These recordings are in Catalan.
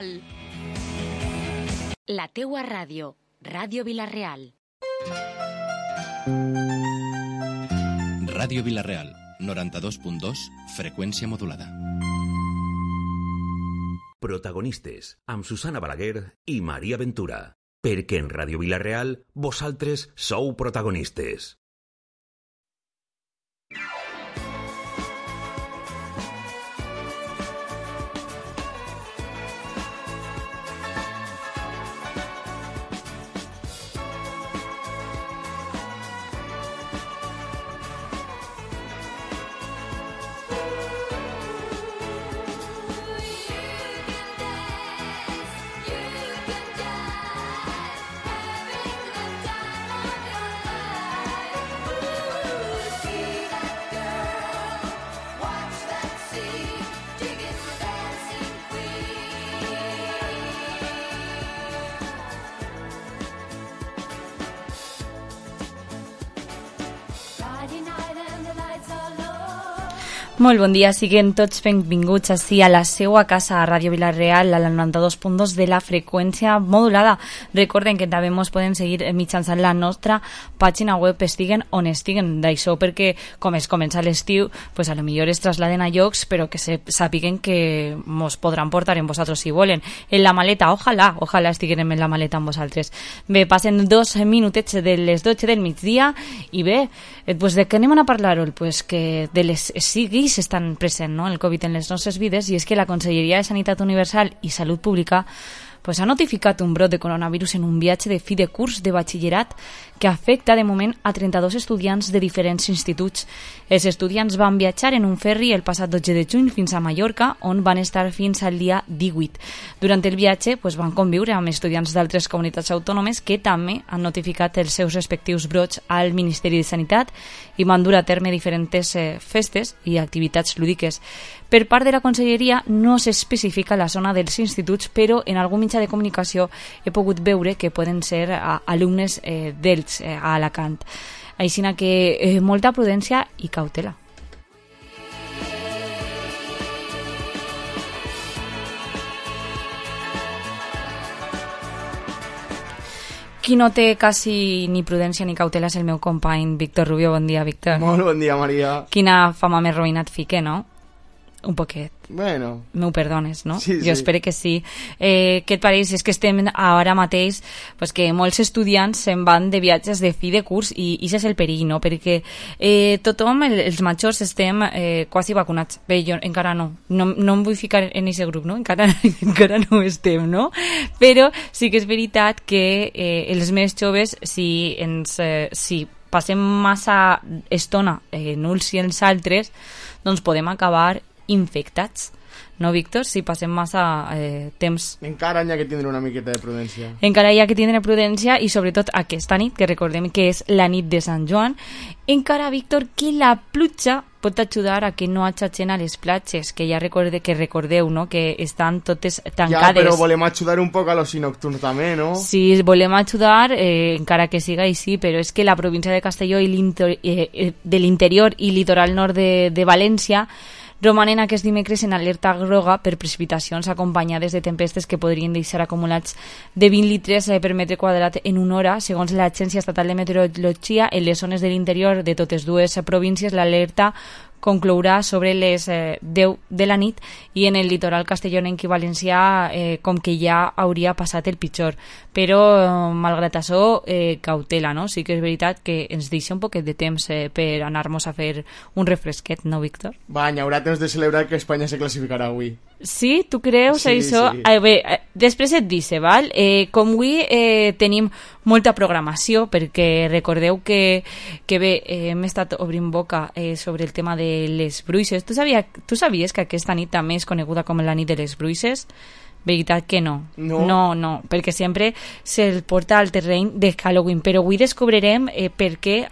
La teua ràdio, Ràdio Vila-real. Ràdio Vila-real, 92.2, freqüència modulada. Protagonistes, amb Susana Balaguer i Maria Ventura. Perquè en Ràdio Vila-real, vosaltres sou protagonistes. Molt bon dia, siguin tots benvinguts així a la seua casa a Ràdio Vila-real, a la 92.2 de la freqüència modulada. Recorden que també ens poden seguir mitjançant la nostra pàgina web, estiguen on estiguen. D'això perquè, com es comença l'estiu, pues a lo millor es trasladen a llocs, però que sàpiguen que ens podran portar en vosaltres si volen. En la maleta, ojalà estiguem en la maleta amb vosaltres. Bé, passen 2 minutets de les 12 del migdia i bé, pues de què anem a parlar? Pues que de les siguis estan present, no? El Covid en les nostres vides, i és que la Conselleria de Sanitat Universal i Salut Pública pues ha notificat un brot de coronavirus en un viatge de fi de curs de batxillerat que afecta de moment a 32 estudiants de diferents instituts. Els estudiants van viatjar en un ferri el passat 12 de juny fins a Mallorca, on van estar fins al dia 18. Durant el viatge pues, van conviure amb estudiants d'altres comunitats autònomes que també han notificat els seus respectius brots al Ministeri de Sanitat i van dur a terme diferents festes i activitats lúdiques. Per part de la Conselleria no s'especifica la zona dels instituts, però en algun mitjà de comunicació he pogut veure que poden ser alumnes d'ells a Alacant. Així que molta prudència i cautela. Qui no té quasi ni prudència ni cautela és el meu company Víctor Rubio. Bon dia, Víctor. Molt bon dia, Maria. Quina fama més roïna et fique, no? Un poquet. Bueno. M'ho perdones, no? Sí, jo espero que sí. Què et pareix? És que estem ara mateix pues, que molts estudiants se'n van de viatges de fi de curs i això és el perill, no? Perquè tothom, els majors, estem quasi vacunats. Bé, jo encara no em vull ficar en aquest grup, no? Encara no estem, no? Però sí que és veritat que els més joves, si passem massa estona uns i els altres, doncs podem acabar infectats, no, Víctor? Si passem massa temps. Encara hi ha que tindre una miqueta de prudència. Encara hi ha que tindre prudència i sobretot aquesta nit, que recordem que és la nit de Sant Joan, encara, Víctor, que la pluja pot ajudar a que no hagi gent a les platges, que ja recordeu, no?, que estan totes tancades. Ja, però volem ajudar un poc a l'oci nocturn també, no? Sí, volem ajudar, encara que siga així, però és que la província de Castelló i de l'interior i litoral nord de València romanen aquest dimecres en alerta groga per precipitacions acompanyades de tempestes que podrien deixar acumulats de 20 litres per metre quadrat en una hora. Segons l'Agència Estatal de Meteorologia, en les zones de l'interior de totes dues províncies l'alerta conclourà sobre les 10 de la nit i en el litoral castellonenc i valencià com que ja hauria passat el pitjor. Però, malgrat això, cautela, no? Sí que és veritat que ens deixa un poquet de temps per anar-nos a fer un refresquet, no, Víctor? Va, hi haurà temps de celebrar que Espanya se classificarà avui. Sí? Tu creus això? Sí. Bé, després et dice, val? Com avui tenim molta programació, perquè recordeu que bé, hem estat obrint boca sobre el tema de les bruixes. Tu sabies que aquesta nit també és coneguda com la nit de les bruixes? Veritat que no. No, perquè sempre se'l porta al terreny de Halloween, però avui descobrirem per què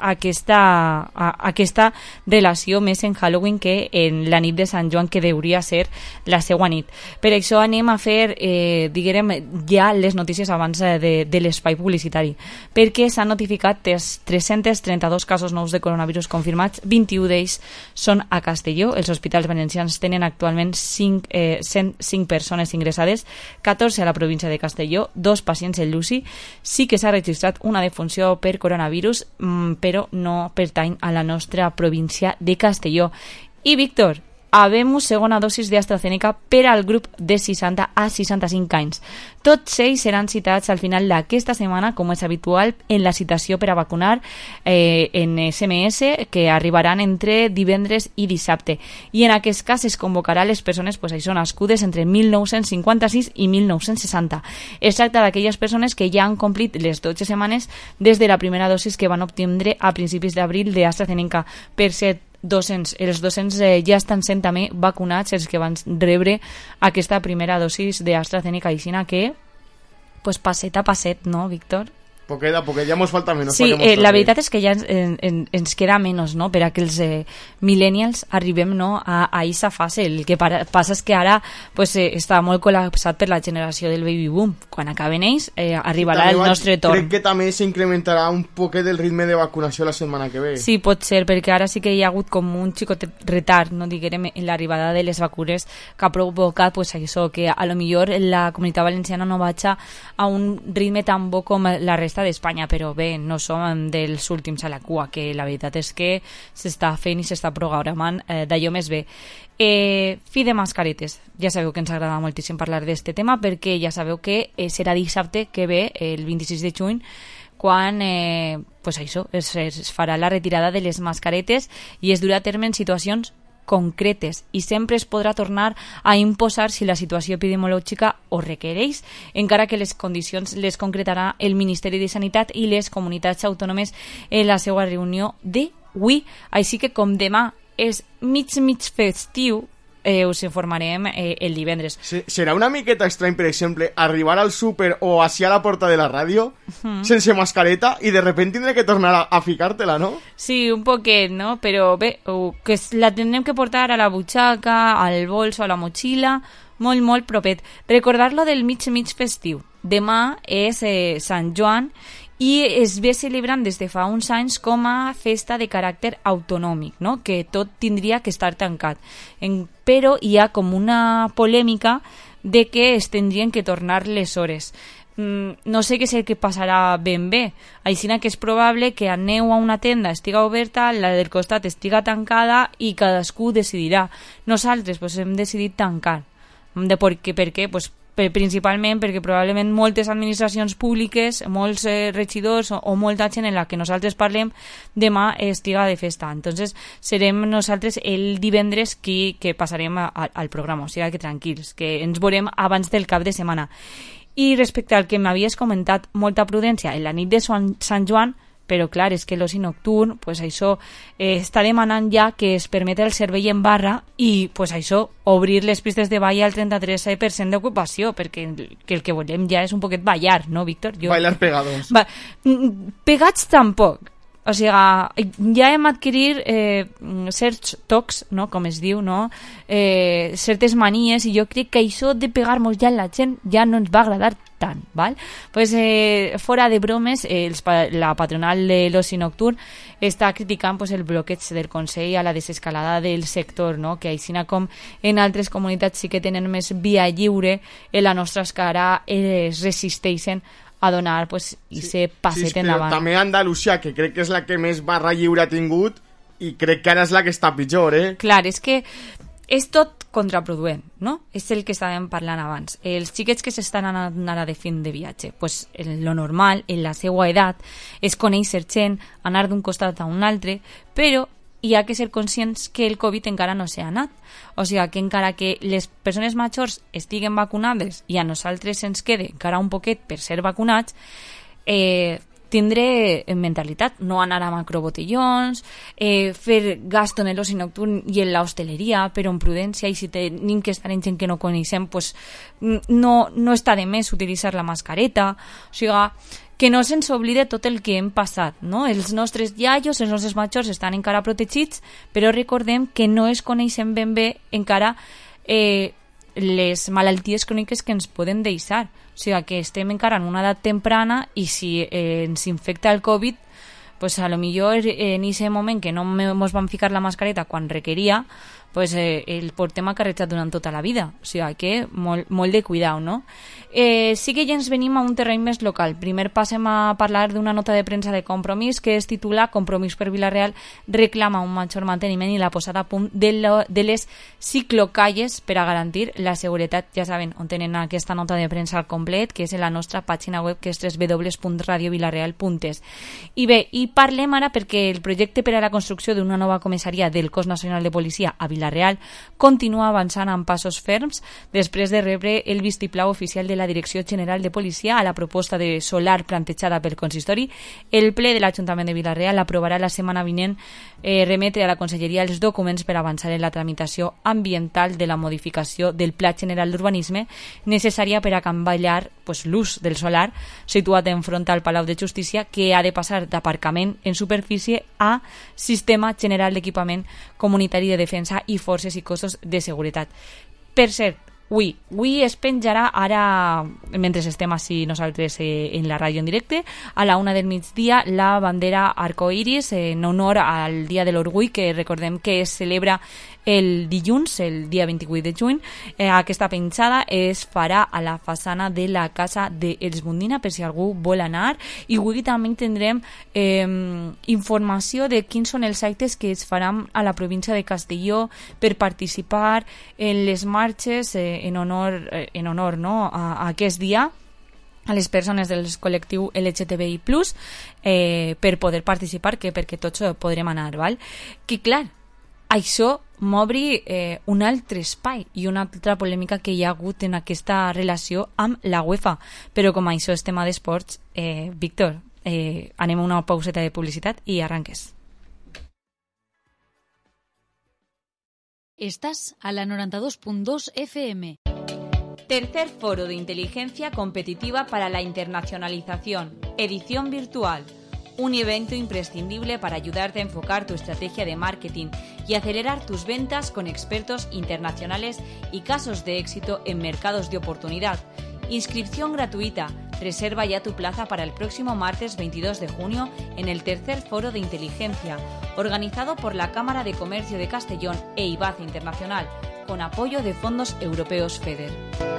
aquesta relació més en Halloween que en la nit de Sant Joan, que hauria ser la seva nit. Per això anem a fer, diguem, ja les notícies abans de l'espai publicitari, perquè s'han notificat 332 casos nous de coronavirus confirmats, 21 d'ells són a Castelló. Els hospitals valencians tenen actualment 105 persones ingressades Cruïlles, 14 a la província de Castelló, 2 pacients en l'UCI. Sí que s'ha registrat una defunció per coronavirus, però no pertany a la nostra província de Castelló. I, Víctor, habemos segona dosis d'AstraZeneca per al grup de 60 a 65 anys. Tots ells seran citats al final d'aquesta setmana, com és habitual, en la citació per a vacunar en SMS, que arribaran entre divendres i dissabte. I en aquest cas es convocarà les persones això nascudes entre 1956 i 1960. Es tracta d'aquelles persones que ja han complit les 12 setmanes des de la primera dosis que van obtindre a principis d'abril d'AstraZeneca. Per ser els docents ja estan sent també vacunats, els que van rebre aquesta primera dosis d'AstraZeneca, i que pues passet a passet, no, Víctor? Poquet a poquet, ja mos falta menys. Sí, la veritat és que ja ens queda menys, no?, per a que els millennials arribem, no, a aquesta fase. El que passa és que ara pues, està molt col·lapsat per la generació del baby boom. Quan acaben ells, arribarà el nostre torn. Crec que també s'incrementarà un poquet el ritme de vacunació la setmana que ve. Sí, pot ser, perquè ara sí que hi ha hagut com un xicotet retard, no diguem, en l'arribada de les vacunes, que ha provocat pues, això, que a lo millor la Comunitat Valenciana no vaig a un ritme tan bo com la resta d'Espanya, però bé, no som dels últims a la cua, que la veritat és que s'està fent i s'està programant d'allò més bé. Fi de mascaretes. Ja sabeu que ens agrada moltíssim parlar d'este tema, perquè ja sabeu que serà dissabte que ve, el 26 de juny, quan pues això, es farà la retirada de les mascaretes i es durà a terme en situacions concretes i sempre es podrà tornar a imposar si la situació epidemiològica ho requereix, encara que les condicions les concretarà el Ministeri de Sanitat i les comunitats autònomes en la seva reunió d'avui. Així que com demà és mig festiu, us informarem el divendres. Serà una miqueta estrany, per exemple, arribar al súper o així a la porta de la ràdio sense mascareta i de repente tindré que tornar a ficar-te-la, no? Sí, un poquet, no? Però bé, que la tindrem que portar a la butxaca, al bols o a la motxilla, molt, molt propet. Recordar-lo del mig festiu. Demà és Sant Joan i es ve celebrant des de fa uns anys com a festa de caràcter autonòmic, no?, que tot tindria que estar tancat. Però hi ha com una polèmica de que es tindrien que tornar les hores. No sé què és el que passarà ben bé. Així que és probable que aneu a una tenda estiga oberta, la del costat estiga tancada i cadascú decidirà. Nosaltres pues, hem decidit tancar. Per què? Pues, principalment perquè probablement moltes administracions públiques, molts regidors o molta gent en la que nosaltres parlem demà estiga de festa. Entonces serem nosaltres el divendres que passarem al programa, o sigui que tranquils, que ens veurem abans del cap de setmana. I respecte al que m'havies comentat, molta prudència en la nit de Sant Joan, però clar, és que l'oci nocturn, pues això, està demanant ja que es permeti el servei en barra i pues això, obrir les pistes de ball al 33% d'ocupació, perquè el que volem ja és un poquet ballar, no, Víctor? Bailar pegados. Pegats tampoc. O sigui, ja hem adquirit certs tocs, no? Com es diu, no? Certes manies, i jo crec que això de pegar-nos ja en la gent ja no ens va agradar tant, val? Pues, fora de bromes, la patronal de l'oci nocturn està criticant pues, el bloqueig del Consell a la desescalada del sector, no? Que així com en altres comunitats sí que tenen més via lliure, en la nostra escara es resisteixen a donar pues, i ser passet endavant. També Andalusia, que crec que és la que més barra lliure ha tingut, i crec que ara és la que està pitjor, Clar, és que és tot contraproduent, no? És el que estàvem parlant abans. Els xiquets que s'estan anant ara de fin de viatge, pues lo normal, en la seva edat, és conèixer gent, anar d'un costat a un altre, però hi ha que ser conscients que el Covid encara no s'ha anat. O sigui, que encara que les persones majors estiguen vacunades i a nosaltres ens quede encara un poquet per ser vacunats, tindré mentalitat, no anar a macrobotellons, fer gasto en l'oci nocturn i en l'hostaleria, però en prudència, i si tenim que estar en gent que no coneixem, pues, no està de més utilitzar la mascareta. O sigui, que no se'ns oblide tot el que hem passat, no? Els nostres iaios, els nostres majors estan encara protegits, però recordem que no es coneixen ben bé encara les malalties cròniques que ens poden deixar. O sigui, que estem encara en una edat temprana i si ens infecta el Covid, pues a lo millor en aquest moment que no ens van ficar la mascareta quan requeria, pues el portem acarretxat durant tota la vida. O sigui que molt de cuidao, no? Sí que ja ens venim a un terreny més local. Primer passem a parlar d'una nota de premsa de Compromís que es titula Compromís per Vila-real reclama un major manteniment i la posada a punt de les ciclocalles per a garantir la seguretat. Ja saben on tenen aquesta nota de premsa al complet, que és en la nostra pàgina web, que és www.radiovilareal.es. I bé, i parlem ara perquè el projecte per a la construcció d'una nova comissaria del Cos Nacional de Policia a Vila-real continua avançant amb passos ferms després de rebre el vistiplau oficial de la Direcció General de Policia a la proposta de solar plantejada pel consistori. El ple de l'Ajuntament de Vila-real aprovarà la setmana vinent remetre a la Conselleria els documents per avançar en la tramitació ambiental de la modificació del Pla General d'Urbanisme necessària per a canviar l'ús del solar situat enfront al Palau de Justícia, que ha de passar d'aparcament en superfície a Sistema General d'Equipament Comunitari de Defensa i Forces i Cossos de Seguretat. Per cert, avui es penjarà ara, mentre estem així nosaltres en la ràdio en directe, a la 1 del migdia la bandera arcoiris en honor al Dia de l'Orgull, que recordem que es celebra el dilluns, el dia 28 de juny. Aquesta penjada es farà a la façana de la Casa d'Els Mundina, per si algú vol anar, i avui també tindrem informació de quins són els actes que es faran a la província de Castelló per participar en les marxes en honor no, a aquest dia a les persones del col·lectiu LGTBI+, per poder participar, perquè tots podrem anar, val? Que clar, això m'obri un altre espai i una altra polèmica que hi ha hagut en aquesta relació amb la UEFA, però com això és tema d'esports, Víctor, anem a una pauseta de publicitat i arranques. Estás a la 92.2 FM. Tercer Foro de Inteligencia Competitiva para la Internacionalización, edición virtual. Un evento imprescindible para ayudarte a enfocar tu estrategia de marketing y acelerar tus ventas con expertos internacionales y casos de éxito en mercados de oportunidad. Inscripción gratuita. Reserva ya tu plaza para el próximo martes 22 de junio en el Tercer Foro de Inteligencia, organizado por la Cámara de Comercio de Castellón e IBAZ Internacional, con apoyo de fondos europeos FEDER.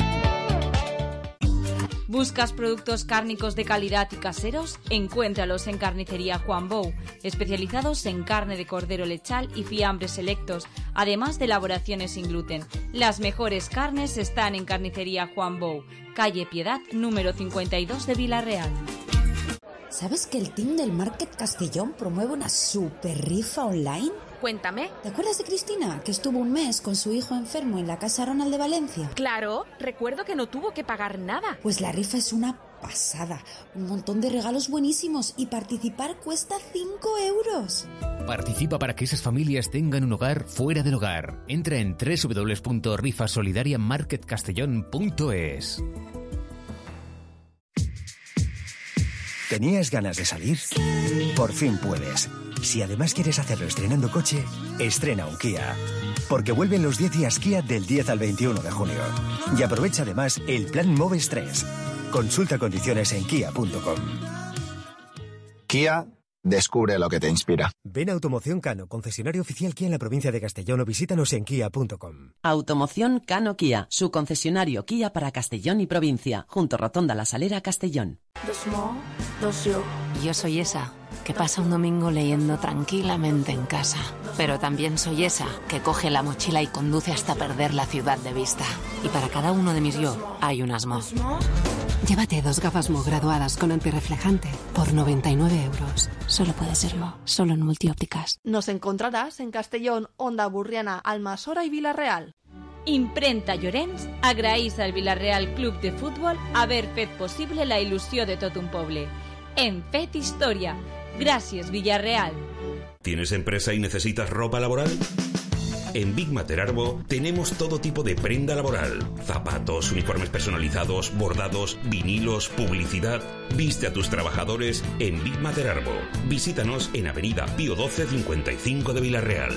¿Buscas productos cárnicos de calidad y caseros? Encuéntralos en Carnicería Juan Bou, especializados en carne de cordero lechal y fiambres selectos, además de elaboraciones sin gluten. Las mejores carnes están en Carnicería Juan Bou, calle Piedad, número 52 de Vila-real. ¿Sabes que el team del Market Castellón promueve una super rifa online? Cuéntame. ¿Te acuerdas de Cristina, que estuvo un mes con su hijo enfermo en la Casa Ronald de Valencia? Claro, recuerdo que no tuvo que pagar nada. Pues la rifa es una pasada. Un montón de regalos buenísimos y participar cuesta 5 euros. Participa para que esas familias tengan un hogar fuera del hogar. Entra en www.rifasolidariamarketcastellón.es. ¿Tenías ganas de salir? Por fin puedes. Si además quieres hacerlo estrenando coche, estrena un Kia. Porque vuelven los 10 días Kia del 10 al 21 de junio. Y aprovecha además el plan Moves 3. Consulta condiciones en kia.com. Kia, descubre lo que te inspira. Ven a Automoción Cano, concesionario oficial Kia en la provincia de Castellón, o visítanos en kia.com. Automoción Cano Kia, su concesionario Kia para Castellón y provincia, junto Rotonda La Salera, Castellón. Yo soy esa que pasa un domingo leyendo tranquilamente en casa. Pero también soy esa que coge la mochila y conduce hasta perder la ciudad de vista. Y para cada uno de mis yo hay un Asmo. Llévate 2 gafas Mo graduadas con antirreflejante por 99 euros. Solo puede ser Mo, solo en Multiópticas. Nos encontrarás en Castellón, Onda Burriana, Almasora y Vila-real. Imprenta Llorenç agraeix al Vila-real Club de Futbol haver fet possible la il·lusió de tot un poble. Hem fet història. Gràcies, Villarreal. ¿Tienes empresa y necesitas ropa laboral? En Big Mater Arbo tenemos todo tipo de prenda laboral. Zapatos, uniformes personalizados, bordados, vinilos, publicidad. Viste a tus trabajadores en Big Mater Arbo. Visítanos en Avenida Pío 12 55 de Vila-real.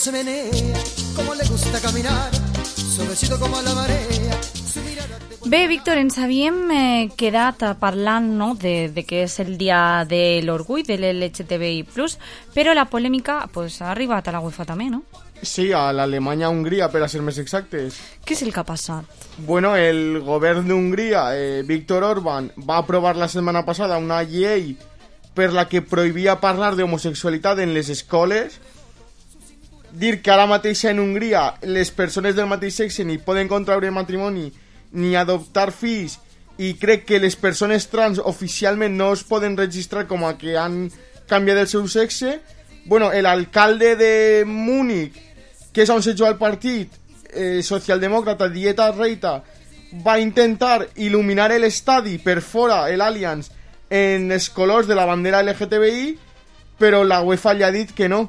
se menea, como le gusta caminar, suavecito como la marea. Bé, Víctor, ens havíem quedat parlant, no?, de que és el dia de l'orgull de l'LGTBI+, però la polèmica pues, ha arribat a la UEFA també, no? Sí, a l'Alemanya-Hongria, per a ser més exactes. Què és el que ha passat? Bueno, el govern d'Hongria, Viktor Orbán, va aprovar la setmana passada una llei per la que prohibia parlar d'homosexualitat en les escoles. Dir que ara mateix en Hongria les persones del mateix sexe ni poden contraure matrimoni ni adoptar fills, i crec que les persones trans oficialment no es poden registrar com a que han canviat el seu sexe. Bueno, l'alcalde de Múnich, que és on se juga el partit socialdemòcrata, Dieter Reiter, va intentar il·luminar l'estadi per fora, l'Allianz, en els colors de la bandera LGTBI, però la UEFA li ha dit que no.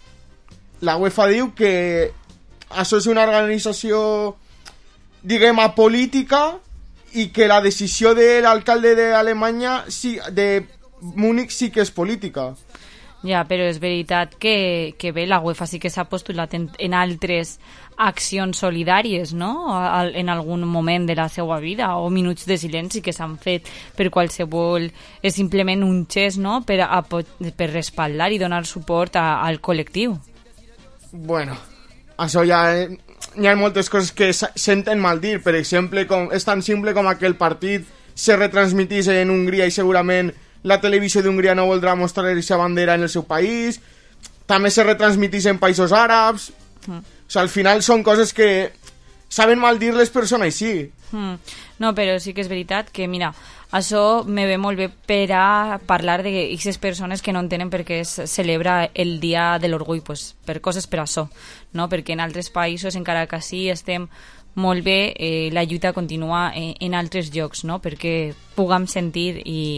La UEFA diu que això és una organització, diguem, apolítica, i que la decisió de l'alcalde d'Alemanya, de Múnich, sí que és política. Ja, però és veritat que bé, la UEFA sí que s'ha postulat en altres accions solidàries, no?, en algun moment de la seva vida, o minuts de silenci que s'han fet per qualsevol... És simplement un gest, no?, per respaldar i donar suport al col·lectiu. Bueno, això ja... Hi ha moltes coses que senten mal dir. Per exemple, és tan simple com que el partit se retransmitís en Hongria i segurament la televisió d'Hongria no voldrà mostrar aquesta bandera en el seu país. També se retransmitís en països àrabs. O sigui, al final són coses que saben mal dir-les, però són així. No, però sí que és veritat que, mira, això me ve molt bé per a parlar d'aquestes persones que no entenen per què es celebra el Dia de l'Orgull, pues, per coses per això, no? Perquè en altres països, encara que sí estem molt bé, la lluita continua en altres llocs, no?, perquè puguem sentir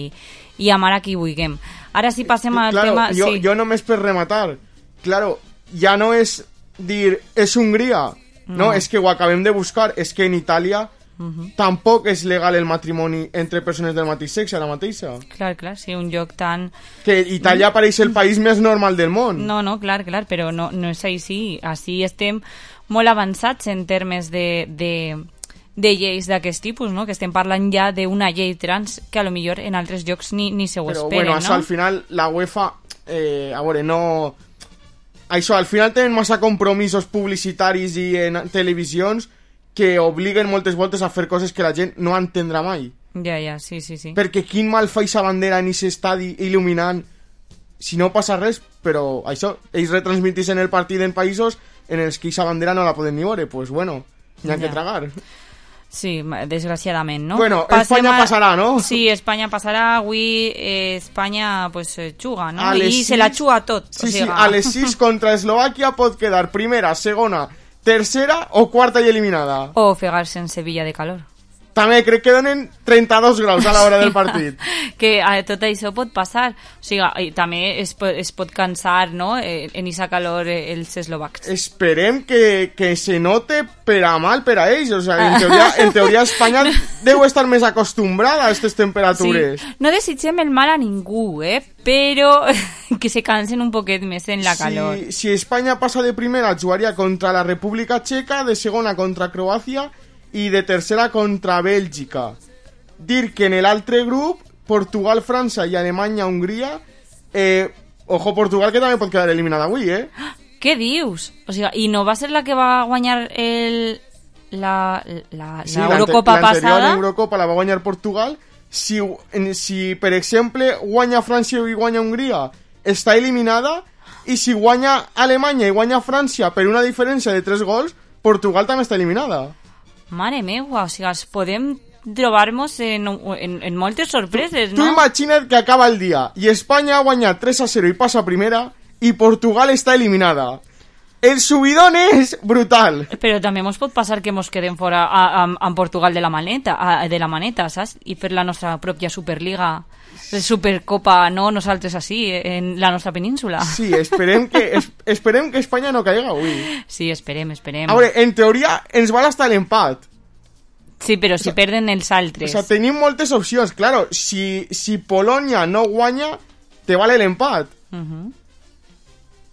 i amar a qui vulguem. Ara sí passem al tema... Jo només per rematar, claro, ja no és dir és Hongria, no, és que ho acabem de buscar, és que en Itàlia tampoc és legal el matrimoni entre persones del mateix sexe ara mateixa. Clar, sí, un lloc tan... Que Itàlia pareix el país més normal del món. No, clar, però no és així. Així estem molt avançats en termes de lleis d'aquest tipus, no?, que estem parlant ja d'una llei trans que a lo millor en altres llocs ni se ho esperen, però, bueno, no? això al final la UEFA, a veure, no... Això, al final tenen massa compromisos publicitaris i en televisions que obliguen moltes voltes a fer coses que la gent no entendrà mai. Ja, sí. Perquè quin mal fa aquesta bandera en aquest estadi il·luminant si no passa res, però això, ells retransmitixen el partit en països en els que aquesta bandera no la poden ni veure, pues bueno, n'hi ha que tragar. Sí, desgraciadament, no? Bueno, Espanya passarà, no? Sí, Espanya passarà, avui Espanya pues juga, no? I se la juga tot. Sí, a les 6 contra Eslovàquia pot quedar primera, segona, tercera o quarta i eliminada. O ofegar-se en Sevilla de calor. També crec que donen 32 graus a l'hora del partit. Que tot això pot passar. O sigui, també es pot cansar, no?, en aquesta calor els eslovacs. Esperem que se note per a mal per a ells. O sigui, en teoria Espanya deu estar més acostumbrada a aquestes temperatures. Sí. No desitgem el mal a ningú, però que se cansen un poquet més en la calor. Si Espanya passa de primera, jugaria contra la República Txeca, de segona contra Croàcia i de tercera contra Bèlgica. Dir que en l'altre grup, Portugal, França i Alemanya, Hongria, ojo, Portugal, que també pot quedar eliminada avui, Què dius? O sigui, i no va ser la que va guanyar la Eurocopa passada? L'anterior Eurocopa la va guanyar Portugal. Si, per exemple, guanya França i guanya Hongria, està eliminada, i si guanya Alemanya i guanya França per una diferència de 3 gols, Portugal també està eliminada. Mare meva, o sigui, podem trobar-nos en moltes sorpreses, no? Tu imagina't que acaba el dia i Espanya ha guanyat 3-0 i passa a primera i Portugal està eliminada. El subidón és brutal. Però també ens pot passar que ens quedem fora amb Portugal de la maneta, saps? I per la nostra pròpia Superliga, Supercopa, no nosaltres així, en la nostra península. Sí, esperem que Espanya no caiga avui. Sí, esperem. A veure, en teoria ens val hasta l'empat. Sí, però si perden els altres. O sea, tenim moltes opcions. Claro, si Polònia no guanya, te vale l'empat.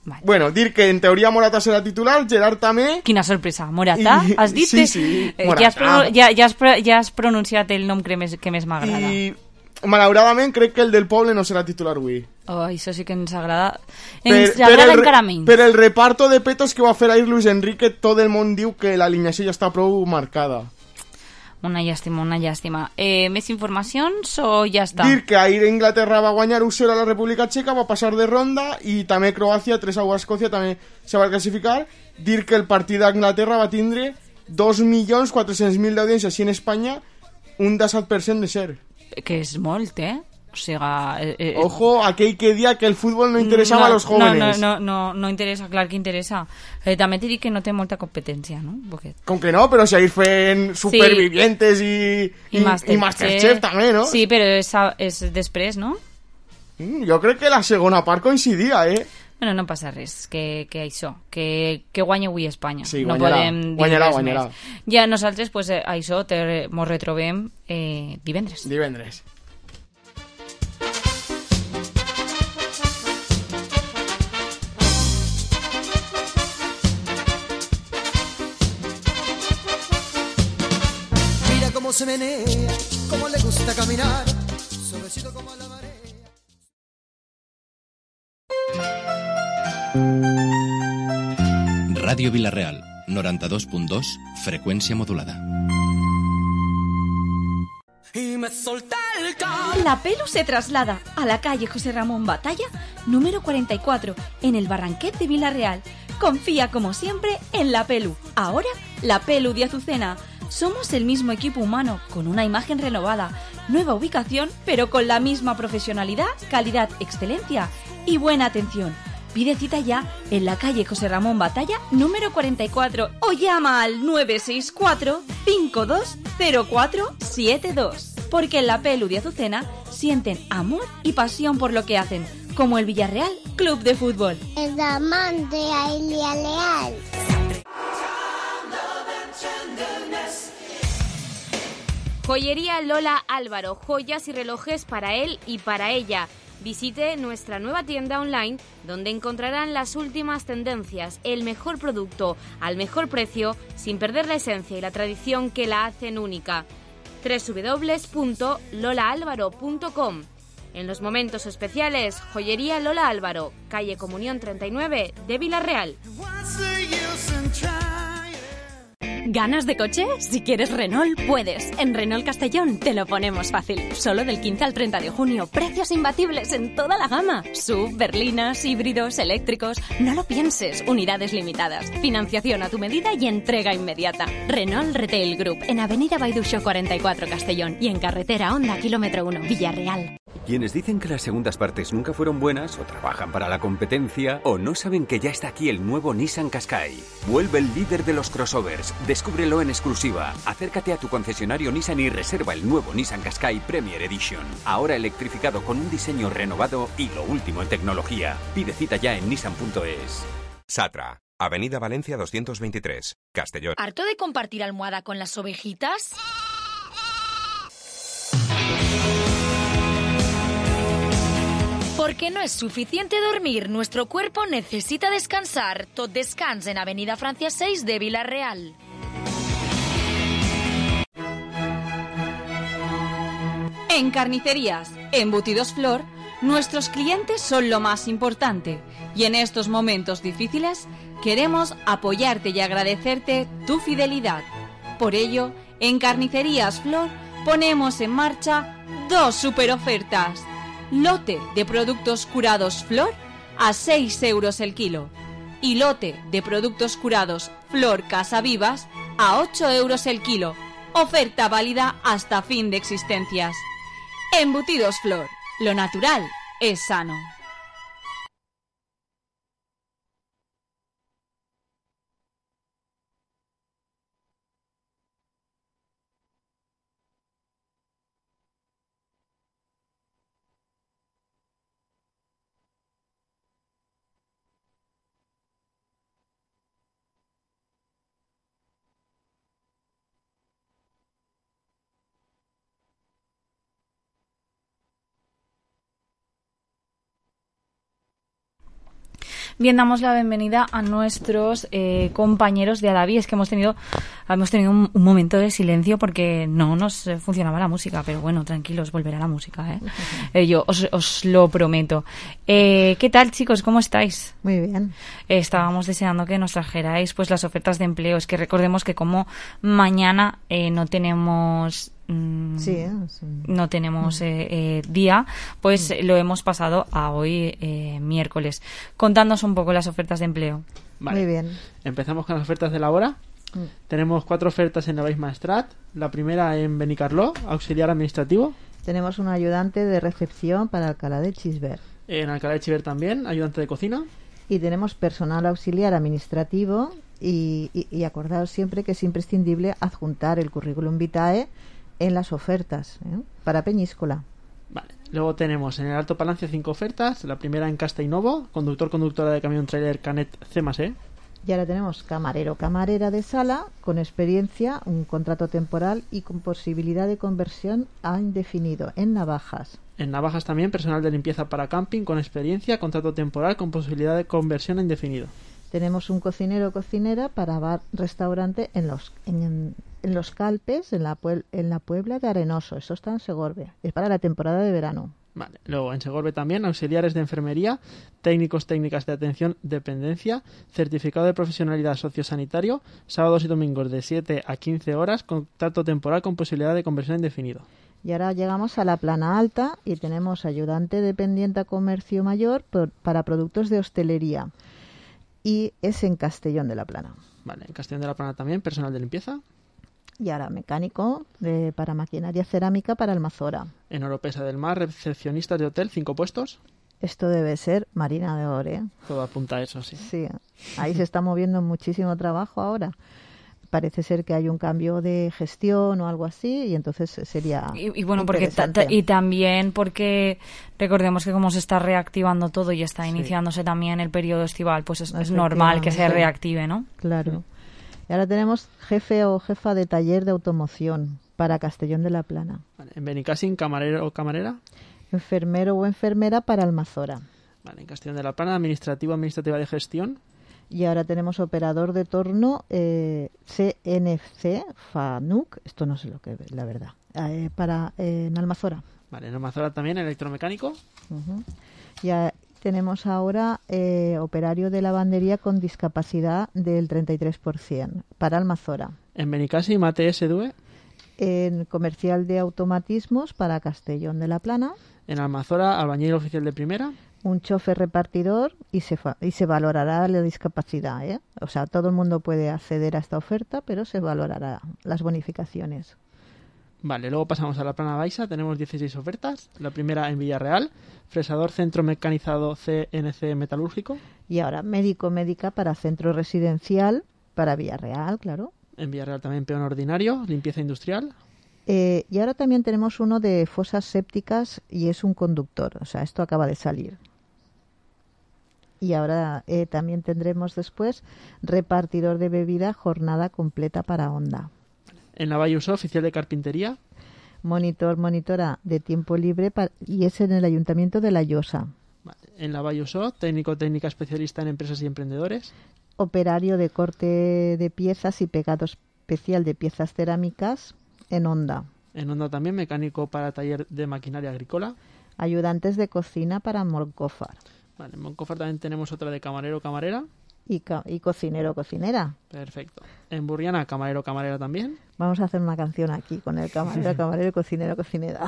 Vale. Bueno, dir que en teoria Morata serà titular, Gerard també... Quina sorpresa, Morata? Has dit? Sí, Morata. Ja has pronunciat el nom que més m'agrada. I malauradament crec que el del poble no serà titular avui. Oh, això sí que ens agrada. Ens agrada encara menys. Per el reparto de petos que va fer ahir Luis Enrique, tot el món diu que l'alineació ja està prou marcada. Una llàstima. Més informacions o ja està? Dir que ahir Inglaterra va guanyar 1-0 a la República Txeca, va passar de ronda, i també Croàcia, 3-1 a Escòcia, també se va classificar. Dir que el partit d'Anglaterra va tindre 2.400.000 d'audiència, així en Espanya, un 17% de ser. Que és molt, O sigui... Ojo, aquell que dia que el futbol no interessava a los jóvenes. No interessa, clar que interessa. També t'he dit que no té molta competència, no? Porque... Com que no, però si ahir feien Supervivientes i Masterchef també, no? Sí, però és després, no? Jo crec que la segona part coincidia, Bueno, no passa res, que això, que guanya avui Espanya. Sí, guanyarà. No guanyarà. Ja nosaltres, pues, això, mos retrobem divendres. Cómo se menea, cómo le gusta caminar, suavecito como la marea. Ràdio Vila-real, 92.2, freqüència modulada. La Pelu se traslada a la calle José Ramón Batalla, número 44, en el Barranquet de Vila-real. Confía como siempre en La Pelu. Ahora, La Pelu de Azucena. Somos el mismo equipo humano, con una imagen renovada, nueva ubicación, pero con la misma profesionalidad, calidad, excelencia y buena atención. Pide cita ya en la calle José Ramón Batalla, número 44, o llama al 964-520472. Porque en La Pelu de Azucena sienten amor y pasión por lo que hacen, como el Villarreal Club de Fútbol. El amante a Elia Leal. Joyería Lola Álvaro, joyas y relojes para él y para ella. Visite nuestra nueva tienda online donde encontrarán las últimas tendencias, el mejor producto al mejor precio sin perder la esencia y la tradición que la hacen única. www.lolaalvaro.com. En los momentos especiales, Joyería Lola Álvaro, calle Comunión 39 de Vila-real. ¿Ganas de coche? Si quieres Renault, puedes. En Renault Castellón te lo ponemos fácil. Solo del 15 al 30 de junio. Precios imbatibles en toda la gama. SUV, berlinas, híbridos, eléctricos. No lo pienses. Unidades limitadas. Financiación a tu medida y entrega inmediata. Renault Retail Group. En Avenida Baiducho 44 Castellón. Y en Carretera Honda Kilómetro 1 Villarreal. Quienes dicen que las segundas partes nunca fueron buenas, o trabajan para la competencia, o no saben que ya está aquí el nuevo Nissan Qashqai. Vuelve el líder de los crossovers. Descúbrelo en exclusiva. Acércate a tu concesionario Nissan y reserva el nuevo Nissan Qashqai Premier Edition. Ahora electrificado con un diseño renovado y lo último en tecnología. Pide cita ya en nissan.es. Satra, Avenida Valencia 223, Castellón. ¿Harto de compartir almohada con las ovejitas? Porque no es suficiente dormir, nuestro cuerpo necesita descansar. Tot Descans en Avenida Francia 6 de Vila-real. En Carnicerías Embutidos Flor, nuestros clientes son lo más importante y en estos momentos difíciles queremos apoyarte y agradecerte tu fidelidad. Por ello, en Carnicerías Flor ponemos en marcha 2 superofertas. Lote de productos curados Flor a 6 euros el kilo y lote de productos curados Flor Casa Vivas a 8 euros el kilo. Oferta válida hasta fin de existencias. Embutidos Flor, lo natural es sano. Bien, damos la bienvenida a nuestros compañeros de Adaví. Es que hemos tenido un momento de silencio porque no nos funcionaba la música, pero bueno, tranquilos, volverá la música, yo os lo prometo. ¿Qué tal, chicos? ¿Cómo estáis? Muy bien. Estábamos deseando que nos trajerais pues las ofertas de empleo. Es que recordemos que como mañana no tenemos... no tenemos día, pues lo hemos pasado a hoy miércoles. Contadnos un poco las ofertas de empleo. Vale. Muy bien. Empezamos con las ofertas de la hora. Tenemos 4 ofertas en Navais Maestrat. La primera en Benicarló, auxiliar administrativo. Tenemos un ayudante de recepción para Alcalá de Xivert. En Alcalá de Xivert también, ayudante de cocina. Y tenemos personal auxiliar administrativo y acordaos siempre que es imprescindible adjuntar el currículum vitae en las ofertas para Peñíscola. Vale. Luego tenemos en el Alto Palancia 5 ofertas. La primera en Castellnovo, conductora de camión trailer Canet C+E. Y ahora tenemos camarera de sala con experiencia, un contrato temporal y con posibilidad de conversión a indefinido en Navajas. En Navajas también personal de limpieza para camping con experiencia, contrato temporal con posibilidad de conversión a indefinido. Tenemos un cocinero o cocinera para bar-restaurante en los Calpes, en la Puebla de Arenoso. Eso está en Segorbe. Es para la temporada de verano. Vale. Luego en Segorbe también auxiliares de enfermería, técnicos, técnicas de atención, dependencia, certificado de profesionalidad sociosanitario, sábados y domingos de 7 a 15 horas, contrato temporal con posibilidad de conversión a indefinido. Y ahora llegamos a la plana alta y tenemos ayudante dependiente a comercio mayor para productos de hostelería. Y es en Castellón de la Plana. Vale, en Castellón de la Plana también, personal de limpieza. Y ahora mecánico para maquinaria cerámica para Almazora. En Oropesa del Mar, recepcionistas de hotel, 5 puestos. Esto debe ser Marina de Ore. Todo apunta a eso, sí. Sí, ahí se está moviendo muchísimo trabajo ahora. Parece ser que hay un cambio de gestión o algo así y entonces sería y bueno, porque y también porque recordemos que como se está reactivando todo y está iniciándose también el periodo estival, pues es normal que se reactive, ¿no? Claro. Y ahora tenemos jefe o jefa de taller de automoción para Castellón de la Plana. Vale. En Benicàssim, camarero o camarera. Enfermero o enfermera para Almazora. Vale. En Castellón de la Plana, administrativa de gestión. Y ahora tenemos operador de torno CNC FANUC, esto no sé lo que es, la verdad, en Almazora. Vale, en Almazora también electromecánico. Ya tenemos ahora operario de lavandería con discapacidad del 33% para Almazora. En Benicàssim, ATS DUE. En comercial de automatismos para Castellón de la Plana. En Almazora, albañil oficial de primera. Un chofer repartidor y se valorará la discapacidad, O sea, todo el mundo puede acceder a esta oferta, pero se valorará las bonificaciones. Vale, luego pasamos a la Plana Baixa. Tenemos 16 ofertas. La primera en Villarreal, fresador centro mecanizado CNC metalúrgico. Y ahora médica para centro residencial para Villarreal, claro. En Villarreal también peón ordinario, limpieza industrial. Y ahora también tenemos uno de fosas sépticas y es un conductor. O sea, esto acaba de salir. Y ahora también tendremos después repartidor de bebida, jornada completa para Honda. En la Vallusó, oficial de carpintería. Monitora de tiempo libre y es en el Ayuntamiento de La Llosa. en la Vallusó, técnica especialista en empresas y emprendedores. Operario de corte de piezas y pegado especial de piezas cerámicas en Honda. En Honda también, mecánico para taller de maquinaria agrícola. Ayudantes de cocina para Moncófar. Vale, en Moncófar también tenemos otra de camarero camarera. Y cocinero cocinera. Perfecto. En Burriana, camarero camarera también. Vamos a hacer una canción aquí con el camarero y cocinero cocinera.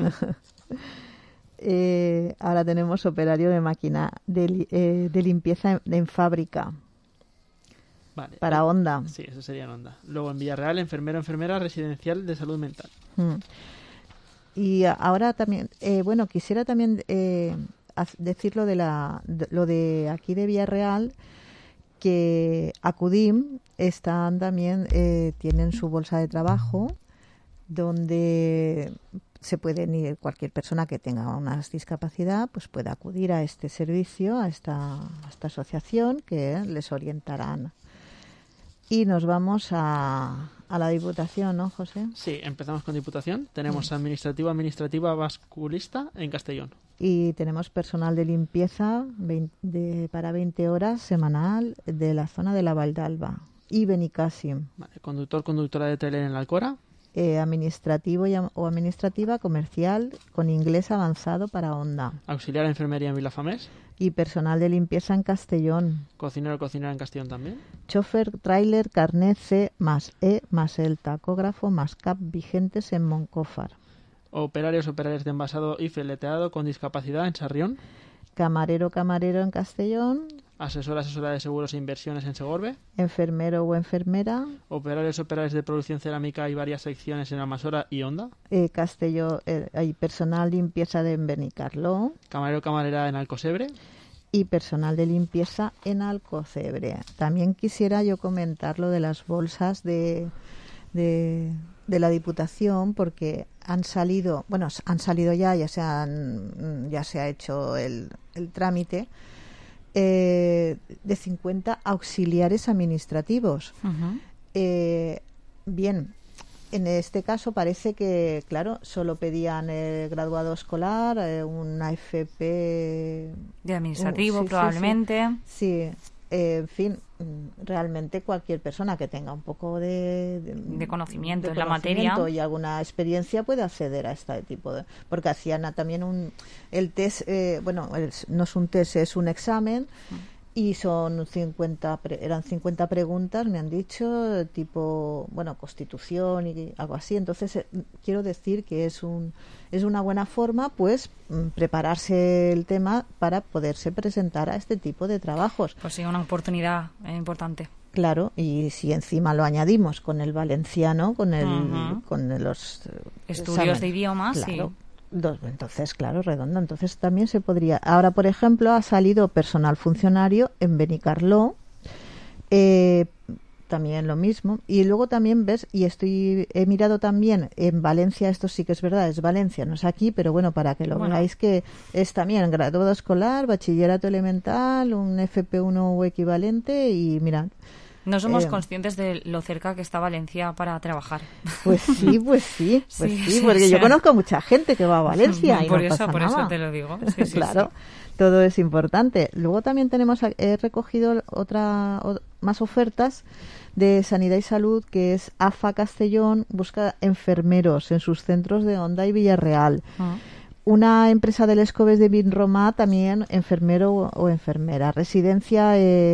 Ahora tenemos operario de máquina de limpieza en fábrica. Vale. Para Honda. Sí, eso sería en Honda. Luego en Villarreal, enfermera residencial de salud mental. Y ahora también, quisiera también decir lo de aquí de Villarreal, que Acudim están también, tienen su bolsa de trabajo donde se pueden ir, cualquier persona que tenga una discapacidad pues puede acudir a este servicio, a esta asociación que les orientarán. Y nos vamos a la Diputación, ¿no, José? Sí, empezamos con Diputación. Tenemos administrativa basculista en Castellón. Y tenemos personal de limpieza para 20 horas semanal de la zona de la Valdalba y Benicàssim. Vale. Conductora de tele en la Alcora. Administrativo o administrativa comercial con inglés avanzado para Onda. Auxiliar de enfermería en Vilafamés. Y personal de limpieza en Castellón. Cocinera en Castellón también. Chofer, tráiler, carnet C más E más el tacógrafo más CAP vigentes en Moncófar. Operarios de envasado y fileteado con discapacidad en Sarrión. Camarero en Castellón. Asesora de seguros e inversiones en Segorbe. Enfermero o enfermera. Operarios de producción cerámica y varias secciones en Almasora y Onda. Castelló, hay personal limpieza en Benicarló. Camarera en Alcocebre. Y personal de limpieza en Alcocebre. También quisiera yo comentar lo de las bolsas de la Diputación, porque han salido ya se ha hecho el trámite de 50 auxiliares administrativos. Bien, en este caso parece que, claro, solo pedían el graduado escolar, una FP de administrativo, probablemente. Sí. En fin, realmente cualquier persona que tenga un poco de conocimiento en la materia y alguna experiencia puede acceder a este tipo de... Porque hacían también el test, no es un test, es un examen, y son 50 preguntas, me han dicho, tipo, constitución y algo así. Entonces, quiero decir que es una buena forma, pues, prepararse el tema para poderse presentar a este tipo de trabajos. Pues sí, una oportunidad importante. Claro, y si encima lo añadimos con el valenciano, con los estudios de idiomas, claro, sí. Entonces, claro, redondo. Entonces también se podría... Ahora, por ejemplo, ha salido personal funcionario en Benicarló, también lo mismo. Y luego también ves, he mirado también en Valencia, esto sí que es verdad, es Valencia, no es aquí, pero bueno, para que lo veáis, que es también graduado escolar, bachillerato elemental, un FP1 o equivalente, y mirad. No somos conscientes de lo cerca que está Valencia para trabajar. Pues sí, porque yo conozco a mucha gente que va a Valencia y por no eso, pasa por nada. eso te lo digo. Sí, claro, todo es importante. Luego también he recogido más ofertas de Sanidad y Salud, que es AFA Castellón, busca enfermeros en sus centros de Onda y Villarreal. Una empresa del Escobes de Vinromà también, enfermero o enfermera. Residencia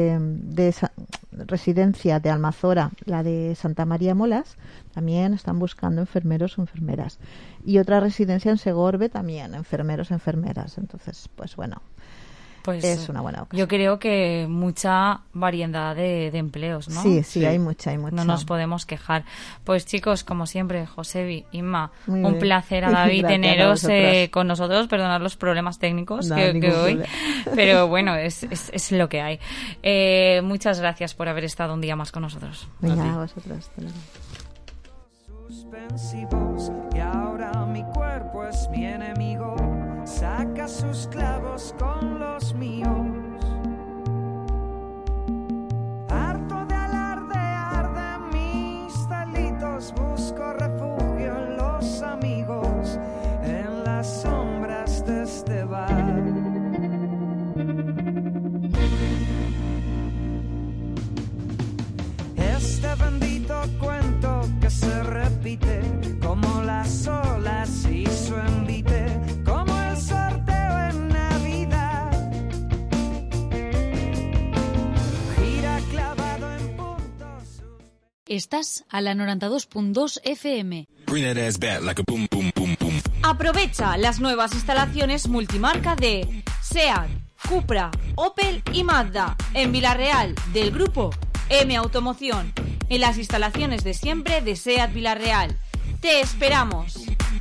de Almazora, la de Santa María Molas, también están buscando enfermeros o enfermeras. Y otra residencia en Segorbe también, enfermeros o enfermeras. Entonces, pues bueno, pues es una buena ocasión. Yo creo que mucha variedad de empleos, ¿no? Sí, hay mucha. No nos podemos quejar. Pues chicos, como siempre, Josebi, Inma, Muy un bien. placer a David Gracias teneros a vosotras. con nosotros, perdonad los problemas técnicos que ningún hoy, problema. pero bueno, es lo que hay. Muchas gracias por haber estado un día más con nosotros. Venga, a vosotros. Hasta luego. Suspensivos, y ahora mi cuerpo es mi enemigo, saca sus clavos con los míos. Harto de alardear de mis delitos, busco refugio en los amigos, en las sombras de este bar. Este bendito cuento que se repite como las olas y su envite, como el sorteo en Navidad. Gira clavado en puntos. Estás a la 92.2 FM. Aprovecha las nuevas instalaciones multimarca de SEAT, Cupra, Opel y Mazda en Villarreal, del grupo M Automoción, en las instalaciones de siempre de SEAT Villarreal. ¡Te esperamos!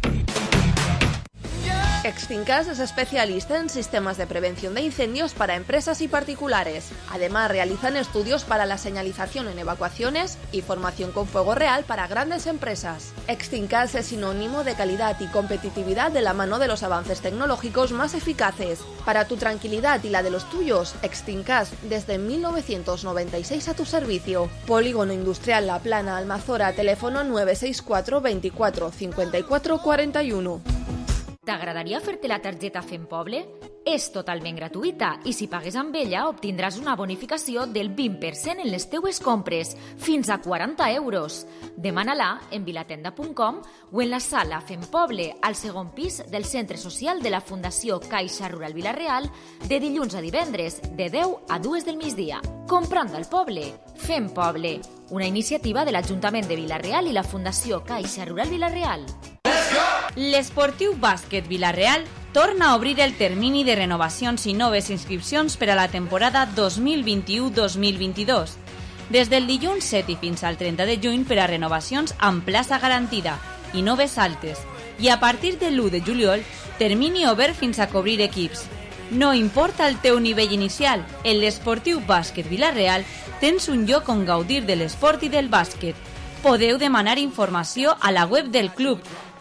Extincas es especialista en sistemas de prevención de incendios para empresas y particulares. Además, realizan estudios para la señalización en evacuaciones y formación con fuego real para grandes empresas. Extincas es sinónimo de calidad y competitividad de la mano de los avances tecnológicos más eficaces. Para tu tranquilidad y la de los tuyos, Extincas desde 1996 a tu servicio. Polígono Industrial La Plana, Almazora, teléfono 964 24 54 41. T'agradaria fer-te la targeta Fem Poble? És totalment gratuïta i si pagues amb ella obtindràs una bonificació del 20% en les teues compres, fins a 40 euros. Demana-la en vilatenda.com o en la sala Fem Poble, al segon pis del Centre Social de la Fundació Caixa Rural Vila-real, de dilluns a divendres, de 10 a 2 del migdia. Comprant al poble, Fem Poble, una iniciativa de l'Ajuntament de Vila-real i la Fundació Caixa Rural Vila-real. L'Esportiu Bàsquet Vila-real torna a obrir el termini de renovacions i noves inscripcions per a la temporada 2021-2022. Des del dilluns 7 i fins al 30 de juny per a renovacions amb plaça garantida i noves altes. I a partir de l'1 de juliol, termini obert fins a cobrir equips. No importa el teu nivell inicial, en l'Esportiu Bàsquet Vila-real tens un lloc on gaudir de l'esport i del bàsquet. Podeu demanar informació a la web del club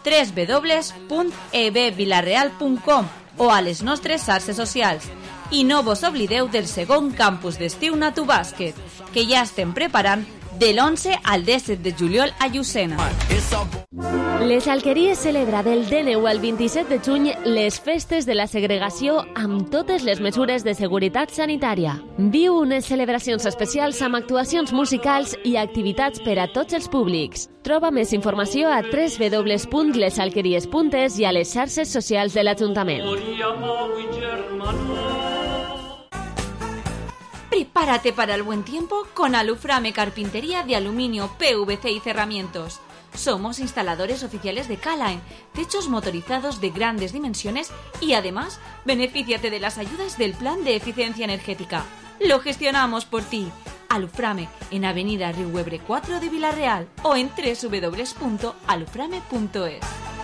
www.ebvilareal.com o a les nostres xarxes socials. I no vos oblideu del segon campus d'estiu Natu Bàsquet, que ja estem preparant de l'11 al 17 de juliol a Llucena. Les Alqueries celebra del 19 al 27 de juny les festes de la segregació amb totes les mesures de seguretat sanitària. Viu unes celebracions especials amb actuacions musicals i activitats per a tots els públics. Troba més informació a www.lesalqueries.es i a les xarxes socials de l'Ajuntament. Prepárate para el buen tiempo con Aluframe Carpintería de Aluminio, PVC y Cerramientos. Somos instaladores oficiales de Calaen, techos motorizados de grandes dimensiones y además, benefíciate de las ayudas del Plan de Eficiencia Energética. Lo gestionamos por ti. Aluframe, en Avenida Riuebre 4 de Vila-real o en www.aluframe.es.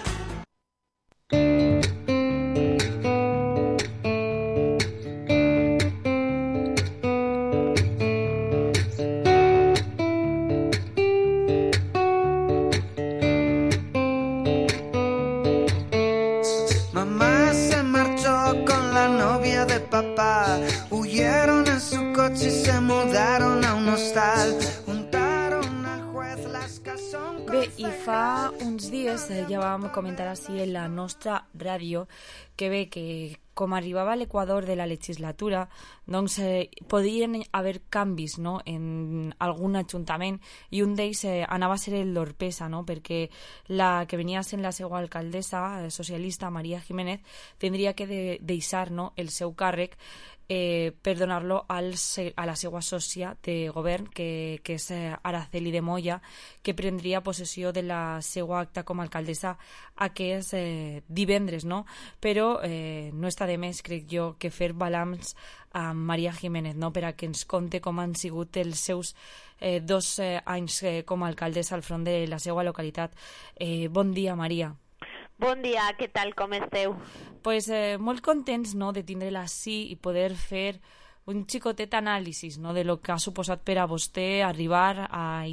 papá. Huyeron en su coche y se mudaron a un hostal. Juntaron al juez, las casó. Bé, i fa uns dies ja vam comentar així en la nostra ràdio que bé, que com arribava a l'equador de la legislatura, doncs podien haver canvis, no?, en algun ajuntament, i un d'ells anava a ser el d'Orpesa, no?, perquè la que venia sent la seva alcaldessa socialista, María Jiménez, tindria que deixar, no?, el seu càrrec per donar-lo a la seva sòcia de govern, que és Araceli de Moya, que prendria possessió de la seva acta com a alcaldessa aquest divendres, no? Però no està de més, crec jo, que fer balanç a María Jiménez, no?, per a que ens conte com han sigut els seus 2 anys com a alcaldessa al front de la seva localitat. Bon dia, Maria. Bon dia, què tal, com esteu? Pues molt contents, no?, de tindre-la així i poder fer un xicotet anàlisi, no?, de lo que ha suposat per a vostè arribar a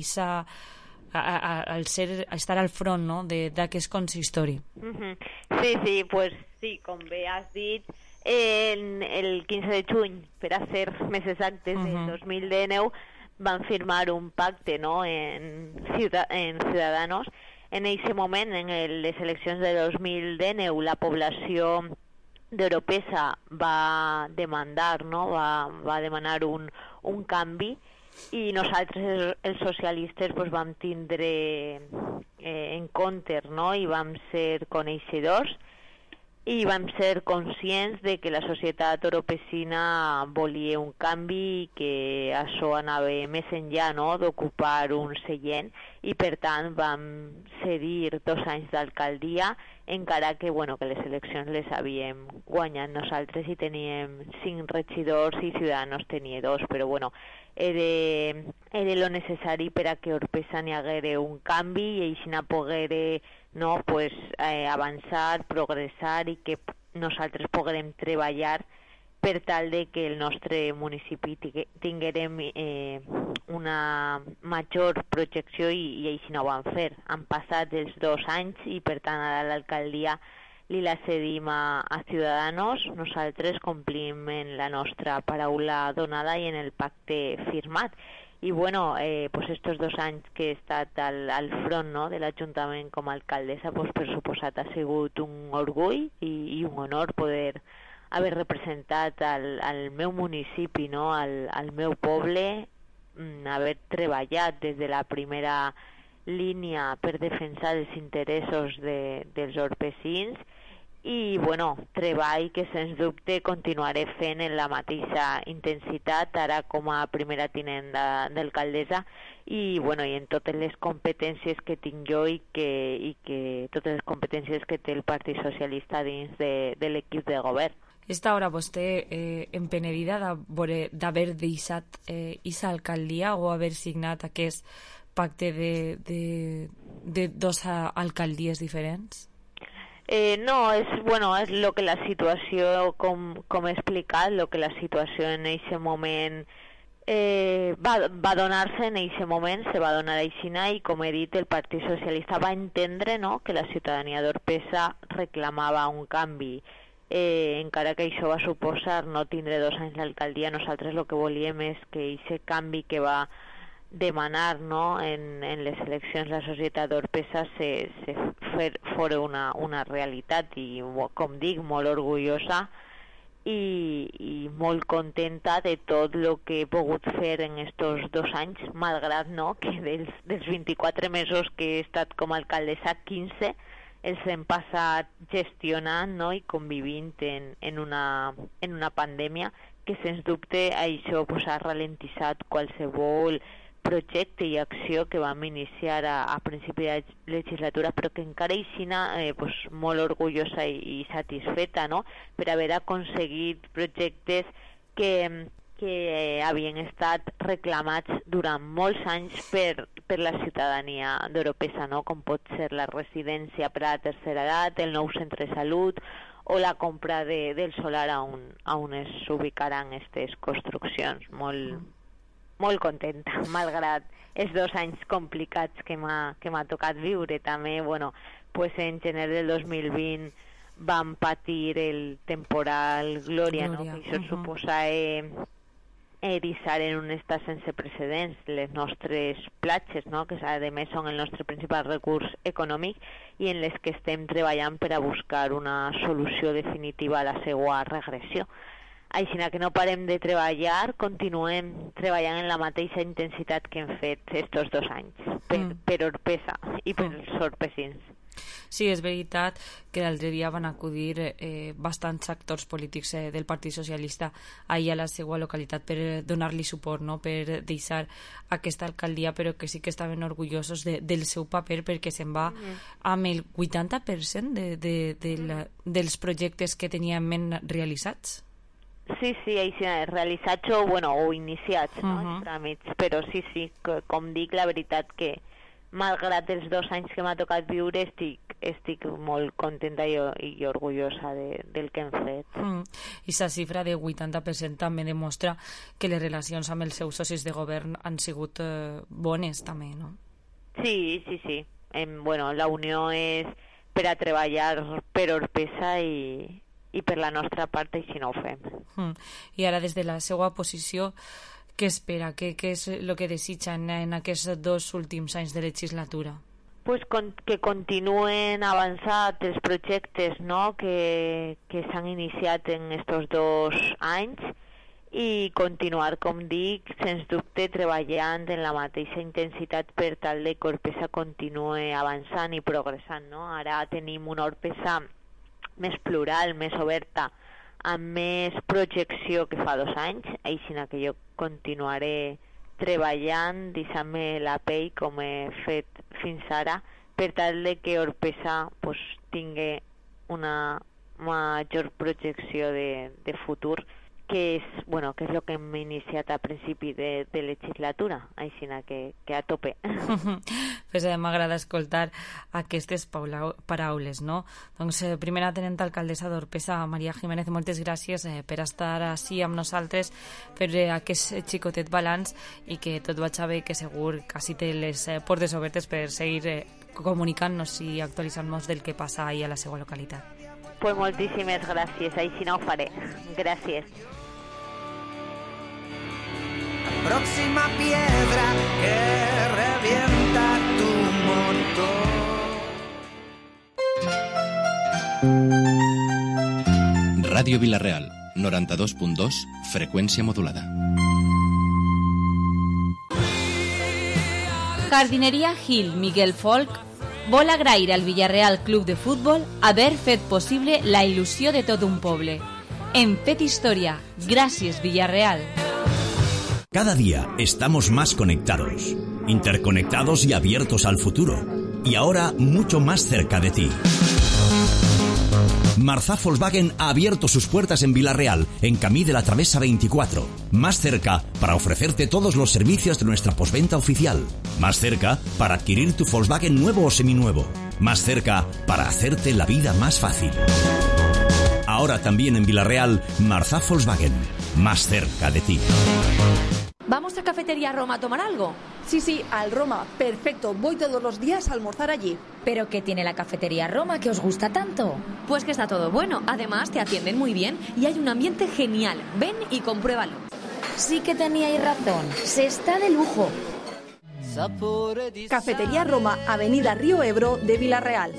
estar al front, no?, d'aquest consistori. Sí, pues sí, com bé has dit, el 15 de juny, per a ser més exactes, del 2019, van firmar un pacte, no?, en Ciudadanos. En aquest moment, en les eleccions de 2019, la població d'Oropesa va demandar, no?, va demanar un canvi, i nosaltres, els socialistes, pues, vam tindre en compte, no?, i vam ser coneixedors i vam ser conscients de que la societat oropesina volia un canvi i que això anava més enllà, no?, d'ocupar un seient, i per tant vam cedir 2 anys d'alcaldia, encara que, bueno, que les eleccions les havíem guanyat nosaltres i teníem 5 regidors i Ciudadanos tenia 2, però bueno, era lo necessari per a que Orpesa n'hi haguera un canvi i així poguera, no, pues, avançar, progressar i que nosaltres poguérem treballar per tal de que el nostre municipi tinguérem una major projecció i així no ho vam fer. Han passat els 2 anys i per tant ara l'alcaldia li la cedim a Ciudadanos. Nosaltres complim en la nostra paraula donada i en el pacte firmat. i bueno, pues estos 2 anys que he estat al front, no?, de l'Ajuntament com a alcaldessa, pues per suposat ha sigut un orgull i un honor poder haver representat al meu municipi, no?, al meu poble, haver treballat des de la primera línia per defensar els interessos dels orpesins i, bueno, treball que sens dubte continuaré fent en la mateixa intensitat ara com a primera tinent d'alcaldessa i, bueno, i en totes les competències que tinc jo i que totes les competències que té el Partit Socialista dins de l'equip de govern. Esta hora vostè empenedida d'haver deixat aquesta alcaldia o haver signat aquest pacte de 2 alcaldies diferents? No, és lo que la situació, com he explicat, lo que la situació en aquest moment va donar-se en aquest moment, se va donar aixina i, com he dit, el Partit Socialista va entendre, no?, que la ciutadania d'Orpesa reclamava un canvi. Encara que això va suposar no tindre 2 anys l'alcaldia, nosaltres el que volíem és que aquest canvi que va demanar, no?, en les eleccions la societat d'Orpesa fos una realitat i, com dic, molt orgullosa i molt contenta de tot el que he pogut fer en estos 2 anys, malgrat, no?, que dels 24 mesos que he estat com a alcaldessa, 15 els hem passat gestionant, no?, i convivint en una pandèmia que sens dubte això pues, ha ralentitzat qualsevol projecte i acció que vam iniciar a principi de legislatura, però que encara aixina pues, molt orgullosa i satisfeta, no?, per haver aconseguit projectes que havien estat reclamats durant molts anys per la ciutadania d'Oropesa, no?, com pot ser la residència per a la tercera edat, el nou centre de salut o la compra del solar on s'ubicaran aquestes construccions. Molt contenta, malgrat els 2 anys complicats que m'ha tocat viure. També, bueno, pues en gener del 2020 vam patir el temporal Glòria, no?, que això suposa eriçar en un estat sense precedents les nostres platges, no?, que a més són el nostre principal recurs econòmic i en les que estem treballant per a buscar una solució definitiva a la seva regressió. Així que no parem de treballar, continuem treballant en la mateixa intensitat que hem fet estos 2 anys per Orpesa i per els orpesins. Sí, és veritat que l'altre dia van acudir bastants actors polítics del Partit Socialista ahir a la seva localitat per donar-li suport, no?, per deixar aquesta alcaldia, però que sí que estaven orgullosos del seu paper perquè se'n va amb el 80% dels projectes que tenia en ment realitzats. Sí, realitzats o iniciats, no?, els tràmits, però sí, com dic, la veritat que malgrat els 2 anys que m'ha tocat viure estic molt contenta i orgullosa del que hem fet. I la xifra de 80% també demostra que les relacions amb els seus socis de govern han sigut bones també, no? Sí. Bueno, la unió és per a treballar per Orpesa i per la nostra part així no ho fem. I ara des de la seva posició què espera? Què és el que desitja en aquests 2 últims anys de legislatura? Pues que continuen avançant els projectes, no?, que s'han iniciat en estos 2 anys i continuar, com dic, sens dubte treballant en la mateixa intensitat per tal de que Orpesa continue avançant i progressant, no? Ara tenim una Orpesa més plural, més oberta, amb més projecció que fa 2 anys, així que jo continuaré treballant, deixant-me la pell com he fet fins ara, per tal de que Orpesa pues, tingui una major projecció de futur, que és el que hem iniciat a principi de legislatura, així que a tope. Pues m'agrada escoltar aquestes paraules, no? Doncs primera tenent alcaldessa d'Orpesa, Maria Jiménez, moltes gràcies per estar així amb nosaltres, per aquest xicotet balanç i que tot vagi bé, que segur quasi té les portes obertes per seguir comunicant-nos i actualitzant-nos del que passa ahir a la seva localitat. Pues moltíssimes gràcies, així no ho faré. Gràcies. próxima piedra que revienta tu motor. Ràdio Vila-real, 92.2, freqüència modulada. Jardineria Gil Miguel Folk vol agrair al Villarreal Club de Futbol haver fet possible la il·lusió de tot un poble. Hem fet història. Gràcies, Villarreal. Cada día estamos más conectados, interconectados y abiertos al futuro. Y ahora mucho más cerca de ti. Marzá Volkswagen ha abierto sus puertas en Vila-real, en Camí de la Travesa 24. Más cerca para ofrecerte todos los servicios de nuestra postventa oficial. Más cerca para adquirir tu Volkswagen nuevo o seminuevo. Más cerca para hacerte la vida más fácil. Ahora también en Vila-real, Marzá Volkswagen. Más cerca de ti. ¿Vamos a Cafetería Roma a tomar algo? Sí, al Roma. Perfecto, voy todos los días a almorzar allí. ¿Pero qué tiene la Cafetería Roma que os gusta tanto? Pues que está todo bueno. Además, te atienden muy bien y hay un ambiente genial. Ven y compruébalo. Sí que teníais razón. Se está de lujo. Cafetería Roma, Avenida Río Ebro de Vila-real.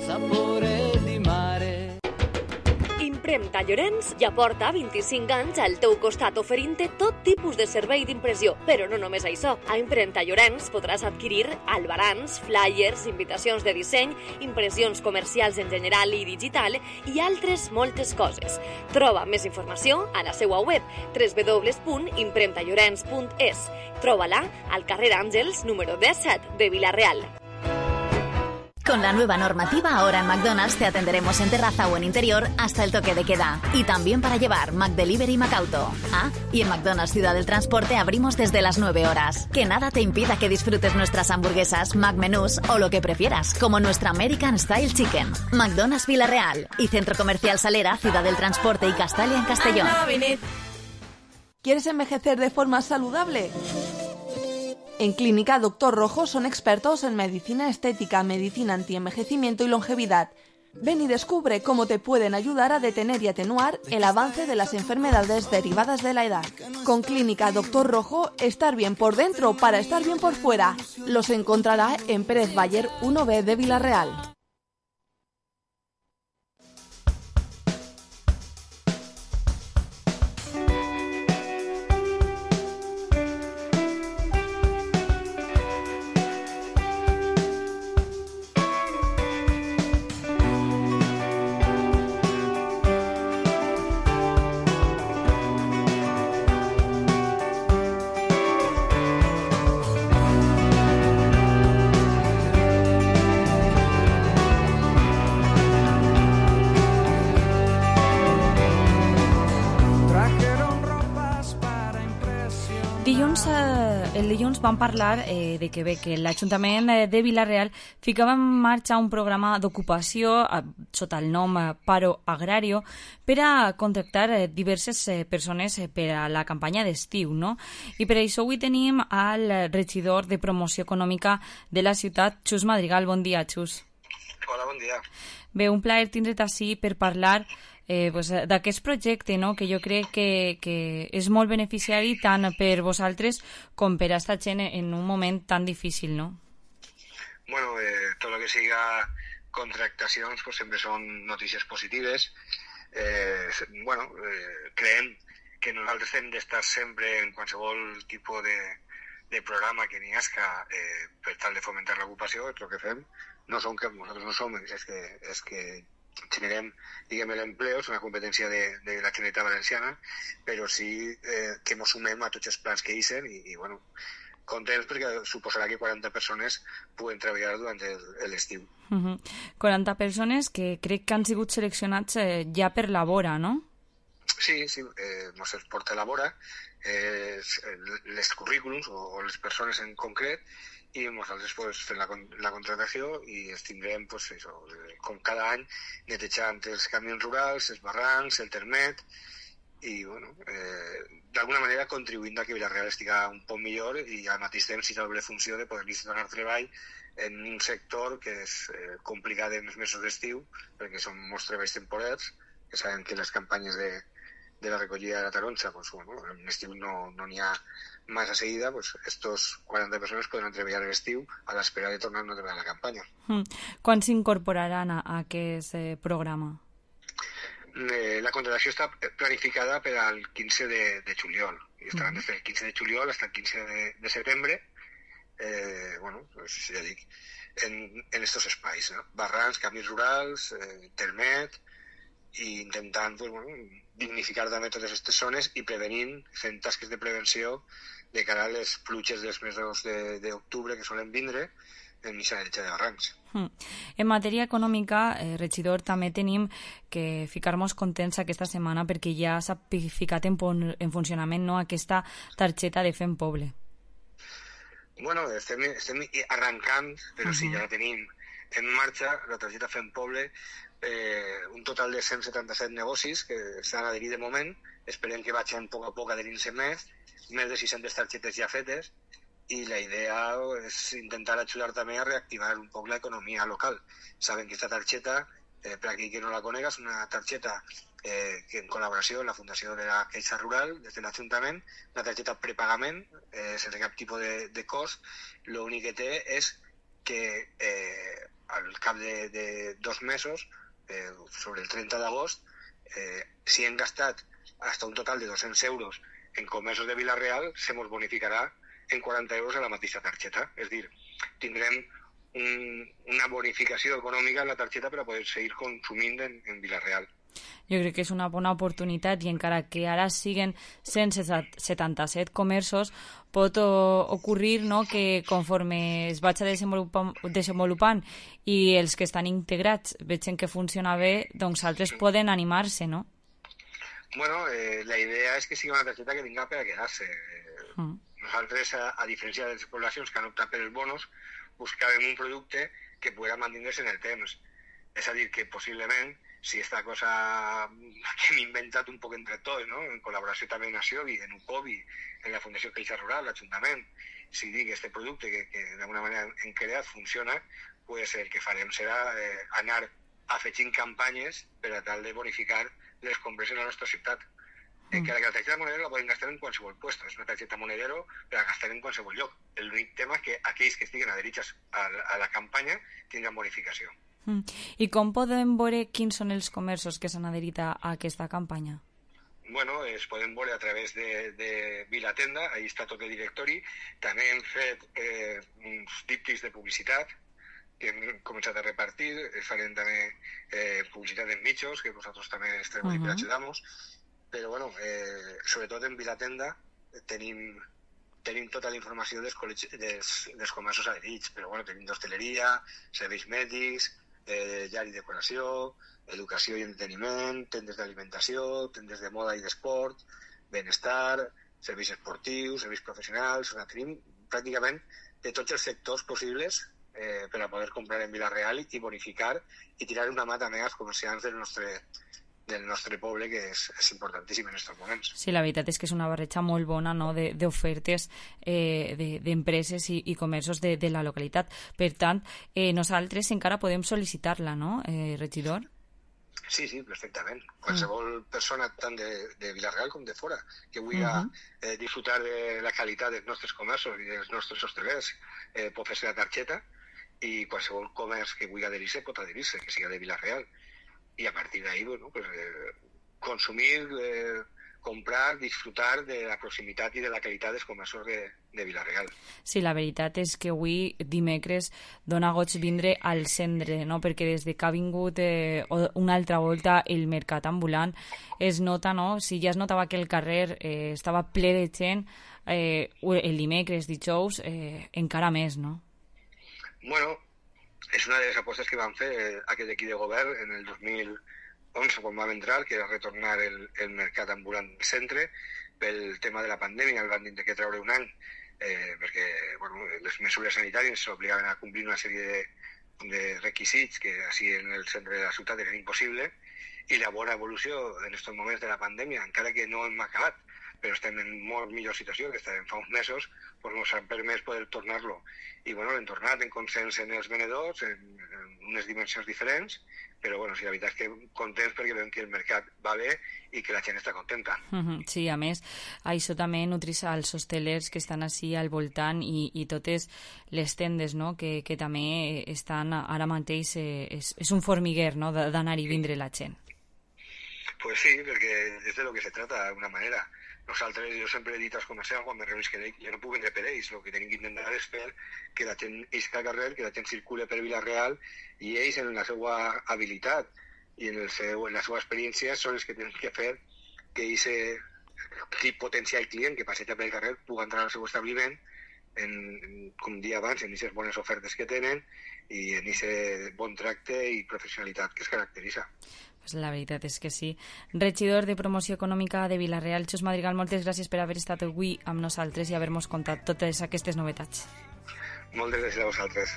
Impremta Llorenç ja porta 25 anys al teu costat oferint-te tot tipus de servei d'impressió. Però no només això. A Impremta Llorenç podràs adquirir albarans, flyers, invitacions de disseny, impressions comercials en general i digital i altres moltes coses. Troba més informació a la seva web www.impremtallorens.es. Troba-la al carrer Àngels, número 17 de Vila-real. Con la nueva normativa, ahora en McDonald's te atenderemos en terraza o en interior hasta el toque de queda. Y también para llevar McDelivery y McAuto. Y en McDonald's Ciudad del Transporte abrimos desde las 9 horas. Que nada te impida que disfrutes nuestras hamburguesas, McMenús o lo que prefieras, como nuestra American Style Chicken. McDonald's Vila-real y Centro Comercial Salera, Ciudad del Transporte y Castalia en Castellón. ¿Quieres envejecer de forma saludable? En Clínica Doctor Rojo son expertos en medicina estética, medicina antienvejecimiento y longevidad. Ven y descubre cómo te pueden ayudar a detener y atenuar el avance de las enfermedades derivadas de la edad. Con Clínica Doctor Rojo, estar bien por dentro para estar bien por fuera. Los encontrará en Pérez Bayer 1B de Vila-real. El dilluns vam parlar de que l'Ajuntament de Vila-real ficava en marxa un programa d'ocupació sota el nom Paro Agrario per a contractar diverses persones per a la campanya d'estiu, no? I per això avui tenim al regidor de Promoció Econòmica de la ciutat, Xus Madrigal. Bon dia, Xus. Hola, bon dia. Bé, un plaer tindre't ací per parlar d'aquest projecte, no? Que jo crec que és molt beneficiari tant per vosaltres com per a esta gent en un moment tan difícil, no? Bueno, tot el que siga contractacions pues, sempre són notícies positives. Creiem que nosaltres hem d'estar sempre en qualsevol tipus de programa que n'hi hagi per tal de fomentar l'ocupació, és el que fem. No som que nosaltres no som, és que generem, diguem, l'empleo, és una competència de la Generalitat Valenciana, però sí que ens sumem a tots els plans que hicen i bueno, contents perquè suposarà que 40 persones puguen treballar durant l'estiu. 40 persones que crec que han sigut seleccionats ja per la Vora, no? Sí, ens els porta la Vora, les currículums o les persones en concret, i nosaltres fem la contractació i ens tindrem, com cada any, netejant els camins rurals, els barrancs, el termet, i, d'alguna manera contribuint a que Vila-real estigui un poc millor i al mateix temps si doble funció de poder-li donar treball en un sector que és complicat en els mesos d'estiu, perquè són molts treballs temporals, que sabem que les campanyes de la recollida de la taronja, pues bueno, en l'estiu no n'hi ha massa seguida, pues estos 40 persones podran treballar a l'estiu a l'espera de tornar a treballar a la campanya. Quan s'incorporaran a aquest programa? La contratació està planificada per al 15 de juliol. I estaran des del 15 de juliol fins al 15 de setembre, pues ja dic, en estos espais, no? Barrancs, camins rurals, internet, i intentant dignificar també totes aquestes zones i prevenint, fent tasques de prevenció de cara a les pluges dels mesos d'octubre que solen vindre en mitja de barrancs. En matèria econòmica, regidor, també tenim que ficar-nos contents aquesta setmana perquè ja s'ha ficat en funcionament aquesta targeta de Fem Poble. Bueno, estem arrencant, però sí, ja la tenim en marxa, la targeta Fem Poble, un total de 177 negocis que estan adherits de moment, esperem que vagin a poc adherint-se més de 600 targetes ja fetes, i la idea és intentar ajudar també a reactivar un poc l'economia local. Saben que aquesta targeta, per aquell que no la conega, és una targeta que en col·laboració amb la Fundació de la Caixa Rural, des de l'Ajuntament, una targeta prepagament, sense cap tipus de cost. L'únic que té és que al cap de 2 mesos, sobre el 30 d'agost, si hem gastat fins a un total de 200 euros en comerços de Vila-real, se mos bonificarà en 40 euros a la mateixa targeta. És a dir, tindrem una bonificació econòmica en la targeta per a poder seguir consumint en Vila-real. Jo crec que és una bona oportunitat i encara que ara siguen 177 comerços, pot ocorrir que conforme es vagi desenvolupant i els que estan integrats vegin que funciona bé, doncs altres poden animar-se, no? Bueno, la idea és que sigui una targeta que vinga per a quedar-se. Nosaltres, a diferència de les poblacions que han optat per els bonos, buscàvem un producte que pugui mantenir-se en el temps. És a dir, que possiblement, si aquesta cosa que hem inventat un poc entre tots, no? En col·laboració també amb Nacionbi, en UCOBI, en la Fundació Caixa Rural, l'Ajuntament, si dic que aquest producte que d'alguna manera hem creat funciona, pues el que farem serà anar afegint campanyes per a tal de bonificar les compres en la nostra ciutat. Encara que la targeta monedero la podem gastar en qualsevol puesto, és una targeta monedero per a gastar en qualsevol lloc. L'únic tema és que aquells que estiguen adherits a la campanya tindran bonificació. I com podem veure quins són els comerços que s'han adherit a aquesta campanya? Bueno, es poden veure a través de Vilatenda, ahí està tot el directori. També hem fet uns díptics de publicitat que hem començat a repartir, farem també publicitat en mitjos, que nosaltres també estem ahí per ajudar-nos. Però bueno, sobretot en Vilatenda tenim tota la informació dels comerços adherits, però bueno, tenim d'hostaleria, serveis mèdics, llar i decoració, educació i entreteniment, tendes d'alimentació, tendes de moda i d'esport, benestar, serveis esportius, serveis professionals. Tenim pràcticament de tots els sectors possibles per a poder comprar en Vila-real i bonificar i tirar una mà també als comerciants del nostre poble, que és importantíssim en aquests moments. Sí, la veritat és que és una barreja molt bona, no?, d'ofertes d'empreses i comerços de la localitat. Per tant, nosaltres encara podem sol·licitar-la, no, regidor? Sí, perfectament. Qualsevol persona, tant de Vila-real com de fora, que vulgui disfrutar de la qualitat dels nostres comerços i dels nostres hostelers, pot fer-se la targeta, i qualsevol comerç que vulgui adherir-se pot adherir-se, que siga de Vila-real. Y a partir de ahí, bueno, pues consumir, comprar, disfrutar de la proximitat i de la qualitat dels comerços de Vila-real. Sí, la veritat és que avui, dimecres, dona goig vindre al centre, no? Perquè des que ha vingut una altra volta el mercat ambulant es nota, no? Si ja es notava que el carrer estava ple de gent, el dimecres, dijous, encara més, no? Bueno, és una de les apostes que van fer aquest equip de govern en el 2011, quan vam entrar, que era retornar el mercat ambulant al centre. Pel tema de la pandèmia el van dir que treure un any, perquè bueno, les mesures sanitàries s'obligaven a complir una sèrie de requisits que així en el centre de la ciutat eren impossible, i la bona evolució en aquests moments de la pandèmia, encara que no hem acabat però estem en molt millor situació que estàvem fa uns mesos, doncs ens ha permès poder tornar-lo. I bueno, l'hem tornat en consens en els venedors, en unes dimensions diferents, però bueno, sí, la veritat és que contents perquè veiem que el mercat va bé i que la gent està contenta. Sí, a més, això també nutris als hostelers que estan així al voltant i totes les tendes, no?, que també estan ara mateix, és un formiguer, no?, d'anar i vindre la gent. Pues sí, perquè és de lo que se trata, d'alguna manera. Nosaltres, jo sempre he dit als comerciants quan me reunisc que jo no puc vendre per ells, el que tenim que intentar és fer que la gent isca al carrer, que la gent circule per Vila-real, i ells, en la seva habilitat i en la seva experiència, són els que tenen que fer que aquest potencial client que passeja pel carrer pugui entrar al seu establiment com dia abans, en aquestes bones ofertes que tenen i en aquest bon tracte i professionalitat que es caracteritza. Pues la veritat és que sí. Regidor de Promoció Econòmica de Vila-real, Xus Madrigal, moltes gràcies per haver estat avui amb nosaltres i haver-nos contat totes aquestes novetats. Moltes gràcies a vosaltres.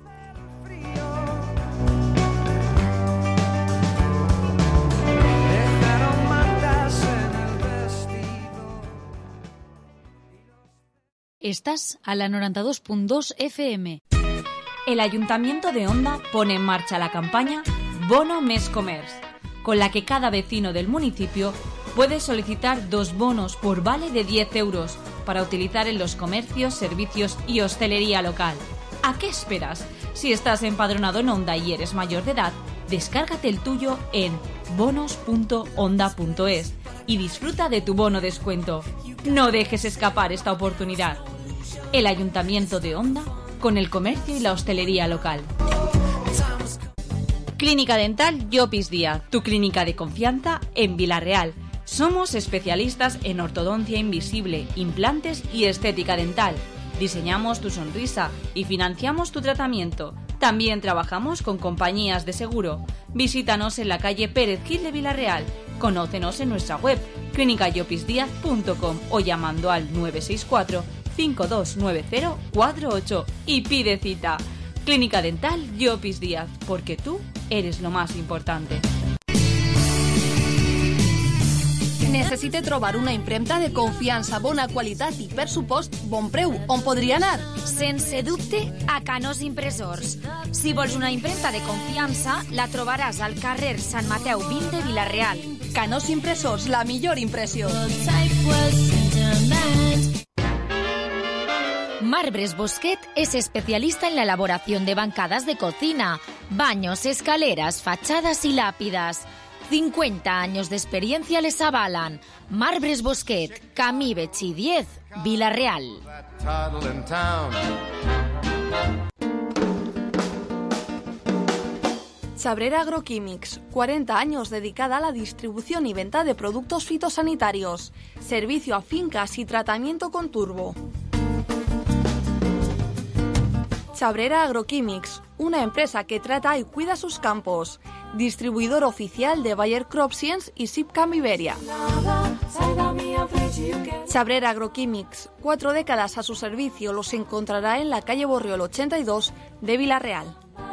Estás a la 92.2 FM. El Ayuntamiento de Onda pone en marcha la campaña Bono Mes Comerç, con la que cada vecino del municipio puede solicitar 2 bonos por vale de 10 euros para utilizar en los comercios, servicios y hostelería local. ¿A qué esperas? Si estás empadronado en Onda y eres mayor de edad, descárgate el tuyo en bonos.onda.es y disfruta de tu bono descuento. No dejes escapar esta oportunidad. El Ayuntamiento de Onda con el comercio y la hostelería local. Clínica Dental Llopis Díaz, tu clínica de confianza en Vila-real. Somos especialistas en ortodoncia invisible, implantes y estética dental. Diseñamos tu sonrisa y financiamos tu tratamiento. También trabajamos con compañías de seguro. Visítanos en la calle Pérez Gil de Vila-real. Conócenos en nuestra web clinicayopisdiaz.com o llamando al 964 529048 y pide cita. Clínica Dental Llopis Díaz, porque tú eres lo más importante. Necessite trobar una impremta de confiança, bona qualitat i, per supost, bon preu. On podria anar? Sense dubte, a Canós Impressors. Si vols una impremta de confiança, la trobaràs al carrer Sant Mateu 20 de Vila-real. Canós Impressors, la millor impressió. Marbres Bosquet es especialista en la elaboración de bancadas de cocina, baños, escaleras, fachadas y lápidas. 50 años de experiencia les avalan. Marbres Bosquet, Camí Betxí 10, Vila-real. Chabrera Agroquímics, 40 años dedicada a la distribución y venta de productos fitosanitarios. Servicio a fincas y tratamiento con turbo. Chabrera Agroquímics, una empresa que trata y cuida sus campos. Distribuidor oficial de Bayer Crop Science y Sipcam Iberia. Chabrera Agroquímics, 4 décadas a su servicio, los encontrará en la calle Borriol 82 de Vila-real.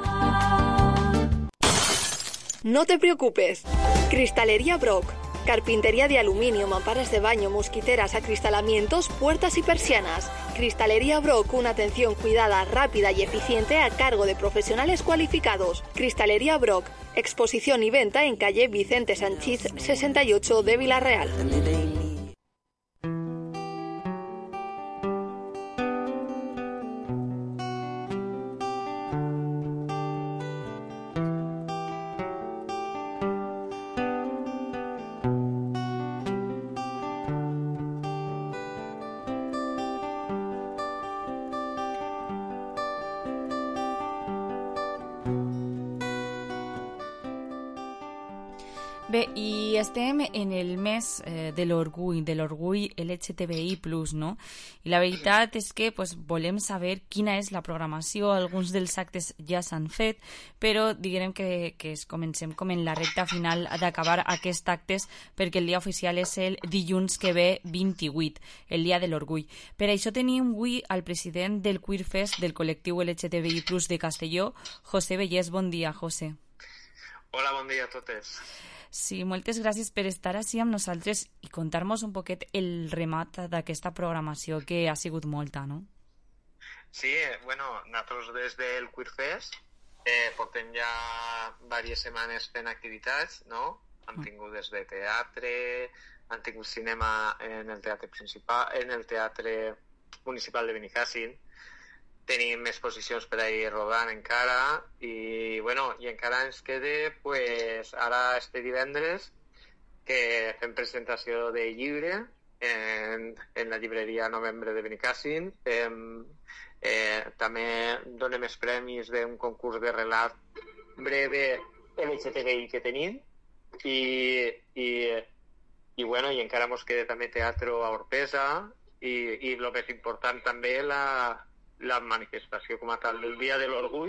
No te preocupes. Cristalería Brock. Carpintería de aluminio, mamparas de baño, mosquiteras, acristalamientos, puertas y persianas. Cristalería Brock, una atención cuidada, rápida y eficiente a cargo de profesionales cualificados. Cristalería Brock, exposición y venta en calle Vicente Sanchís 68 de Vila-real. Bé, i estem en el mes de l'orgull LGTBI+, no? I la veritat és que volem saber quina és la programació. Alguns dels actes ja s'han fet, però diguem que comencem com en la recta final d'acabar aquests actes, perquè el dia oficial és el dilluns que ve 28, el dia de l'orgull. Per això tenim avui al president del Queer Fest del col·lectiu LGTBI+ de Castelló, José Bellés. Bon dia, José. Hola, bon dia a totes. Sí, moltes gràcies per estar així amb nosaltres i contar-nos un poquet el remat d'aquesta programació, que ha sigut molta, no? Sí, bueno, nosaltres des del Queerfest portem ja diverses setmanes fent activitats, no? Han tingut des de teatre, han tingut cinema en el teatre principal, en el teatre municipal de Benicàssim, tenim exposicions per ahir rodant encara i encara ens queda pues, ara este divendres que fem presentació de llibre en la llibreria Novembre de Benicàssim. També donem els premis d'un concurs de relat breve LGTBI que tenim i encara ens queda també teatre a Orpesa i el més important també la manifestació com a tal del Dia de l'Orgull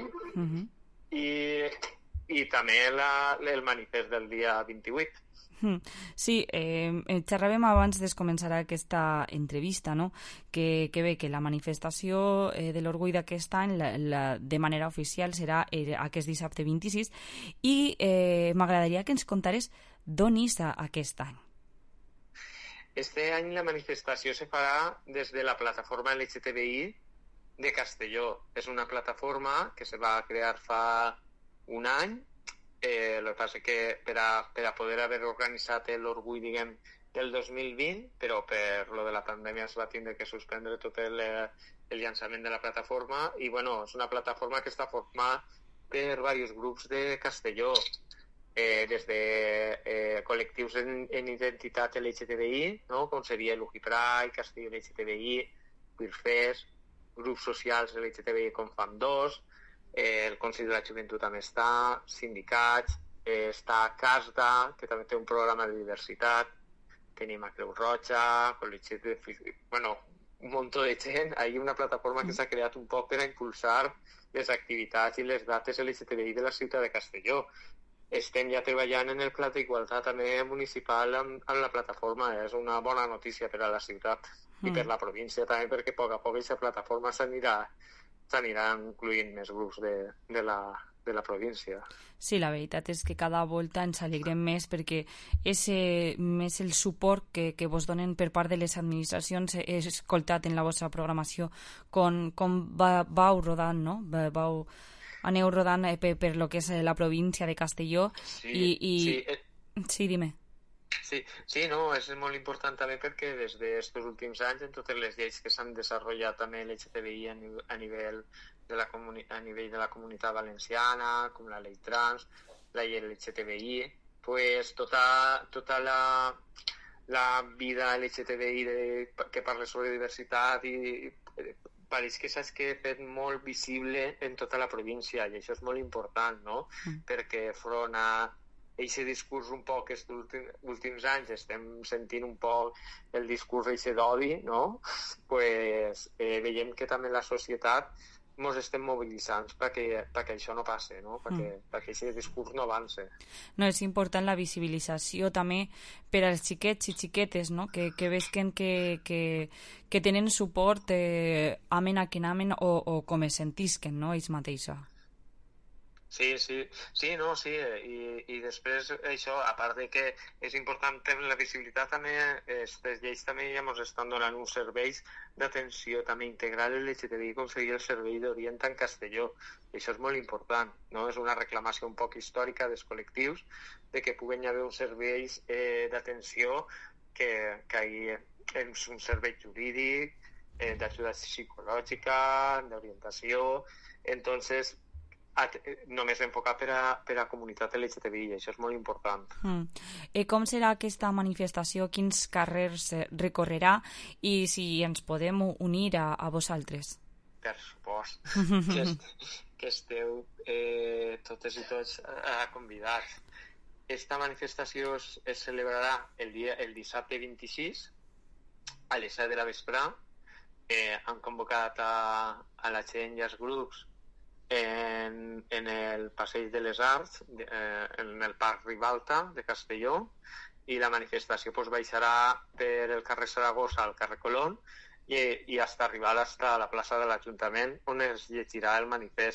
i també el manifest del dia 28. Sí, xerràvem abans de començar aquesta entrevista, no? Que bé, que la manifestació de l'orgull d'aquest any de manera oficial serà aquest dissabte 26 i m'agradaria que ens contares d'on és aquest any. Este any la manifestació se farà des de la plataforma LGTBI de Castelló. És una plataforma que se va crear fa un any. El que passa que per a poder haver organitzat l'orgull, diguem, del 2020, però per lo de la pandèmia es va tindre que suspendre tot el llançament de la plataforma i, és una plataforma que està formada per diversos grups de Castelló, des de col·lectius en identitat LGTBI, no? Com seria l'Ugi Pride, Castelló LGTBI, Queerfest, grups socials LGTBI com FAM2, el Consell de la Joventut també està, sindicats, està CASDA, que també té un programa de diversitat, tenim a Creu Roja, un munt de gent. Hi ha una plataforma que s'ha creat un poc per a impulsar les activitats i les dates LGTBI de la ciutat de Castelló. Estem ja treballant en el pla d'igualtat també municipal amb la plataforma. És una bona notícia per a la ciutat i per la província també, perquè a poc a poc aquesta plataforma s'aniran incluint més grups de la província. Sí, la veritat és que cada volta ens alegrem més perquè és més el suport que vos donen per part de les administracions. He escoltat en la vostra programació com vau rodant, no? Aneu rodant per lo que és la província de Castelló. Sí, dime. Sí, no, és molt important també perquè des d'aquests últims anys en totes les lleis que s'han desenvolupat també l'LGTBI a nivell de la comunitat valenciana, com la llei trans, la llei LGTBI, pues tota la vida LGTBI que parla sobre diversitat i pareix que s'ha fet molt visible en tota la província i això és molt important, no? Perquè front a aquest discurs un poc aquests últims anys estem sentint un poc el discurs d'odi, no? Pues veiem que també la societat ens estem mobilitzant perquè això no passi, no? Perquè aquest discurs no avance. No, és important la visibilització també per als xiquets i xiquetes, no? Que vesquen que tenen suport amen a quin amen o com es sentisquen, no? Ells mateixos. Sí, i després això, a part de que és important la visibilitat, també aquestes lleis també ja ens estan donant uns serveis d'atenció també integral LGTBI, com seria el servei d'Orient en Castelló. I això és molt important, no? És una reclamació un poc històrica dels col·lectius de que puguen haver uns serveis d'atenció que hi és un servei jurídic, d'ajuda psicològica, d'orientació. Entonces, només enfocat per a comunitat LGTBI, això és molt important. Com serà aquesta manifestació? Quins carrers recorrerà? I si ens podem unir a vosaltres? Per supost que esteu totes i tots convidats. Esta manifestació es celebrarà el dissabte 26 a les 7 de la vesprà. Han convocat a la gent i als grups en el Passeig de les Arts, en el Parc Ribalta de Castelló, i la manifestació baixarà per el carrer Saragossa al carrer Colón i fins arribar a la plaça de l'Ajuntament, on es llegirà el manifest.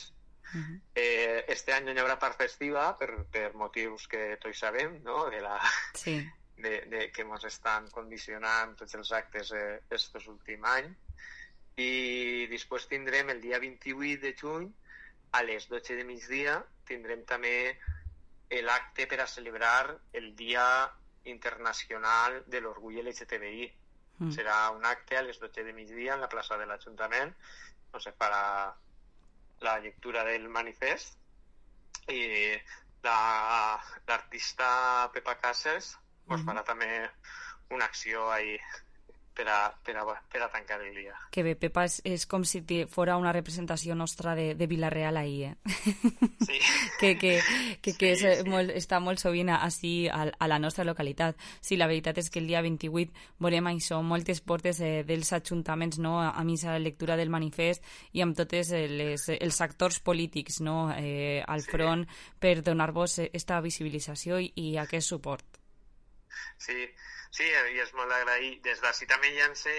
Este any no hi haurà part festiva per motius que tots sabem, no? Que ens estan condicionant tots els actes estos últims anys. I després tindrem el dia 28 de juny a les 12 de migdia tindrem també l'acte per a celebrar el Dia Internacional de l'Orgull LGTBI. Serà un acte a les 12 de migdia en la plaça de l'Ajuntament on se farà la lectura del manifest i l'artista Pepa Casas farà també una acció ahí per a tancar el dia. Que bé, Pepa és com si fora una representació nostra de Vila-real ahir, Sí. que està molt sovint així a la nostra localitat. Sí, la veritat és que el dia 28 veurem això, moltes portes dels ajuntaments, no?, a missa la lectura del manifest i amb tots els actors polítics, no?, al front per donar-vos aquesta visibilització i aquest suport. Sí, i és molt d'agrair. Des d'ací també llancé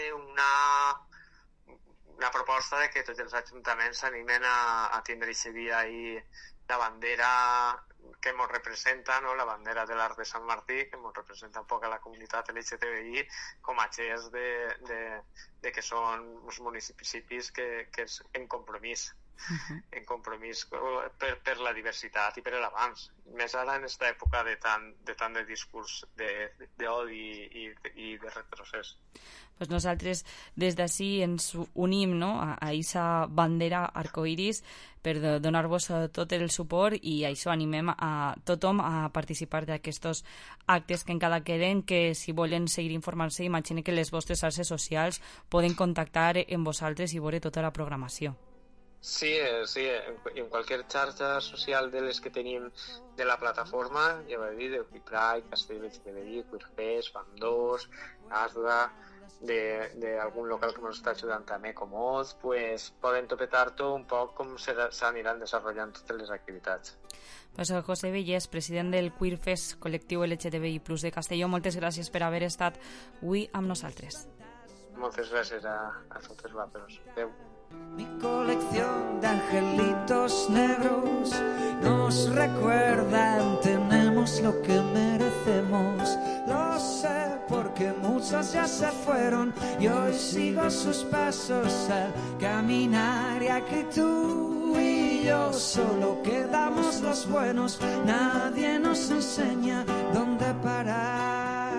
una proposta de que tots els ajuntaments s'animen a tindre aquest dia ahí la bandera que ens representa, no? La bandera de l'Arc de Sant Martí, que ens representa un poc a la comunitat LGTBI, com a gest de que són uns municipis que és en compromís. En compromís per la diversitat i per l'avanç. Més ara en aquesta època de tant de discurs d'odi i de retrocés. Pues nosaltres des d'ací ens unim, no?, a aquesta bandera arcoiris per donar-vos tot el suport i això animem a tothom a participar d'aquests actes que encara queden, que si volen seguir informant-se, imagine que les vostres xarxes socials poden contactar amb vosaltres i veure tota la programació. Sí, en qualsevol xarxa social de les que tenim de la plataforma, ja va dir, de Pride, Castell LGTBI, Queerfest, Fan2, ASDA, d'algun local que ens està ajudant també com Oz, pues poden topetar-ho un poc com s'aniran desenvolupant totes les activitats. Pues José Vellés, president del Queerfest col·lectiu LGTBI+ de Castelló, moltes gràcies per haver estat avui amb nosaltres. Moltes gràcies a totes vosaltres. Adéu. Mi colección de angelitos negros nos recuerdan, tenemos lo que merecemos. Lo sé porque muchos ya se fueron y hoy sigo sus pasos al caminar. Y aquí tú y yo solo quedamos los buenos, nadie nos enseña dónde parar.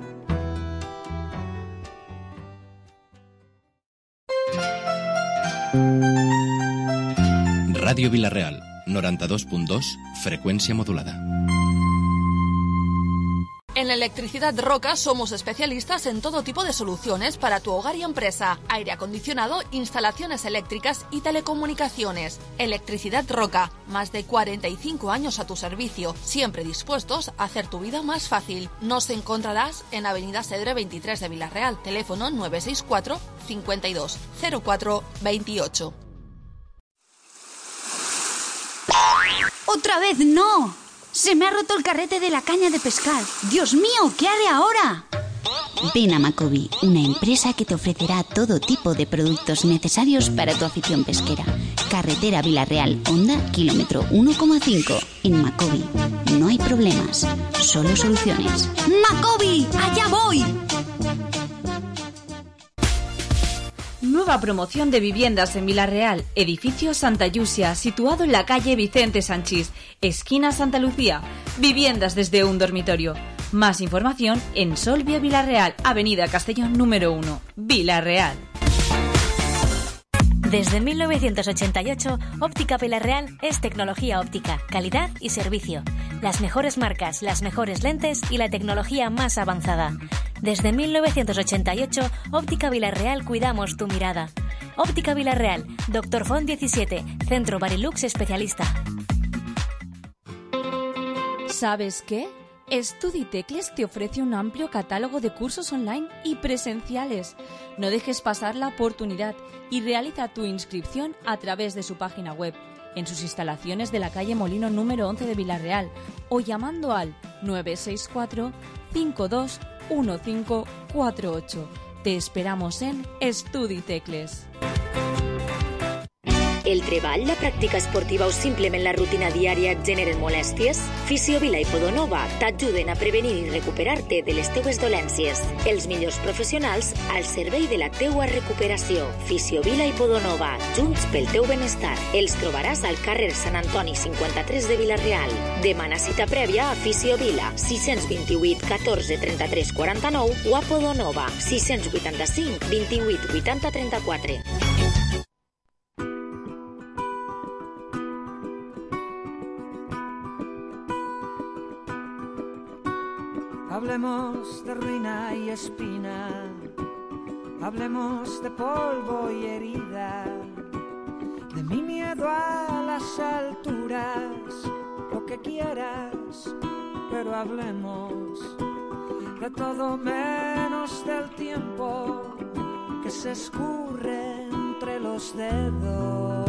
Radio Vila-real, 92.2, frecuencia modulada. En Electricidad Roca somos especialistas en todo tipo de soluciones para tu hogar y empresa, aire acondicionado, instalaciones eléctricas y telecomunicaciones. Electricidad Roca, más de 45 años a tu servicio, siempre dispuestos a hacer tu vida más fácil. Nos encontrarás en Avenida Cedre 23 de Vila-real, teléfono 964 52 04 28. ¡Otra vez no! ¡Se me ha roto el carrete de la caña de pescar! ¡Dios mío! ¿Qué haré ahora? Ven a Macobi, una empresa que te ofrecerá todo tipo de productos necesarios para tu afición pesquera. Carretera Vila-real, Honda, kilómetro 1,5. En Macobi no hay problemas, solo soluciones. ¡Macobi! ¡Allá voy! Nueva promoción de viviendas en Vila-real, edificio Santa Yusia, situado en la calle Vicente Sanchís, esquina Santa Lucía. Viviendas desde un dormitorio. Más información en Solvia Vila-real, avenida Castellón número 1, Vila-real. Desde 1988, Óptica Vila-real es tecnología óptica, calidad y servicio. Las mejores marcas, las mejores lentes y la tecnología más avanzada. Desde 1988, Óptica Vila-real cuidamos tu mirada. Óptica Vila-real, Dr. Font 17, Centro Barilux Especialista. ¿Sabes qué? StudiTecles te ofrece un amplio catálogo de cursos online y presenciales. No dejes pasar la oportunidad y realiza tu inscripción a través de su página web, en sus instalaciones de la calle Molino número 11 de Vila-real o llamando al 964 52 1548. Te esperamos en StudiTecles. El treball, la pràctica esportiva o simplement la rutina diària et generen molèsties? Fisiovila i Podonova t'ajuden a prevenir i recuperar-te de les teues dolències. Els millors professionals al servei de la teua recuperació. Fisiovila i Podonova, junts pel teu benestar. Els trobaràs al carrer Sant Antoni 53 de Vila-real. Demana cita prèvia a Fisiovila, 628 14 33 49 o a Podonova, 685 28 80 34. Hablemos de ruina y espina, hablemos de polvo y herida, de mi miedo a las alturas, lo que quieras, pero hablemos de todo menos del tiempo que se escurre entre los dedos.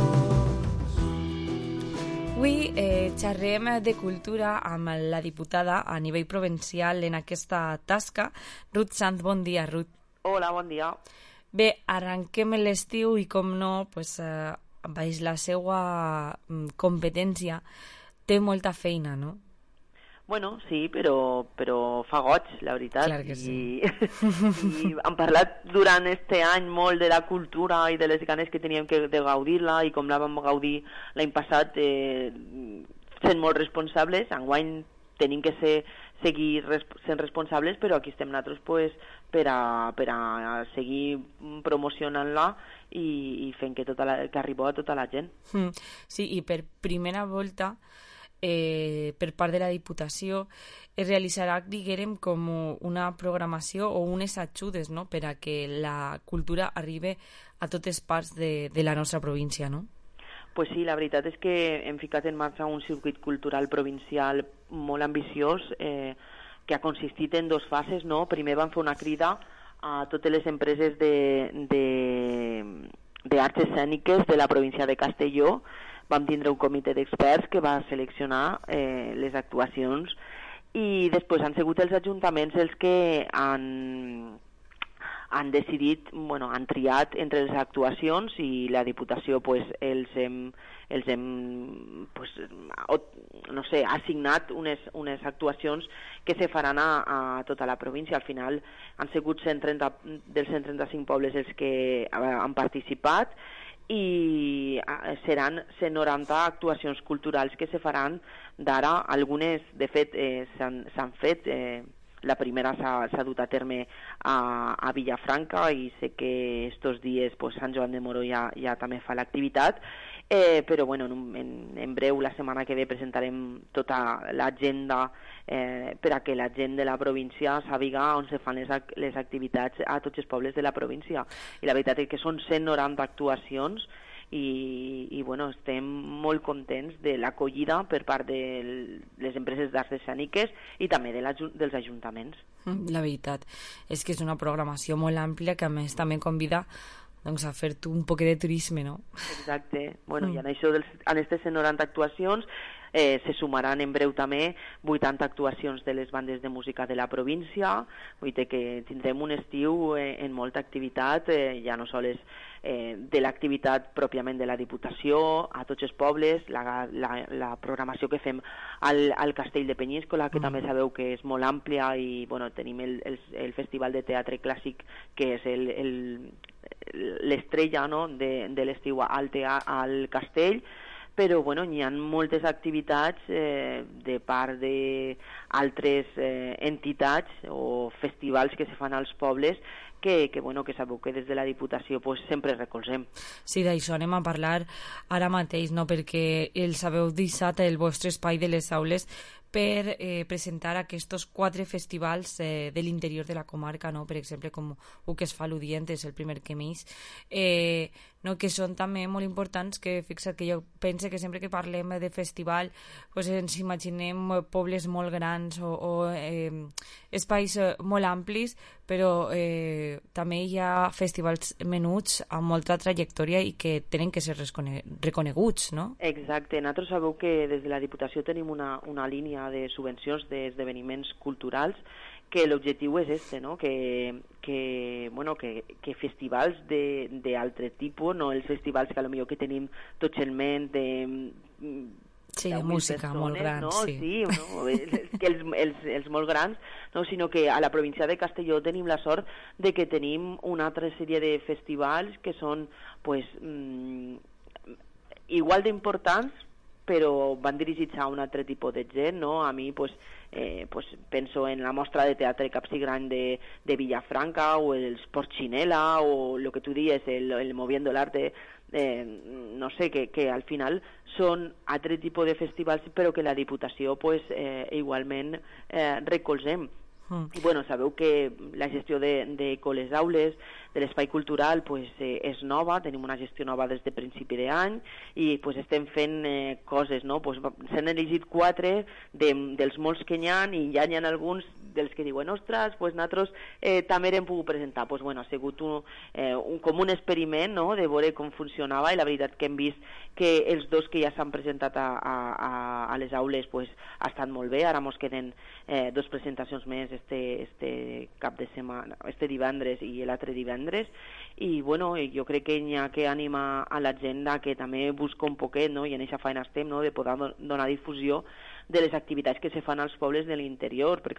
Avui xerrem de cultura amb la diputada a nivell provincial en aquesta tasca. Ruth Sant, bon dia, Ruth. Hola, bon dia. Bé, arrenquem l'estiu i, com no, baix la seva competència té molta feina, no? Bueno, sí, però fa goig, la veritat. Clar que sí. I hem parlat durant este any molt de la cultura i de les ganes que teníem de gaudir-la i com la vam gaudir l'any passat sent molt responsables. Enguany tenim que seguir sent responsables, però aquí estem nosaltres per a seguir promocionant-la i fent que arribi a tota la gent. Sí, i per primera volta per part de la Diputació es realitzarà, diguem, com una programació o unes ajudes, no?, per a que la cultura arribi a totes parts de la nostra província, no? Pues sí, la veritat és que hem ficat en marxa un circuit cultural provincial molt ambiciós que ha consistit en dos fases, no? Primer vam fer una crida a totes les empreses d'arts escèniques de la província de Castelló. Vam tindre un comitè d'experts que va seleccionar les actuacions i després han sigut els ajuntaments els que han decidit, han triat entre les actuacions i la Diputació els hem assignat unes actuacions que se faran a tota la província. Al final han sigut 130 dels 135 pobles els que han participat i seran 190 actuacions culturals que se faran d'ara. Algunes, de fet, s'han fet. La primera s'ha dut a terme a Villafranca i sé que estos dies Sant Joan de Moró ja també fa l'activitat, però en breu, la setmana que ve, presentarem tota l'agenda per a que la gent de la província sàpiga on se fan les activitats a tots els pobles de la província. I la veritat és que són 190 actuacions i estem molt contents de l'acollida per part de les empreses d'arts escèniques i també dels ajuntaments. La veritat és que és una programació molt àmplia que a més també convida a fer-te un poc de turisme, no? Exacte. I en això en aquestes 190 actuacions se sumaran en breu també 80 actuacions de les bandes de música de la província, vull dir que tindrem un estiu en molta activitat, ja no sols de l'activitat pròpiament de la Diputació, a tots els pobles, la programació que fem al Castell de Penyíscola, que també sabeu que és molt àmplia, i tenim el Festival de Teatre Clàssic, que és l'estrella de l'estiu al Castell, però hi ha moltes activitats de part d'altres entitats o festivals que se fan als pobles que sabeu que des de la Diputació sempre recolzem. Sí, d'això anem a parlar ara mateix, no? Perquè els sabeu deixat el vostre espai de les aules per presentar aquests 4 festivals de l'interior de la comarca, no? Per exemple, com el que es fa l'Udient, és el primer que més, que són també molt importants, que fixa't que jo penso que sempre que parlem de festival ens imaginem pobles molt grans o espais molt amplis, però també hi ha festivals menuts amb molta trajectòria i que tenen que ser reconeguts, no? Exacte. Nosaltres sabeu que des de la Diputació tenim una línia de subvencions d'esdeveniments culturals que l'objectiu és no? que festivals d'altre tipus, no els festivals que potser que tenim tots en ment de música persones, molt gran, no? sí. No? Que els molt grans, no? Sinó que a la província de Castelló tenim la sort de que tenim una altra sèrie de festivals que són pues, igual d'importants, però van dirigits a un altre tipus de gent, no? A mi, penso en la mostra de teatre Capsigrany de Villafranca, o el Porchinela, o el que tu dies, el Moviendo el Arte, no sé, que al final són altre tipus de festivals, però que la Diputació, igualment, recolzem. I bueno, sabeu que la gestió de les aules, de l'espai cultural, és nova, tenim una gestió nova des de principi d'any i estem fent coses, no? S'han elegit 4 dels molts que n'hi ha, i ja n'hi ha alguns dels que diuen, ostres, nosaltres també hem pogut presentar. Ha sigut com un experiment, no?, de veure com funcionava, i la veritat que hem vist que els 2 que ja s'han presentat a les aules ha estat molt bé. Ara mos queden 2 presentacions més este cap de setmana, este divendres i l'altre divendres, i bueno, jo crec que n'hi ha que animar a la gent que també busca un poquet, no?, i en aquesta feina estem, no?, de poder donar difusió de les activitats que se fan als pobles de l'interior, perquè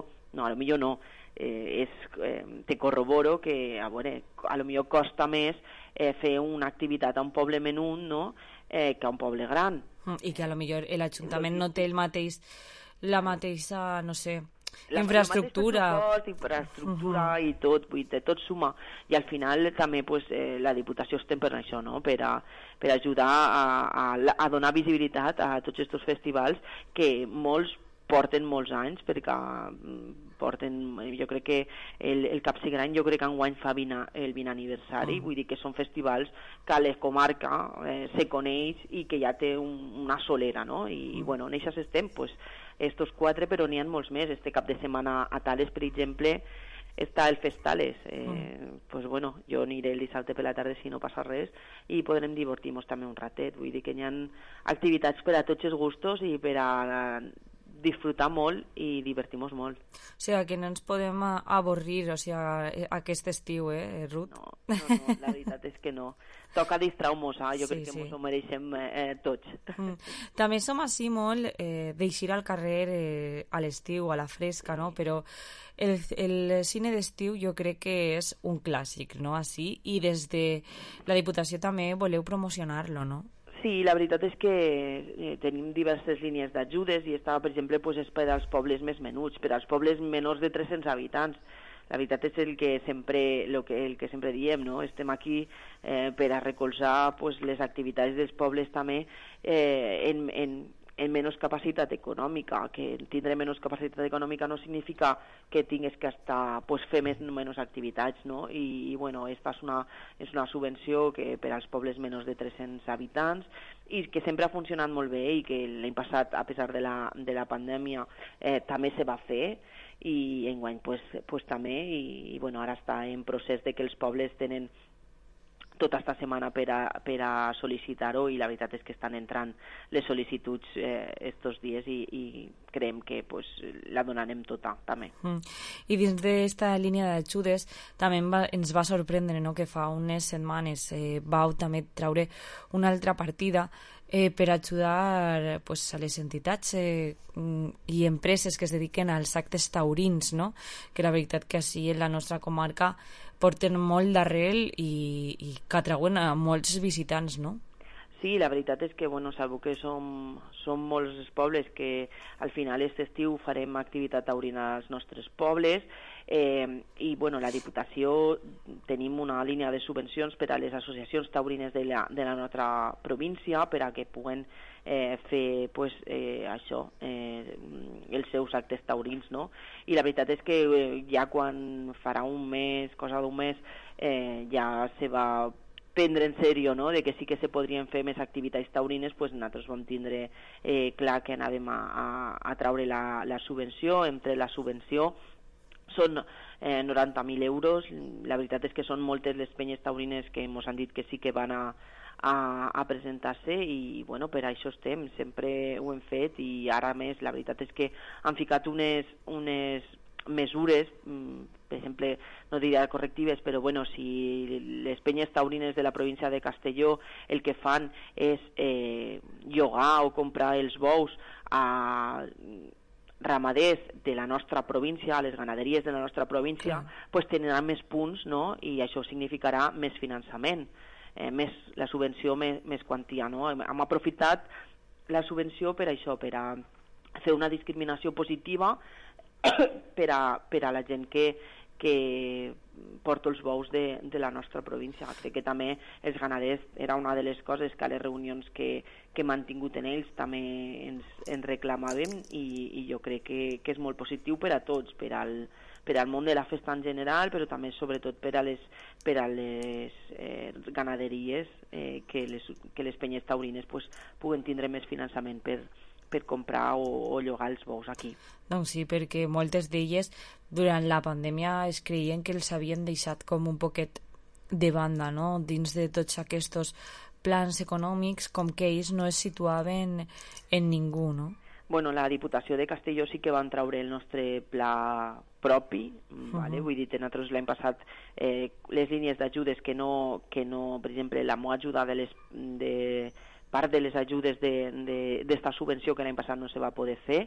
te corroboro que a lo millor costa més fer una activitat a un poble menut, no?, que a un poble gran. I que a lo millor l'Ajuntament no té la mateixa, no sé, infraestructura i tot, tot suma, i al final també la Diputació estem per això, no?, per ajudar a donar visibilitat a tots aquests festivals que molts porten molts anys, perquè jo crec que el Capsigrany enguany fa el 20 aniversari, vull dir que són festivals que a la comarca se coneix i que ja té una solera, no? I bueno, en això estem, estos 4, però n'hi ha molts més. Este cap de setmana a Tales, per exemple, està el Festales. Bueno, jo aniré el dissabte per la tarda si no passa res, i podrem divertir-nos també un ratet. Vull dir que hi ha activitats per a tots els gustos i per a disfrutar molt i divertir-nos molt. O sigui, que no ens podem avorrir, o sigui, aquest estiu, Ruth? No, la veritat és que no. Toca distraure-nos, jo crec que ens ho mereixem tots. També som així molt d'eixir al carrer a l'estiu, a la fresca, no? Però el cine d'estiu jo crec que és un clàssic, no? Així, i des de la Diputació també voleu promocionar-lo, no? Sí, la veritat és que tenim diverses línies d'ajudes, i estava, per exemple, és per als pobles més menuts, per als pobles menors de 300 habitants. La veritat és el que sempre diem, no? Estem aquí per a recolzar les activitats dels pobles també en menys capacitat econòmica. Que tindre menys capacitat econòmica no significa que tingues que fer menys activitats, no? I bueno, esta és una subvenció que per als pobles menys de 300 habitants, i que sempre ha funcionat molt bé, i que l'any passat, a pesar de la pandèmia, també se va fer, i enguany també, i bueno, ara està en procés de que els pobles tenen tota esta setmana per a sol·licitar-ho, i la veritat és que estan entrant les sol·licituds estos dies, i creiem que la donarem tota, també. I dins d'esta línia d'ajudes també ens va sorprendre, no?, que fa unes setmanes vau també treure una altra partida per ajudar a les entitats i empreses que es dediquen als actes taurins, no?, que la veritat que així en la nostra comarca porten molt d'arrel i que atrauen a molts visitants, no? Sí, la veritat és que, sabeu que som molts els pobles que al final aquest estiu farem activitat taurina als nostres pobles, i la Diputació tenim una línia de subvencions per a les associacions taurines de la nostra província, per a que puguen fer els seus actes taurins, no? I la veritat és que ja quan farà cosa d'un mes, ja se va prendre en sèrio, no?, de que sí que se podrien fer més activitats taurines, nosaltres vam tindre clar que anàvem a traure la subvenció. Entre la subvenció són 90.000 euros. La veritat és que són moltes les penyes taurines que ens han dit que sí que van a presentar-se i bueno, per això estem, sempre ho hem fet i ara més, la veritat és que han ficat unes mesures, per exemple, no diria correctives, però bueno, si les penyes taurines de la província de Castelló el que fan és llogar o comprar els bous a ramaders de la nostra província, a les ganaderies de la nostra província, pues tindran més punts, no? I això significarà més finançament, més la subvenció, més quantia, no? Hem aprofitat la subvenció per això, per a fer una discriminació positiva per a la gent que porta els bous de la nostra província. Crec que també els ganaders era una de les coses que a les reunions que hem tingut en ells també ens reclamàvem i jo crec que és molt positiu per a tots, per al món de la festa en general, però també sobretot per a les ganaderies que les penyes taurines pues, puguen tindre més finançament per comprar o llogar els bous aquí. Doncs sí, perquè moltes d'elles durant la pandèmia es creien que els havien deixat com un poquet de banda, no? Dins de tots aquests plans econòmics, com que ells no es situaven en ningú, no? Bueno, la Diputació de Castelló sí que van treure el nostre pla propi, vale? Vull dir, nosaltres l'any passat les línies d'ajudes que no, per exemple, la meva ajuda de part de les ajudes d'esta subvenció que l'any passat no se va poder fer,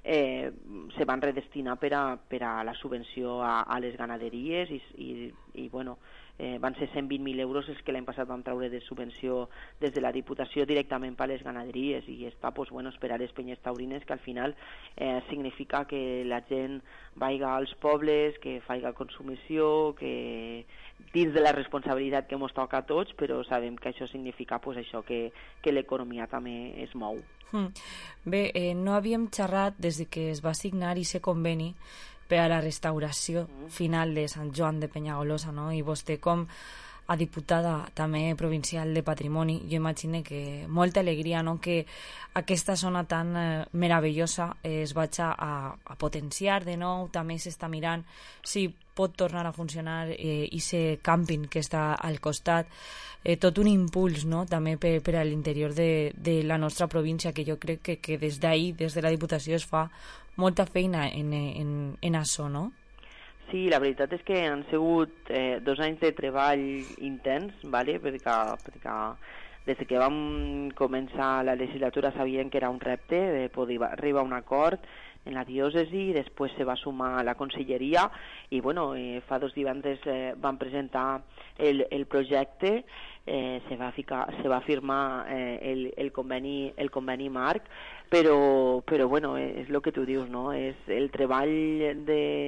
se van redestinar per a la subvenció a les ganaderies i bueno, van ser 120.000 euros els que l'any passat vam treure de subvenció des de la Diputació directament per a les ganaderies i està pues, bueno, esperar les penyes taurines que al final significa que la gent vaiga als pobles, que faiga consumició, que dins de la responsabilitat que ens toca a tots, però sabem que això significa pues, això que l'economia també es mou. Bé, no havíem xerrat des que es va signar aquest conveni per a la restauració final de Sant Joan de Penyagolosa, no? I vostè com a diputada també provincial de Patrimoni, jo imagino que molta alegria, no? Que aquesta zona tan meravellosa es vagi a potenciar de nou, també s'està mirant si pot tornar a funcionar ese càmping que està al costat, tot un impuls, no? També per a l'interior de la nostra província, que jo crec que des d'ahí, des de la Diputació, es fa molta feina en això, no? Sí, la veritat és que han sigut 2 anys de treball intens, ¿vale? perquè des que vam començar la legislatura sabien que era un repte de poder arribar a un acord en la diòcesi, després se va sumar a la conselleria i bueno, fa 2 divendres van presentar el projecte, se va firmar el conveni marc, però bueno, és el que tu dius, no? És el treball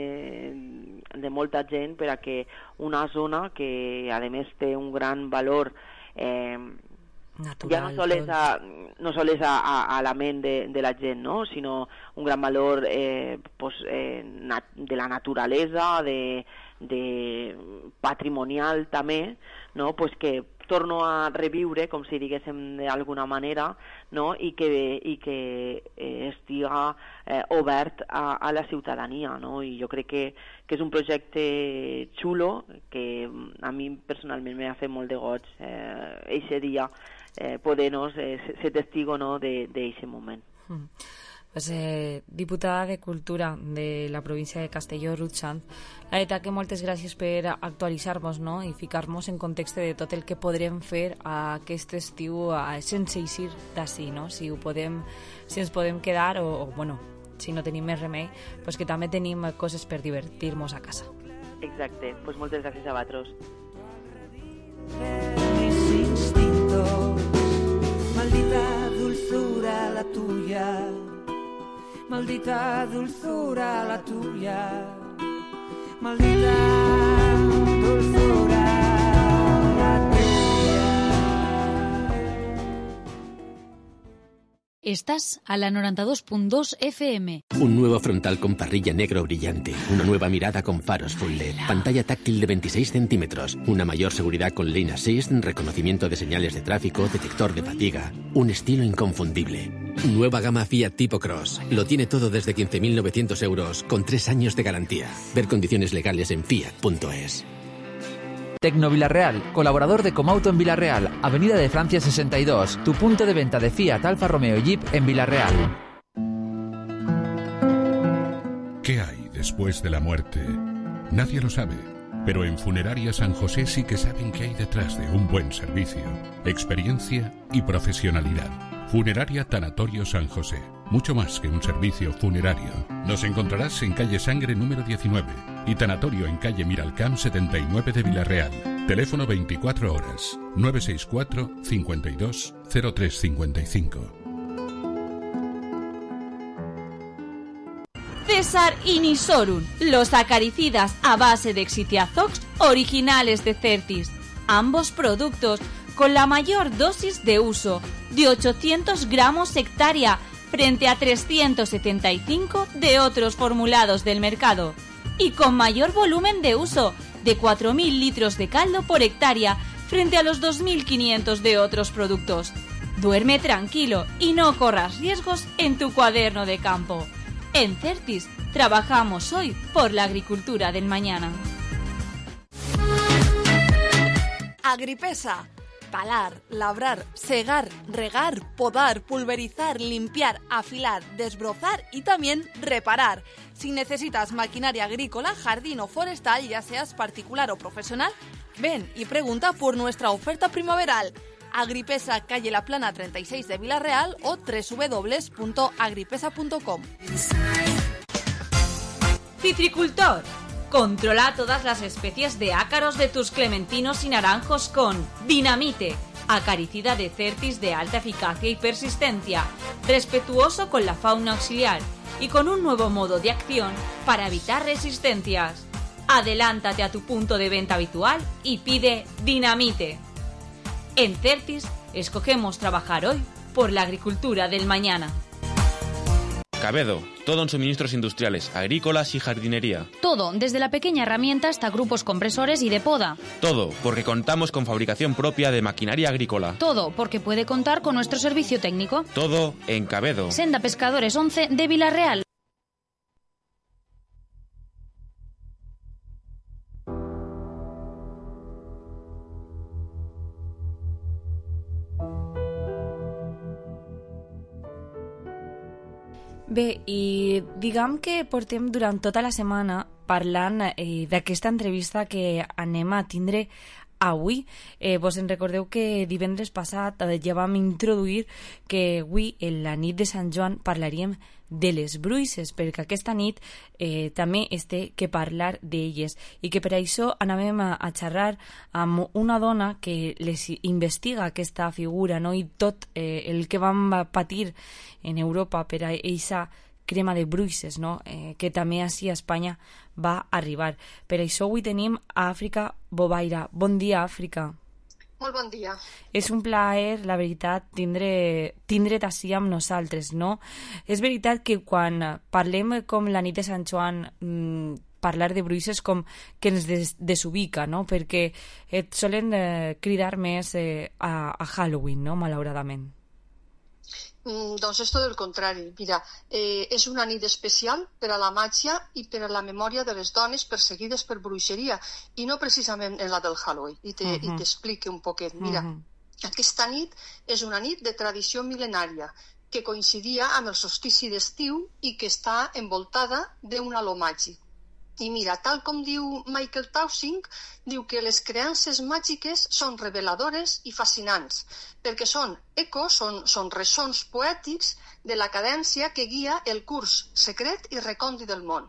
de molta gent per a que una zona que a més té un gran valor natural, ja no sols a la ment de la gent, no? Sinó un gran valor de la naturalesa, de patrimonial també, no? Pues que torno a reviure, com si diguéssim d'alguna manera, no? I que estiga obert a la ciutadania, no? I jo crec que és un projecte xulo que a mi personalment m'ha fet molt de goig eixe dia poder-nos ser testigo, no? d'eixe moment. Pues, diputada de Cultura de la província de Castelló, Ruth Sanz, la veritat que moltes gràcies per actualitzar-nos, no? I ficar-nos en context de tot el que podrem fer aquest estiu sense eixir d'ací, no? Si ens podem quedar o bueno, si no tenim més remei, pues que també tenim coses per divertir-nos a casa. Exacte, pues moltes gràcies a vosaltres. Maldita dulzura la tuya, maldita dulzura la tuya, maldita dulzura la tuya. Estás a la 92.2 FM. Un nuevo frontal con parrilla negro brillante, una nueva mirada con faros full LED, pantalla táctil de 26 centímetros, una mayor seguridad con Lane Assist, reconocimiento de señales de tráfico, detector de fatiga, un estilo inconfundible. Nueva gama Fiat Tipo Cross. Lo tiene todo desde 15.900 euros con 3 años de garantía. Ver condiciones legales en fiat.es. Tecno Villarreal, colaborador de Comauto en Villarreal, Avenida de Francia 62, tu punto de venta de Fiat, Alfa Romeo y Jeep en Villarreal. ¿Qué hay después de la muerte? Nadie lo sabe, pero en Funeraria San José sí que saben qué hay detrás de un buen servicio, experiencia y profesionalidad. Funeraria Tanatorio San José, mucho más que un servicio funerario. Nos encontrarás en calle Sangre número 19 y tanatorio en calle Miralcamp 79 de Villarreal. Teléfono 24 horas, 964 52 0355. César y Nisorun, los acaricidas a base de Exitiazox originales de Certis. Ambos productos con la mayor dosis de uso, de 800 gramos hectárea, frente a 375 de otros formulados del mercado. Y con mayor volumen de uso, de 4.000 litros de caldo por hectárea, frente a los 2.500 de otros productos. Duerme tranquilo y no corras riesgos en tu cuaderno de campo. En Certis, trabajamos hoy por la agricultura del mañana. Agripesa. Talar, labrar, segar, regar, podar, pulverizar, limpiar, afilar, desbrozar y también reparar. Si necesitas maquinaria agrícola, jardín o forestal, ya seas particular o profesional, ven y pregunta por nuestra oferta primaveral. Agripesa, calle La Plana 36 de Villarreal o www.agripesa.com. Citricultor. Controla todas las especies de ácaros de tus clementinos y naranjos con Dinamite, acaricida de Certis de alta eficacia y persistencia, respetuoso con la fauna auxiliar y con un nuevo modo de acción para evitar resistencias. Adelántate a tu punto de venta habitual y pide Dinamite. En Certis escogemos trabajar hoy por la agricultura del mañana. Cabedo, todo en suministros industriales, agrícolas y jardinería. Todo, desde la pequeña herramienta hasta grupos compresores y de poda. Todo, porque contamos con fabricación propia de maquinaria agrícola. Todo, porque puede contar con nuestro servicio técnico. Todo en Cabedo. Senda Pescadores 11 de Villarreal. Bé, i diguem que portem durant tota la setmana parlant d'aquesta entrevista que anem a tindre avui. Vos en recordeu que divendres passat ja vam introduir que avui, en la nit de Sant Joan, parlaríem de les bruixes, perquè aquesta nit també es té que parlar d'elles i que per això anàvem a xerrar amb una dona que les investiga aquesta figura, no? I tot el que vam patir en Europa per a eixa crema de bruixes, no? Que també així a Espanya va arribar. Per això avui tenim a Àfrica Bobaira. Bon dia, Àfrica. Molt bon dia. És un plaer, la veritat, tindre't així amb nosaltres, no? És veritat que quan parlem com la nit de Sant Joan, parlar de bruixes com que ens desubica, no? Perquè et solen cridar més a Halloween, no? Malauradament. Doncs és tot el contrari. Mira, és una nit especial per a la màgia i per a la memòria de les dones perseguides per bruixeria, i no precisament en la del Halloween. I t'explique un poquet. Mira, aquesta nit és una nit de tradició mil·lenària que coincidia amb el solstici d'estiu i que està envoltada d'un halo màgic. I mira, tal com diu Michael Tausing, diu que les creences màgiques són reveladores i fascinants, perquè són ecos, són ressons poètics de la cadència que guia el curs secret i recòndit del món.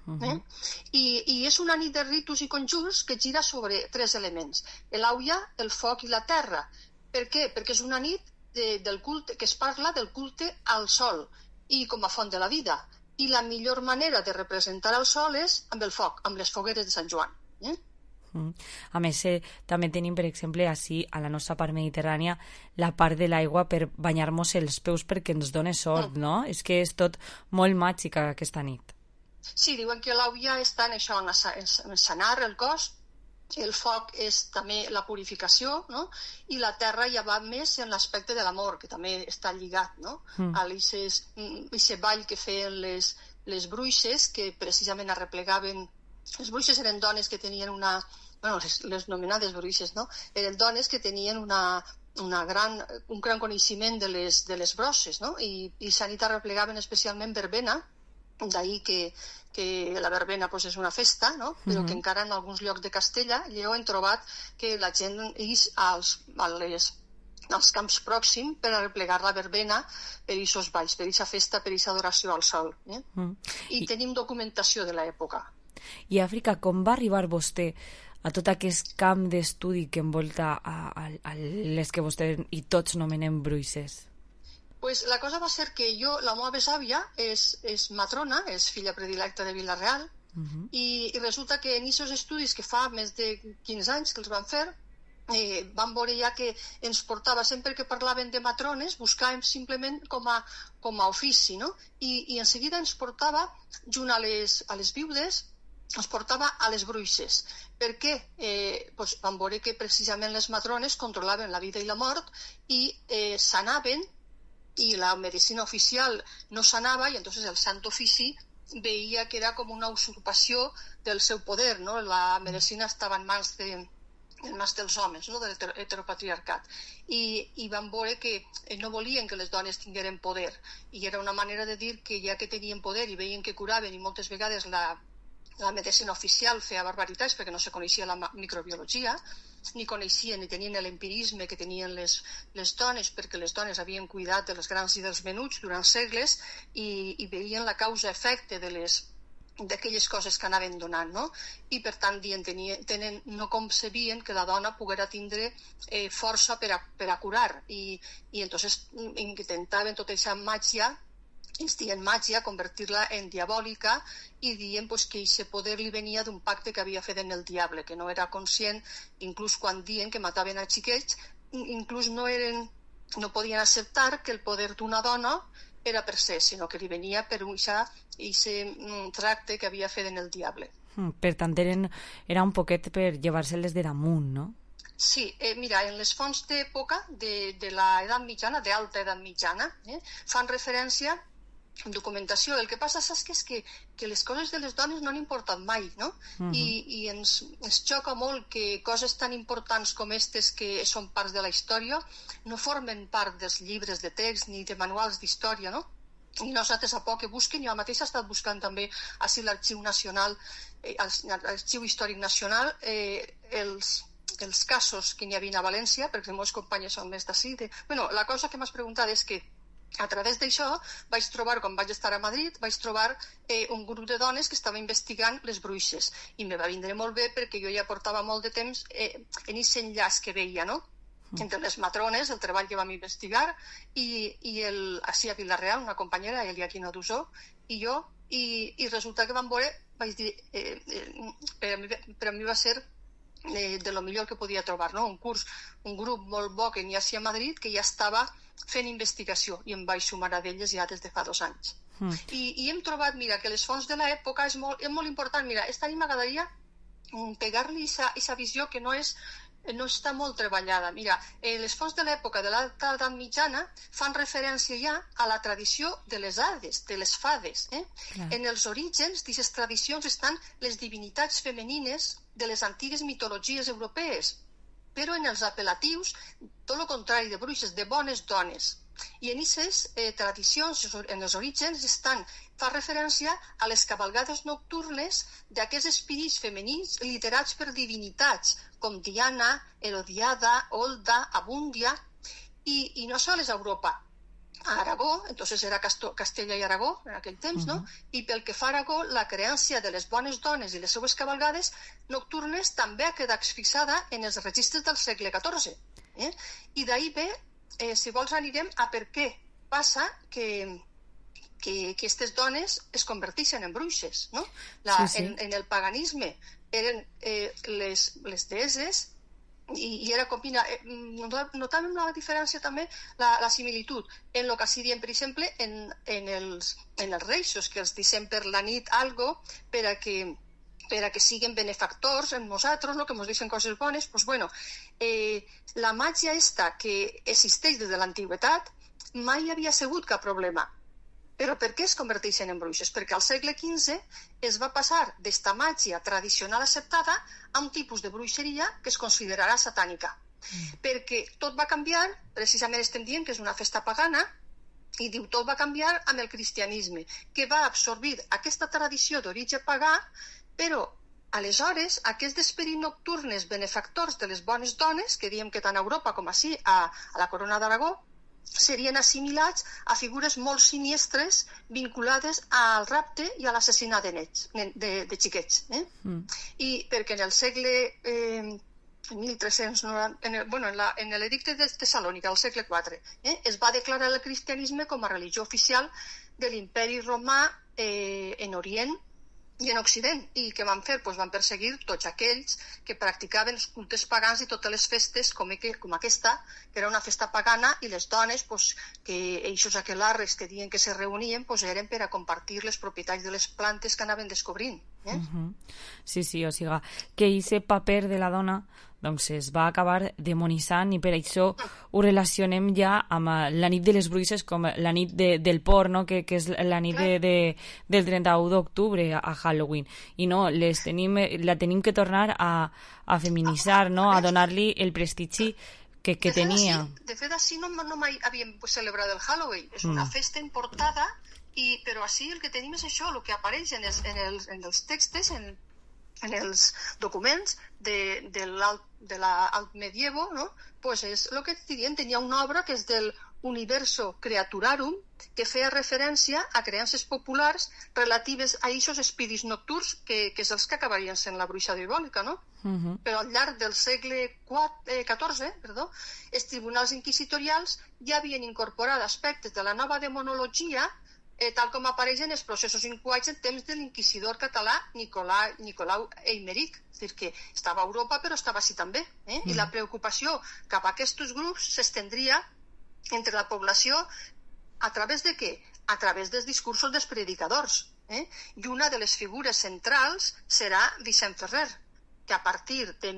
I és una nit de ritus i conjurs que gira sobre 3 elements: l'auia, el foc i la terra. Per què? Perquè és una nit del culte, que es parla del culte al sol i com a font de la vida. I la millor manera de representar el sol és amb el foc, amb les fogueres de Sant Joan. A més, també tenim, per exemple, així, a la nostra part mediterrània, la part de l'aigua per banyar-nos els peus perquè ens dona sort, no? És que és tot molt màgic aquesta nit. Sí, diuen que l'àvia està en això, en sanar el cos, el foc és també la purificació, no? I la terra ja va més en l'aspecte de l'amor, que també està lligat, no? A aquest ball que feien les bruixes, que precisament arreplegaven. Les bruixes eren dones que tenien les nomenades bruixes, no? Eren dones que tenien un gran coneixement de les brosses, no? I s'han anat arreplegaven especialment verbena, d'ahir que la verbena és una festa, no? Però que encara en alguns llocs de Castella Lleó hem trobat que la gent és als camps pròxims per arreplegar la verbena per aquests balls, per aquesta festa, per aquesta adoració al sol. I tenim documentació de l'època. I Àfrica, com va arribar vostè a tot aquest camp d'estudi que envolta a les que vostè i tots nomenem bruixes? Pues la cosa va ser que la meva besàvia és matrona, és filla predilecta de Vila-real, i resulta que en aquests estudis que fa més de 15 anys que els van fer, vam veure ja que ens portava, sempre que parlaven de matrones, buscàvem simplement com a ofici, no? I en seguida ens portava, junt a les viudes, ens portava a les bruixes. Per què? Vam veure que precisament les matrones controlaven la vida i la mort i sanaven, i la medicina oficial no sanava, i entonces el Sant Ofici veia que era com una usurpació del seu poder, no? La medicina estava en mans dels homes, no? De l'heteropatriarcat. I van veure que no volien que les dones tingueren poder, i era una manera de dir que ja que tenien poder i veien que curaven, i moltes vegades la medicina oficial feia barbaritats perquè no se coneixia la microbiologia, ni coneixien ni tenien l'empirisme que tenien les dones, perquè les dones havien cuidat de les grans i dels menuts durant segles i veien la causa-efecte d'aquelles coses que anaven donant, no? I per tant no concebien que la dona poguera tindre força per a curar, i entonces intentaven tota aquesta màgia, ens diuen màgia, convertir-la en diabòlica, i diuen que aquest poder li venia d'un pacte que havia fet amb el diable, que no era conscient, inclús quan diuen que mataven a xiquets, inclús no podien acceptar que el poder d'una dona era per ser, sinó que li venia per aquest tracte que havia fet amb el diable. Per tant, era un poquet per llevar-se-les de damunt, no? Sí, mira, en les fonts d'època de l'edat mitjana, d'alta edat mitjana, fan referència en documentació. El que passa és que les coses de les dones no han importat mai, no? I ens xoca molt que coses tan importants com aquestes, que són parts de la història, no formen part dels llibres de text ni de manuals d'història, no? I nosaltres a poc que busquen, jo mateix he estat buscant també a l'Arxiu Nacional, l'Arxiu Històric Nacional, els casos que n'hi havia a València, perquè les meves companyes són més d'ací. La cosa que m'has preguntat és que a través d'això vaig trobar, quan vaig estar a Madrid, vaig trobar un grup de dones que estava investigant les bruixes, i me va vindre molt bé perquè jo ja portava molt de temps en aquest enllaç que veia, no? Entre les matrones, el treball que vam investigar, i així a Vila-real, una companyera, Eliaquina Dusó, i jo, i resulta que vam veure, vaig dir, per a mi va ser de lo millor que podia trobar, no? Un grup molt bo que n'hi ha a Madrid, que ja estava fent investigació, i em vaig sumar a d'elles ja des de fa 2 anys. I hem trobat, mira, que les fonts de l'època és molt important. Mira, esta nit m'agradaria pegar-li aquesta visió que no està molt treballada. Mira, les fonts de l'època de l'alta edat mitjana fan referència ja a la tradició de les hades, de les fades. En els orígens d'aquestes tradicions estan les divinitats femenines de les antigues mitologies europees, però en els apel·latius, tot el contrari de bruixes, de bones dones. I en aquestes tradicions, en els orígens, fa referència a les cavalgades nocturnes d'aquests espirits femenins liderats per divinitats, com Diana, Herodiada, Olda, Abúndia, i no sols a Europa, a Aragó, entonces era Castella i Aragó en aquell temps, no? I pel que fa a Aragó, la creència de les bones dones i les seues cavalgades nocturnes també ha quedat fixada en els registres del segle XIV. I d'ahir ve, si vols anirem a per què passa que aquestes dones es converteixen en bruixes, no? En el paganisme eren les deeses, i era com, mira, notàvem la diferència també, la similitud en el que s'hi diem, per exemple, en els reixos, que els dicem per la nit algo per a que siguin benefactors en nosaltres, que ens deixen coses bones. Doncs, bueno, la màgia esta que existeix des de l'antiguitat mai havia sigut cap problema. Però per què es converteixen en bruixes? Perquè al segle XV es va passar d'esta màgia tradicional acceptada a un tipus de bruixeria que es considerarà satànica. Perquè tot va canviar, precisament estem dient que és una festa pagana, i diu tot va canviar amb el cristianisme, que va absorbir aquesta tradició d'origen pagà, però aleshores aquests esperits nocturnes benefactors de les bones dones, que diem que tant a Europa com ací, a la Corona d'Aragó, serien assimilats a figures molt siniestres vinculades al rapte i a l'assassinat de xiquets. I perquè en el segle 1390, en l'edicte de Tessalònica, al segle IV, es va declarar el cristianisme com a religió oficial de l'imperi romà en Orient i en Occident, i què van fer? Van perseguir tots aquells que practicaven els cultes pagans i totes les festes com aquesta, que era una festa pagana, i les dones, que eixos aquelarres que diuen que se reunien, eren per a compartir les propietats de les plantes que anaven descobrint. Sí, o sigui, que aquest paper de la dona es va acabar demonitzant, i per això ho relacionem ja amb la nit de les bruixes com la nit del porc, que és la nit del 31 d'octubre a Halloween, i no, la tenim que tornar a feminitzar, a donar-li el prestigi que tenia. De fet, així no mai havíem celebrat el Halloween, és una festa importada, però així el que tenim és això, el que apareix en els textos, en els documents de l'alt medievo, és el que diem, tenia una obra que és del Universo Creaturarum, que feia referència a creences populars relatives a aquests espíris nocturns, que és els que acabarien sent la bruixa diabòlica, no? Però al llarg del segle XIV, els tribunals inquisitorials ja havien incorporat aspectes de la nova demonologia, tal com apareixen els processos incoats en temps de l'inquisidor català Nicolau Eimeric. És a dir, que estava a Europa però estava així també. I la preocupació cap a aquests grups s'estendria entre la població a través de què? A través dels discursos dels predicadors. I una de les figures centrals serà Vicent Ferrer, que a partir de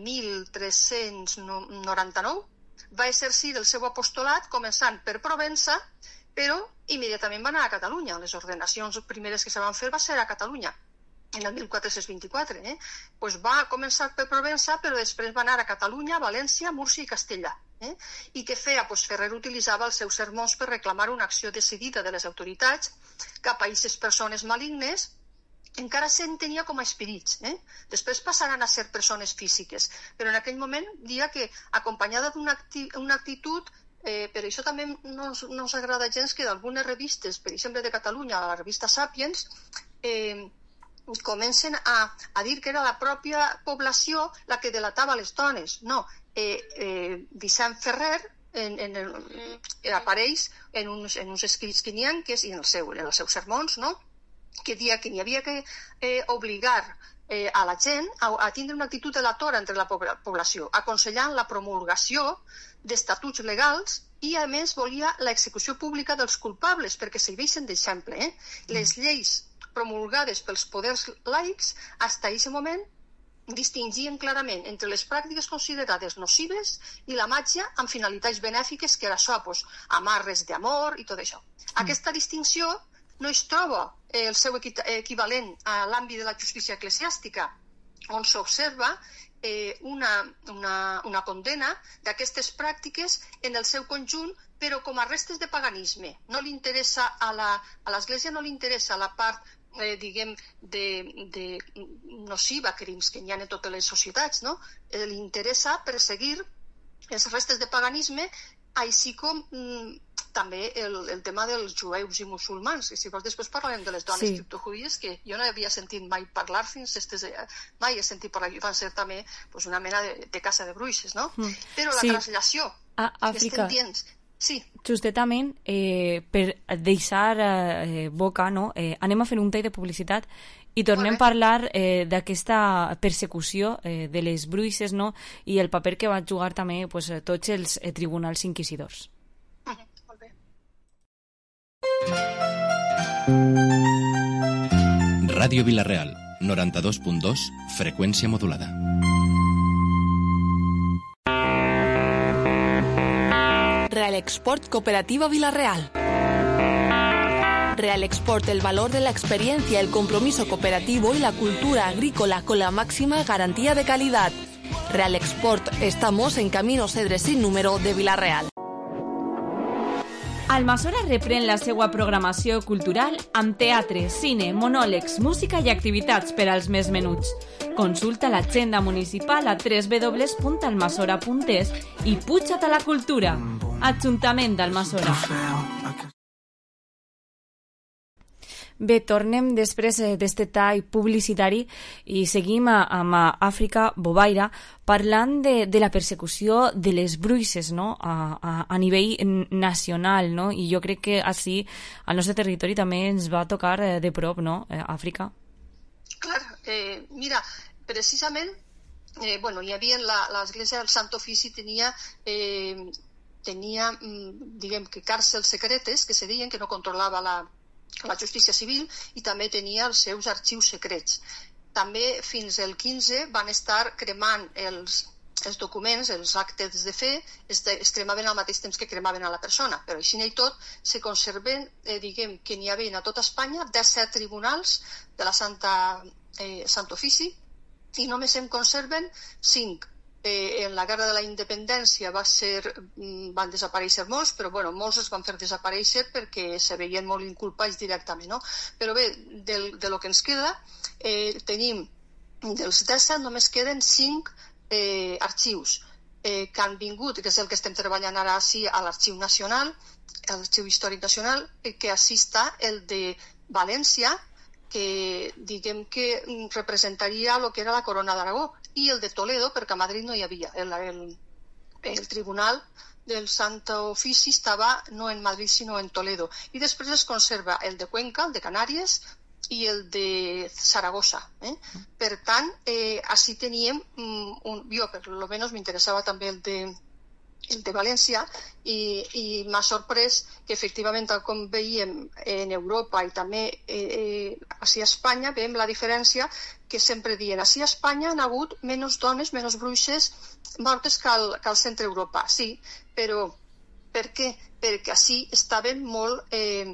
1399 va exercir el seu apostolat començant per Provença, però immediatament va anar a Catalunya. Les ordenacions primeres que se van fer va ser a Catalunya, en el 1424. Va començar per Provença, però després va anar a Catalunya, València, Múrcia i Castellà. I què feia? Ferrer utilitzava els seus sermons per reclamar una acció decidida de les autoritats cap a aquestes persones malignes, encara s'entenia com a espirits. Després passaran a ser persones físiques, però en aquell moment dia que, acompanyada d'una actitud, per això també no ens agrada gens que d'algunes revistes, per exemple de Catalunya, la revista Sapiens, comencen a dir que era la pròpia població la que delatava les dones. No, Vicent Ferrer apareix en uns escrits quinianques i en els seus sermons, que dia que n'hi havia que obligar a la gent a tindre una actitud delatora entre la població, aconsellant la promulgació d'estatuts legals, i a més volia l'execució pública dels culpables perquè serveixen d'exemple. Les lleis promulgades pels poders laics fins a aquest moment distingien clarament entre les pràctiques considerades nocives i la màgia amb finalitats benèfiques, que era això, amarres d'amor i tot això. Aquesta distinció no es troba el seu equivalent a l'àmbit de la justícia eclesiàstica, on s'observa una condena d'aquestes pràctiques en el seu conjunt, però com a restes de paganisme. No li interessa a l'Església, no li interessa la part, diguem, de nociva, crims que n'hi ha en totes les societats, no? Li interessa perseguir els restes de paganisme, així com també el tema dels jueus i musulmans. I si vols després parlarem de les dones criptojudies, que jo no havia sentit mai parlar mai he sentit parlar, i van ser també una mena de casa de bruixes, no? Però la translació a Àfrica. Sí. Justament, per deixar boca, no? Anem a fer un tall de publicitat i tornem a parlar d'aquesta persecució de les bruixes, no? I el paper que van jugar també pues, tots els tribunals inquisidors. Molt bé. Ràdio Vila-real, 92.2, freqüència modulada. Real Export Cooperativa Vila-real. Real Export, el valor de la experiencia, el compromiso cooperativo y la cultura agrícola con la máxima garantía de calidad. Real Export, estamos en Camino Cedres sin número de Vila-real. Almassora reprèn la seva programació cultural amb teatre, cine, monòlegs, música i activitats per als més menuts. Consulta l'agenda municipal a www.almassora.es i puja't a la cultura. Ajuntament d'Almassora. Bé, tornem després d'aquest tall publicitari i seguim amb Àfrica Bovaire parlant de la persecució de les bruixes, no? a nivell nacional, no? I jo crec que així al nostre territori també ens va tocar de prop, no? Àfrica. Clar, mira, precisament hi havia l'església del Sant Ofici tenia diguem que càrcels secretes que se deien que no controlava la justícia civil i també tenia els seus arxius secrets. També fins al 15 van estar cremant els documents, els actes de fe, es cremaven al mateix temps que cremaven a la persona, però així i tot se conserven, diguem que n'hi havia a tota Espanya 17 tribunals de la Sant Ofici i només en conserven 5. En la Guerra de la Independència van desaparèixer molts, però molts es van fer desaparèixer perquè se veien molt inculpats directament, no? Però bé, de lo que ens queda, tenim dels 17 només queden 5 arxius que han vingut, que és el que estem treballant ara així a l'Arxiu Nacional, l'Arxiu Històric Nacional, que així està el de València, que diguem que representaria el que era la Corona d'Aragó, i el de Toledo, perquè a Madrid no hi havia. El Tribunal del Sant Ofici estava no en Madrid, sinó en Toledo. I després es conserva el de Cuenca, el de Canàries, i el de Saragossa. Per tant, així teníem, jo per lo menos m'interessava també el de València i m'ha sorprès que efectivament, tal com veiem en Europa i també així a Espanya, veiem la diferència que sempre diuen, així a Espanya han hagut menys dones, menys bruixes mortes que al centre Europa. Sí, però per què? Perquè així estaven molt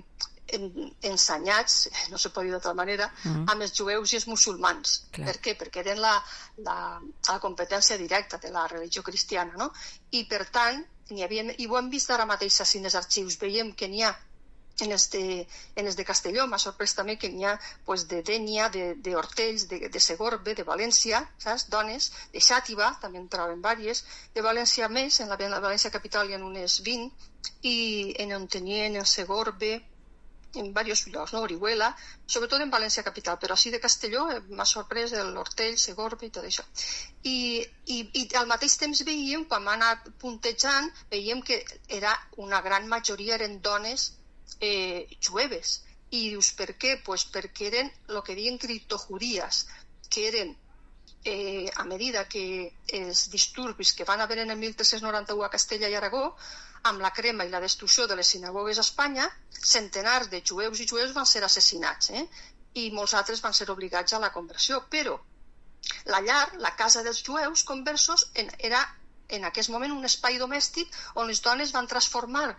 ensenyats, no se pot dir d'altra manera, amb els jueus i els musulmans. Per què? Perquè eren la competència directa de la religió cristiana, no? I per tant, i ho hem vist ara mateix així en els arxius, veiem que n'hi ha en els de Castelló, m'ha sorprès també que n'hi ha de Dénia, d'Hortells, de Segorbe, de València, saps? Dones, de Xàtiva, també en troben diverses, de València més, en la València capital hi ha unes 20, i en Ontinyent, en Segorbe, en diversos llocs, no? Orihuela, sobretot en València capital, però així de Castelló m'ha sorprès l'Hortell, Segorbe i tot això. I al mateix temps veiem, quan m'ha anat puntejant, veiem que una gran majoria eren dones jueves. I dius, per què? Pues perquè eren el que diuen criptojudíes, que eren, a medida que els disturbis que van haver en el 1391 a Castella i Aragó, amb la crema i la destrucció de les sinagogues a Espanya, centenars de jueus i jueus van ser assassinats, i molts altres van ser obligats a la conversió. Però la llar, la casa dels jueus conversos, era en aquest moment un espai domèstic on les dones se van transformar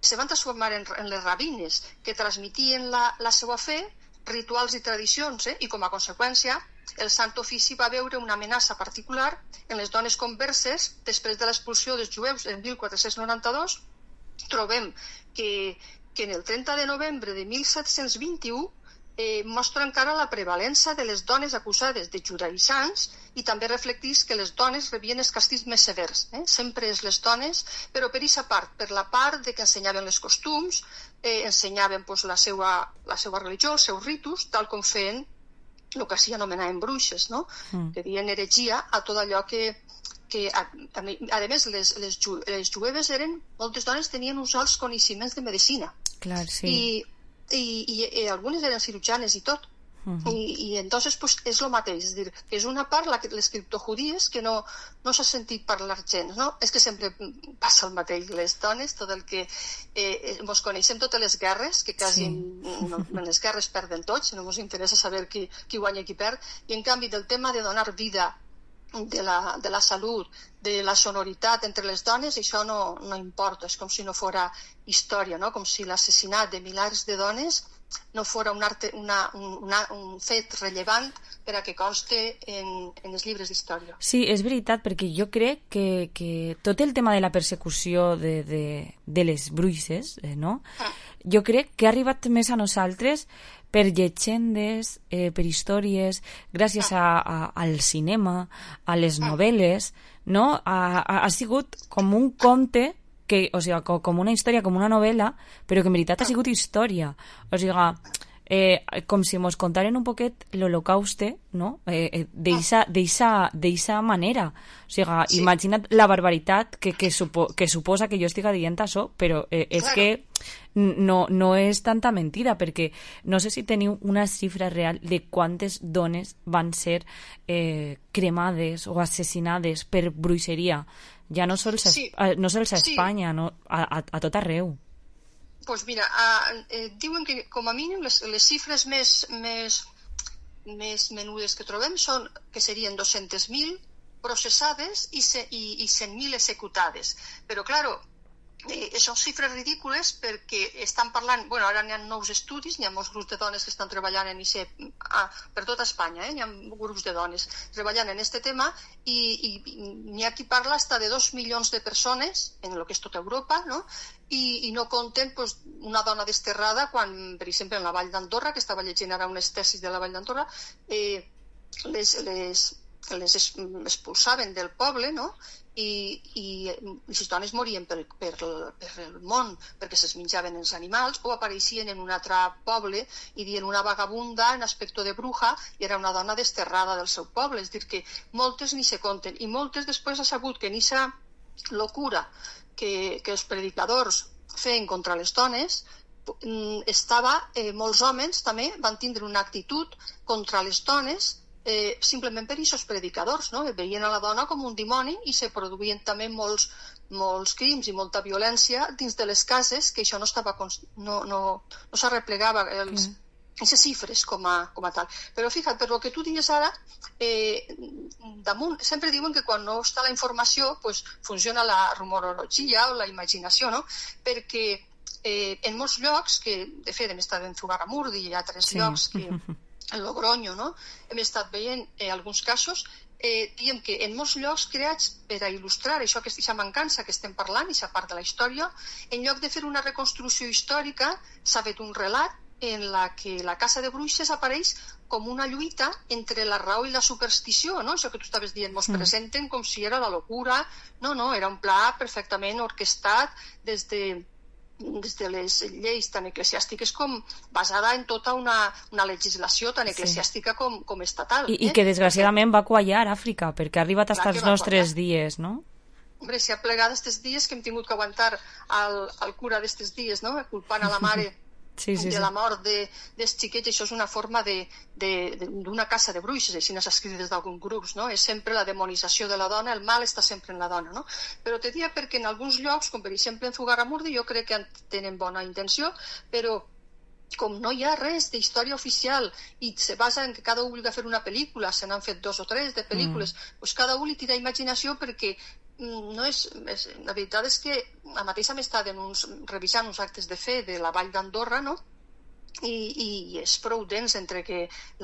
en les rabines que transmitien la seva fe, rituals i tradicions, i com a conseqüència el Sant Ofici va veure una amenaça particular en les dones converses després de l'expulsió dels jueus en 1492. Trobem que en el 30 de novembre de 1721 mostra encara la prevalença de les dones acusades de judaïssants i també reflecteix que les dones rebien els castigs més severs. Sempre és les dones, però per aquesta part, per la part de que ensenyaven les costums, ensenyaven la seva religió, els seus ritus, tal com feien el que s'hi anomenaven bruixes, no? Que diuen heretgia a tot allò que a més, les jueves moltes dones tenien uns alts coneixements de medicina. Clar, sí. I algunes eren cirurgianes i tot. I entonces pues, és el mateix, és dir, que és una part, les criptojudies, que no s'ha sentit parlar gens, no? És que sempre passa el mateix, les dones, tot el que mos coneixem totes les guerres, que quasi en les guerres perden tots, no ens interessa saber qui guanya i qui perd, i en canvi del tema de donar vida, de la salut, de la sonoritat entre les dones, això no importa, és com si no fora història, no? Com si l'assassinat de milers de dones no fora un fet rellevant per a que conste en els llibres d'història. Sí, és veritat, perquè jo crec que tot el tema de la persecució de les bruixes, no? Jo crec que ha arribat més a nosaltres per llegendes, per històries, gràcies al cinema, a les novel·les, no? Ha sigut com un conte, o sigui, com una història, com una novel·la, però que en veritat ha sigut història. O sigui, com si mos contaren un poquet l'Holocauste, no? D'eixa manera. O sigui, imagina't la barbaritat que suposa que jo estic dient això, però és que no és tanta mentida, perquè no sé si teniu una xifra real de quantes dones van ser cremades o assassinades per bruixeria. Ja no sols a Espanya, a tot arreu. Doncs mira, diuen que com a mínim les xifres més menudes que trobem són que serien 200.000 processades i 100.000 executades. Però, claro, són xifres ridícules perquè estan parlant, bueno, ara n'hi ha nous estudis, n'hi ha molts grups de dones que estan treballant per tota Espanya, n'hi ha grups de dones treballant en aquest tema i n'hi ha qui parla hasta de 2 milions de persones en el que és tota Europa, no? I no compten una dona desterrada quan, per exemple, en la Vall d'Andorra, que estava llegint ara unes tesis de la Vall d'Andorra, les expulsaven del poble, no? I les dones morien per el món perquè se'ls menjaven els animals o apareixien en un altre poble i dient una vagabunda en aspecte de bruja i era una dona desterrada del seu poble. És dir, que moltes ni se compten i moltes després ha sabut que en aquesta locura que els predicadors feien contra les dones molts homes també van tindre una actitud contra les dones simplement per aquests predicadors, no? Veien a la dona com un dimoni i se produïen també molts crims i molta violència dins de les cases, que això no s'arreplegava aquestes xifres com a tal. Però fixa't, per el que tu digues ara, damunt sempre diuen que quan no està la informació funciona la rumorologia o la imaginació, no? Perquè en molts llocs, que de fet hem estat en Zugarramurdi i altres llocs que en Logroño, no? Hem estat veient alguns casos, diem que en molts llocs creats per a il·lustrar aquesta mancança que estem parlant, aquesta part de la història, en lloc de fer una reconstrucció històrica, s'ha fet un relat en la que la caça de bruixes apareix com una lluita entre la raó i la superstició, no? Això que tu estaves dient, mos presenten com si era la locura. No, era un pla perfectament orquestat des de les lleis tan eclesiàstiques com basada en tota una legislació tan eclesiàstica com estatal. I que desgraciadament va quallar Àfrica, perquè ha arribat fins als nostres dies, no? Hombre, si ha plegat aquests dies que hem tingut que aguantar al cura d'aquests dies, no? Culpant a la mare de la mort dels xiquets, això és una forma d'una caça de bruixes, així s'ha escrit des d'alguns grups, no? És sempre la demonització de la dona, el mal està sempre en la dona, no? Però te diria perquè en alguns llocs, com per exemple en Zugarramurdi, jo crec que tenen bona intenció, però com no hi ha res d'història oficial i se basa en que cada un vulgui fer una pel·lícula, se n'han fet 2 o 3 de pel·lícules, doncs cada un li tira imaginació perquè no és, la veritat és que la mateixa m'està revisant uns actes de fe de la Vall d'Andorra, no? I és prou dens entre que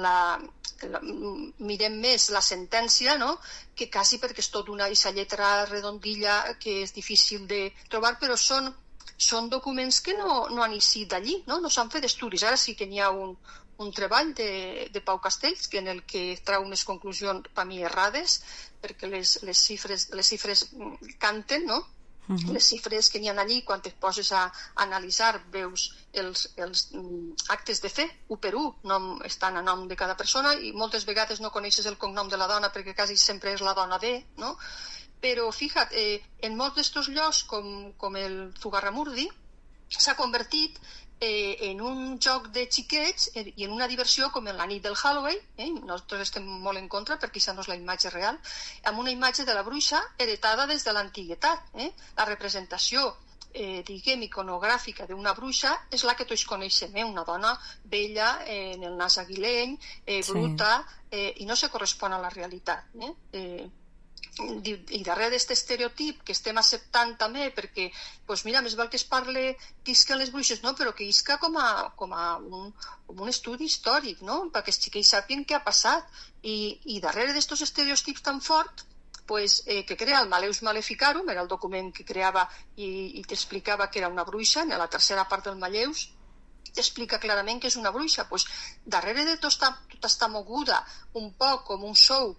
mirem més la sentència, no? Que quasi perquè és tot una lletra redondilla que és difícil de trobar, però són documents que no han eixit d'allí, no s'han fet estudis. Ara sí que n'hi ha un treball de Pau Castells en el que trau unes conclusions per mi errades, perquè les xifres canten, no? Les xifres que n'hi ha allí, quan et poses a analitzar, veus els actes de fe, 1 per 1, estan a nom de cada persona, i moltes vegades no coneixes el cognom de la dona perquè quasi sempre és la dona de, no? Però, fija't, en molts d'estos llocs, com el Zugarramurdi, s'ha convertit en un joc de xiquets i en una diversió com en la nit del Halloween, nosaltres estem molt en contra perquè això no és la imatge real, amb una imatge de la bruixa heretada des de l'antiguitat. La representació, diguem, iconogràfica d'una bruixa és la que tots coneixem, una dona vella, en el nas aguileny, bruta, i no se correspon a la realitat. I darrere d'aquest estereotip que estem acceptant també, perquè mira, més val que es parle que isquen les bruixes, no? Però que isca com un estudi històric, no? Perquè els xiquets sàpien què ha passat, i darrere d'aquests estereotips tan forts que crea el Maleus Maleficarum, era el document que creava i t'explicava que era una bruixa, en la tercera part del Maleus t'explica clarament que és una bruixa. Darrere de tota aquesta moguda, un poc com un show,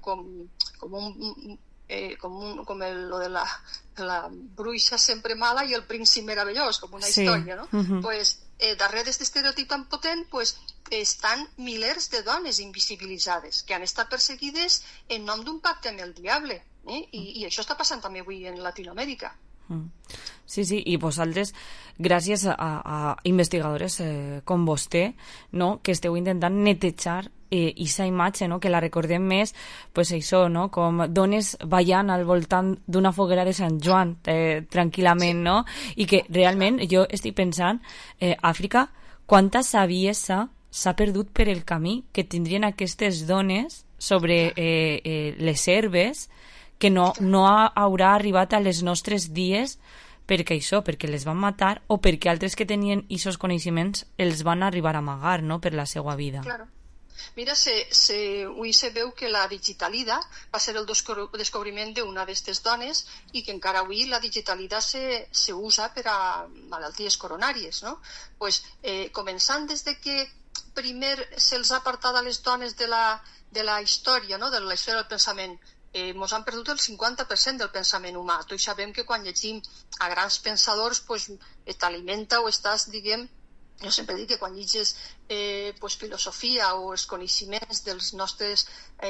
com lo de la bruixa sempre mala i el príncip meravellós, com una història, no? Darrere d'aquest estereotip tan potent estan milers de dones invisibilitzades que han estat perseguides en nom d'un pacte amb el diable, i això està passant també avui en Latinoamèrica. Sí, i vosaltres, gràcies a investigadores com vostè, no, que esteu intentant netejar aquesta imatge, no, que la recordem més, això, no, com dones ballant al voltant d'una foguera de Sant Joan, tranquil·lament, no? I que realment jo estic pensant, Àfrica, quanta saviesa s'ha perdut per el camí que tindrien aquestes dones sobre les herbes, que no haurà arribat a les nostres dies perquè les van matar o perquè altres que tenien aquests coneixements els van arribar a amagar, no?, per la seva vida. Claro. Mira, avui se veu que la digitalida va ser el descobriment d'una d'aquestes dones i que encara avui la digitalida se usa per a malalties coronàries, no? Començant des de que primer se'ls ha apartat a les dones de la història, no?, de la història del pensament. Ens han perdut el 50% del pensament humà. Tots sabem que quan llegim a grans pensadors t'alimenta o estàs, diguem, jo sempre dic que quan llegis filosofia o els coneixements dels nostres,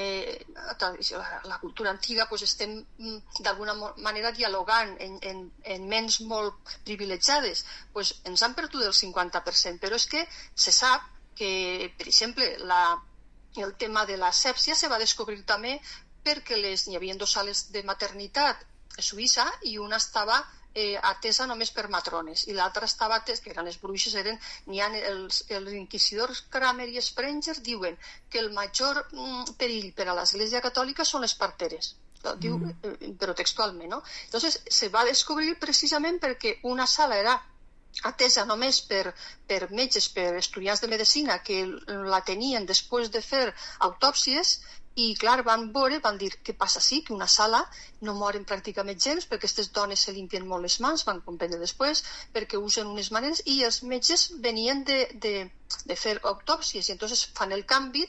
la cultura antiga, estem d'alguna manera dialogant en ments molt privilegiades. Ens han perdut el 50%, però és que se sap que, per exemple, el tema de l'asèpsia se va descobrir també perquè hi havia 2 sales de maternitat a Suïssa i una estava atesa només per matrones i l'altra estava atesa, que eren les bruixes, els inquisidors Kramer i Sprenger diuen que el major perill per a l'Església Catòlica són les parteres, diu, però textualment, no? Entonces se va descobrir precisament perquè una sala era atesa només per metges, per estudiants de medicina que la tenien després de fer autòpsies. I, clar, van dir, què passa sí, que una sala no moren pràcticament gens perquè aquestes dones se limpien molt les mans, van comprendre després, perquè usen unes maneres, i els metges venien de fer autòpsies, i entonces fan el canvi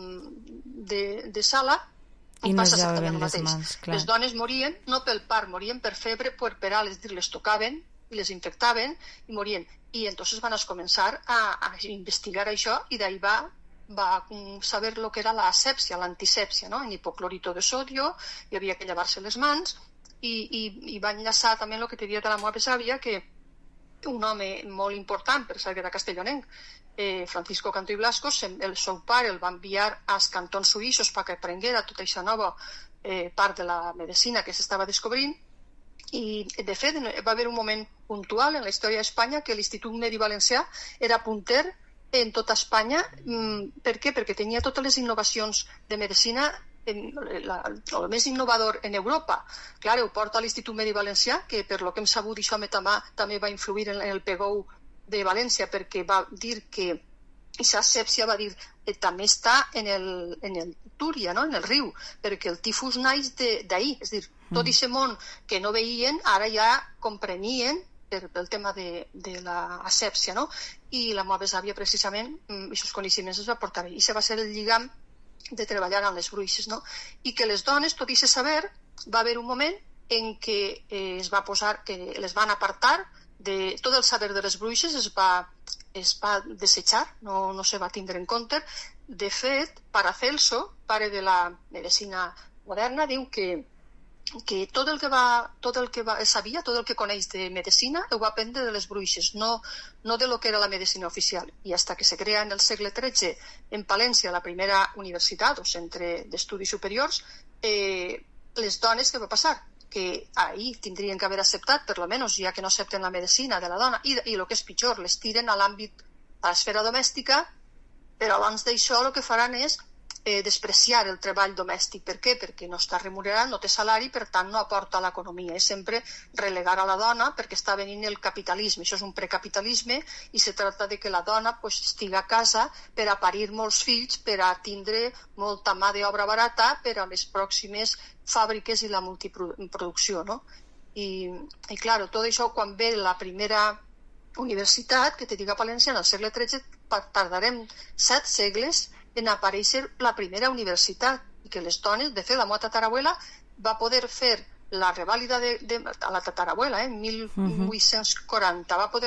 de sala i passa exactament el mateix. Les dones morien no pel part, morien per febre puerperal, és a dir, les tocaven i les infectaven i morien. I entonces van començar a investigar això i d'ahí va saber el que era l'asèpsia, l'antisèpsia, no? En hipoclorito de sodio, hi havia que llevar-se les mans i va enllaçar també el que te dia de la meva besàvia, que un home molt important, per cert que era castellonenc, Francisco Cantó i Blasco, el seu pare el va enviar als cantons suïssos perquè aprenguera tota aquesta nova part de la medicina que s'estava descobrint, i de fet va haver un moment puntual en la història d'Espanya que l'Institut Medi Valencià era punter en tota Espanya. Per què? Perquè tenia totes les innovacions de medicina, el més innovador en Europa. Clar, ho porta a l'Institut Medi Valencià, que per lo que hem sabut això també va influir en el PGOU de València, perquè va dir que aquesta asèpsia també està en el Túria, no? En el riu, perquè el tifus naix d'ahir. És a dir, tot aquest món que no veien, ara ja comprenien pel tema de l'asèpsia, no? I la meva besàvia, precisament, aquests coneixements els va portar bé. I això va ser el lligam de treballar amb les bruixes, no? I que les dones, tot i saber, va haver un moment en què es va posar, que les van apartar de tot el saber de les bruixes, es va desechar, no se va tindre en compte. De fet, Paracelso, pare de la medicina moderna, diu que tot el que sabia, tot el que coneix de medicina, ho va aprendre de les bruixes, no de lo que era la medicina oficial. I fins que se crea en el segle XIII en Palència la primera universitat o centre d'estudis superiors, les dones, què va passar? Que ahir tindrien que haver acceptat, per almenys, ja que no accepten la medicina de la dona, i el que és pitjor, les tiren a l'àmbit, a l'esfera domèstica, però abans d'això el que faran és despreciar el treball domèstic. Per què? Perquè no està remunerat, no té salari, per tant no aporta a l'economia. És sempre relegar a la dona perquè està venint el capitalisme. Això és un precapitalisme i se tracta de que la dona estigui a casa per a parir molts fills, per a tindre molta mà d'obra barata per a les pròximes fàbriques i la multiproducció, no? I clar, tot això quan ve la primera universitat, que te dic a Palència, en el segle XIII, tardarem 7 segles en aparèixer la primera universitat, i que les dones, de fet, la meva tatarabuela va poder fer la revàlida a la tatarabuela, en 1840, va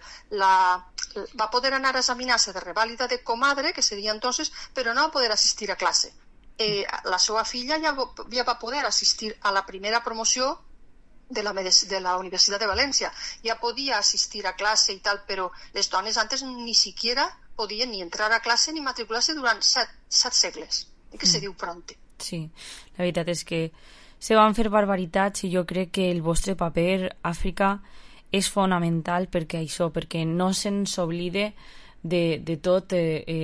poder anar a examinar-se de revàlida de comadre, que seria entonces, però no va poder assistir a classe. La seva filla ja va poder assistir a la primera promoció de la Universitat de València. Ja podia assistir a classe i tal, però les dones antes ni siquiera podien ni entrar a classe ni matricular-se durant 7 segles, que se diu pronte. Sí, la veritat és que se van fer barbaritats i jo crec que el vostre paper, Àfrica, és fonamental perquè això, perquè no se'ns oblide de tot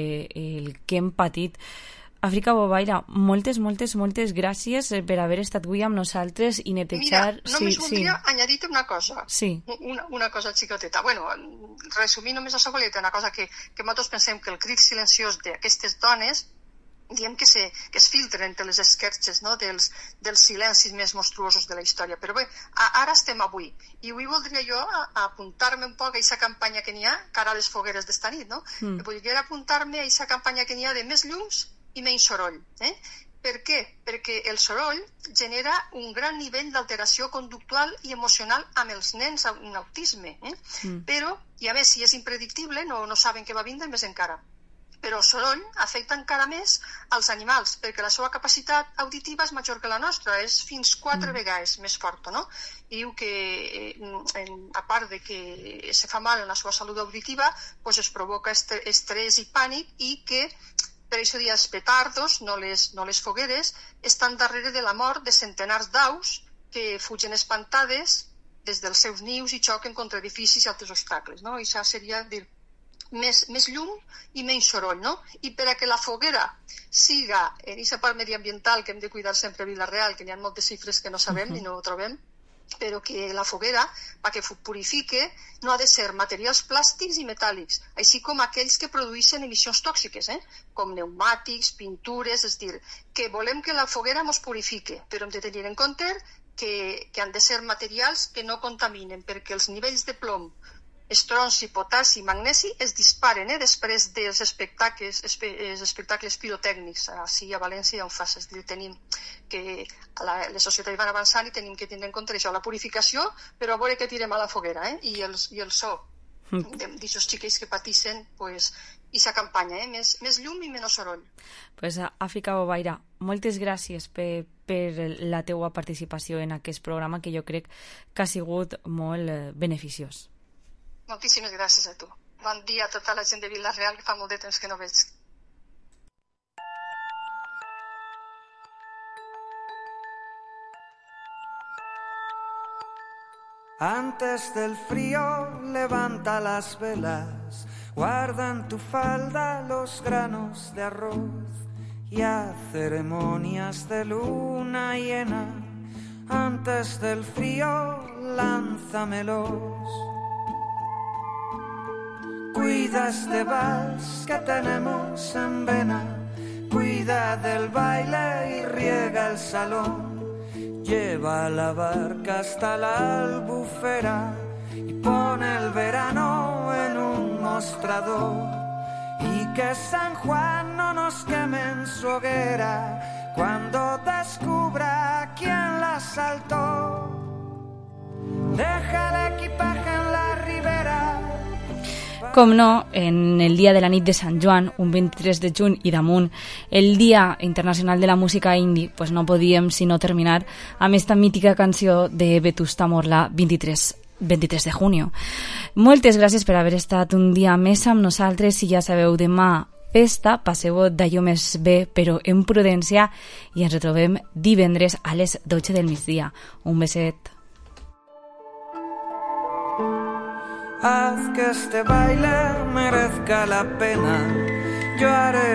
el que hem patit. Àfrica Bovaira, moltes gràcies per haver estat avui amb nosaltres i netejar... Mira, només voldria añadir-te una cosa. Sí. Una cosa xicoteta. Bueno, resumir només això, volia dir una cosa que nosaltres pensem que el crit silenciós d'aquestes dones, diem que es filtren entre les esquerxes, no? dels silencis més monstruosos de la història. Però bé, ara estem avui. I avui voldria jo apuntar-me un poc a aquesta campanya que n'hi ha, cara a les fogueres d'esta nit, no? Voldria apuntar-me a aquesta campanya que n'hi ha de més llums i menys soroll. Per què? Perquè el soroll genera un gran nivell d'alteració conductual i emocional amb els nens amb autisme. Però, i a més, si és impredictible, no saben què va vindre, més encara. Però el soroll afecta encara més als animals, perquè la seva capacitat auditiva és major que la nostra, és fins 4 vegades més forta, no? I diu que, a part de que se fa mal en la seva salut auditiva, es provoca estrès i pànic, i que per això els petardos, no les fogueres, estan darrere de la mort de centenars d'aus que fugen espantades des dels seus nius i xoquen contra edificis i altres obstacles. No? I això seria dir més llum i menys soroll. No? I per a que la foguera siga en aquesta part mediambiental que hem de cuidar sempre a Vila-real, que n'hi ha moltes xifres que no sabem ni no trobem, però que la foguera, perquè purifique, no ha de ser materials plàstics i metàl·lics, així com aquells que produeixen emissions tòxiques, com pneumàtics, pintures, és dir, que volem que la foguera ens purifique, però hem de tenir en compte que han de ser materials que no contaminen, perquè els nivells de plom, estronci, potassi i magnesi es disparen després dels espectacles pirotècnics. Així a València on fas, és dir, tenim que les societats van avançant i tenim que tindre en compte això, la purificació, però a veure què tirem a la foguera, i el so d'aixòs xiquets que patixen aquesta campanya, més llum i menys soroll. Àfrica Bovaira, moltes gràcies per la teua participació en aquest programa, que jo crec que ha sigut molt beneficiós. Moltíssimes gràcies a tu. Bon dia a tota la gent de Vila-real, que fa molt de temps que no veig. Antes del frío, levanta las velas, guarda en tu falda los granos de arroz y haz ceremonias de luna llena. Antes del frío, lánzamelos. Cuida este vals que tenemos en vena, cuida del baile y riega el salón. Lleva la barca hasta la albufera y pone el verano en un mostrador. Y que San Juan no nos queme en su hoguera, cuando descubra quién la asaltó. Deja el equipaje en la ribera. Com no, en el dia de la nit de Sant Joan, un 23 de juny i damunt, el Dia Internacional de la Música Indie, pues no podíem sinó terminar amb esta mítica canció de Vetusta Morla, 23 de junio. Moltes gràcies per haver estat un dia més amb nosaltres. Si ja sabeu, demà festa, passeu d'allò més bé, però en prudència, i ens retrobem divendres a les 12 del migdia. Un beset. Haz que este baile merezca la pena. Yo haré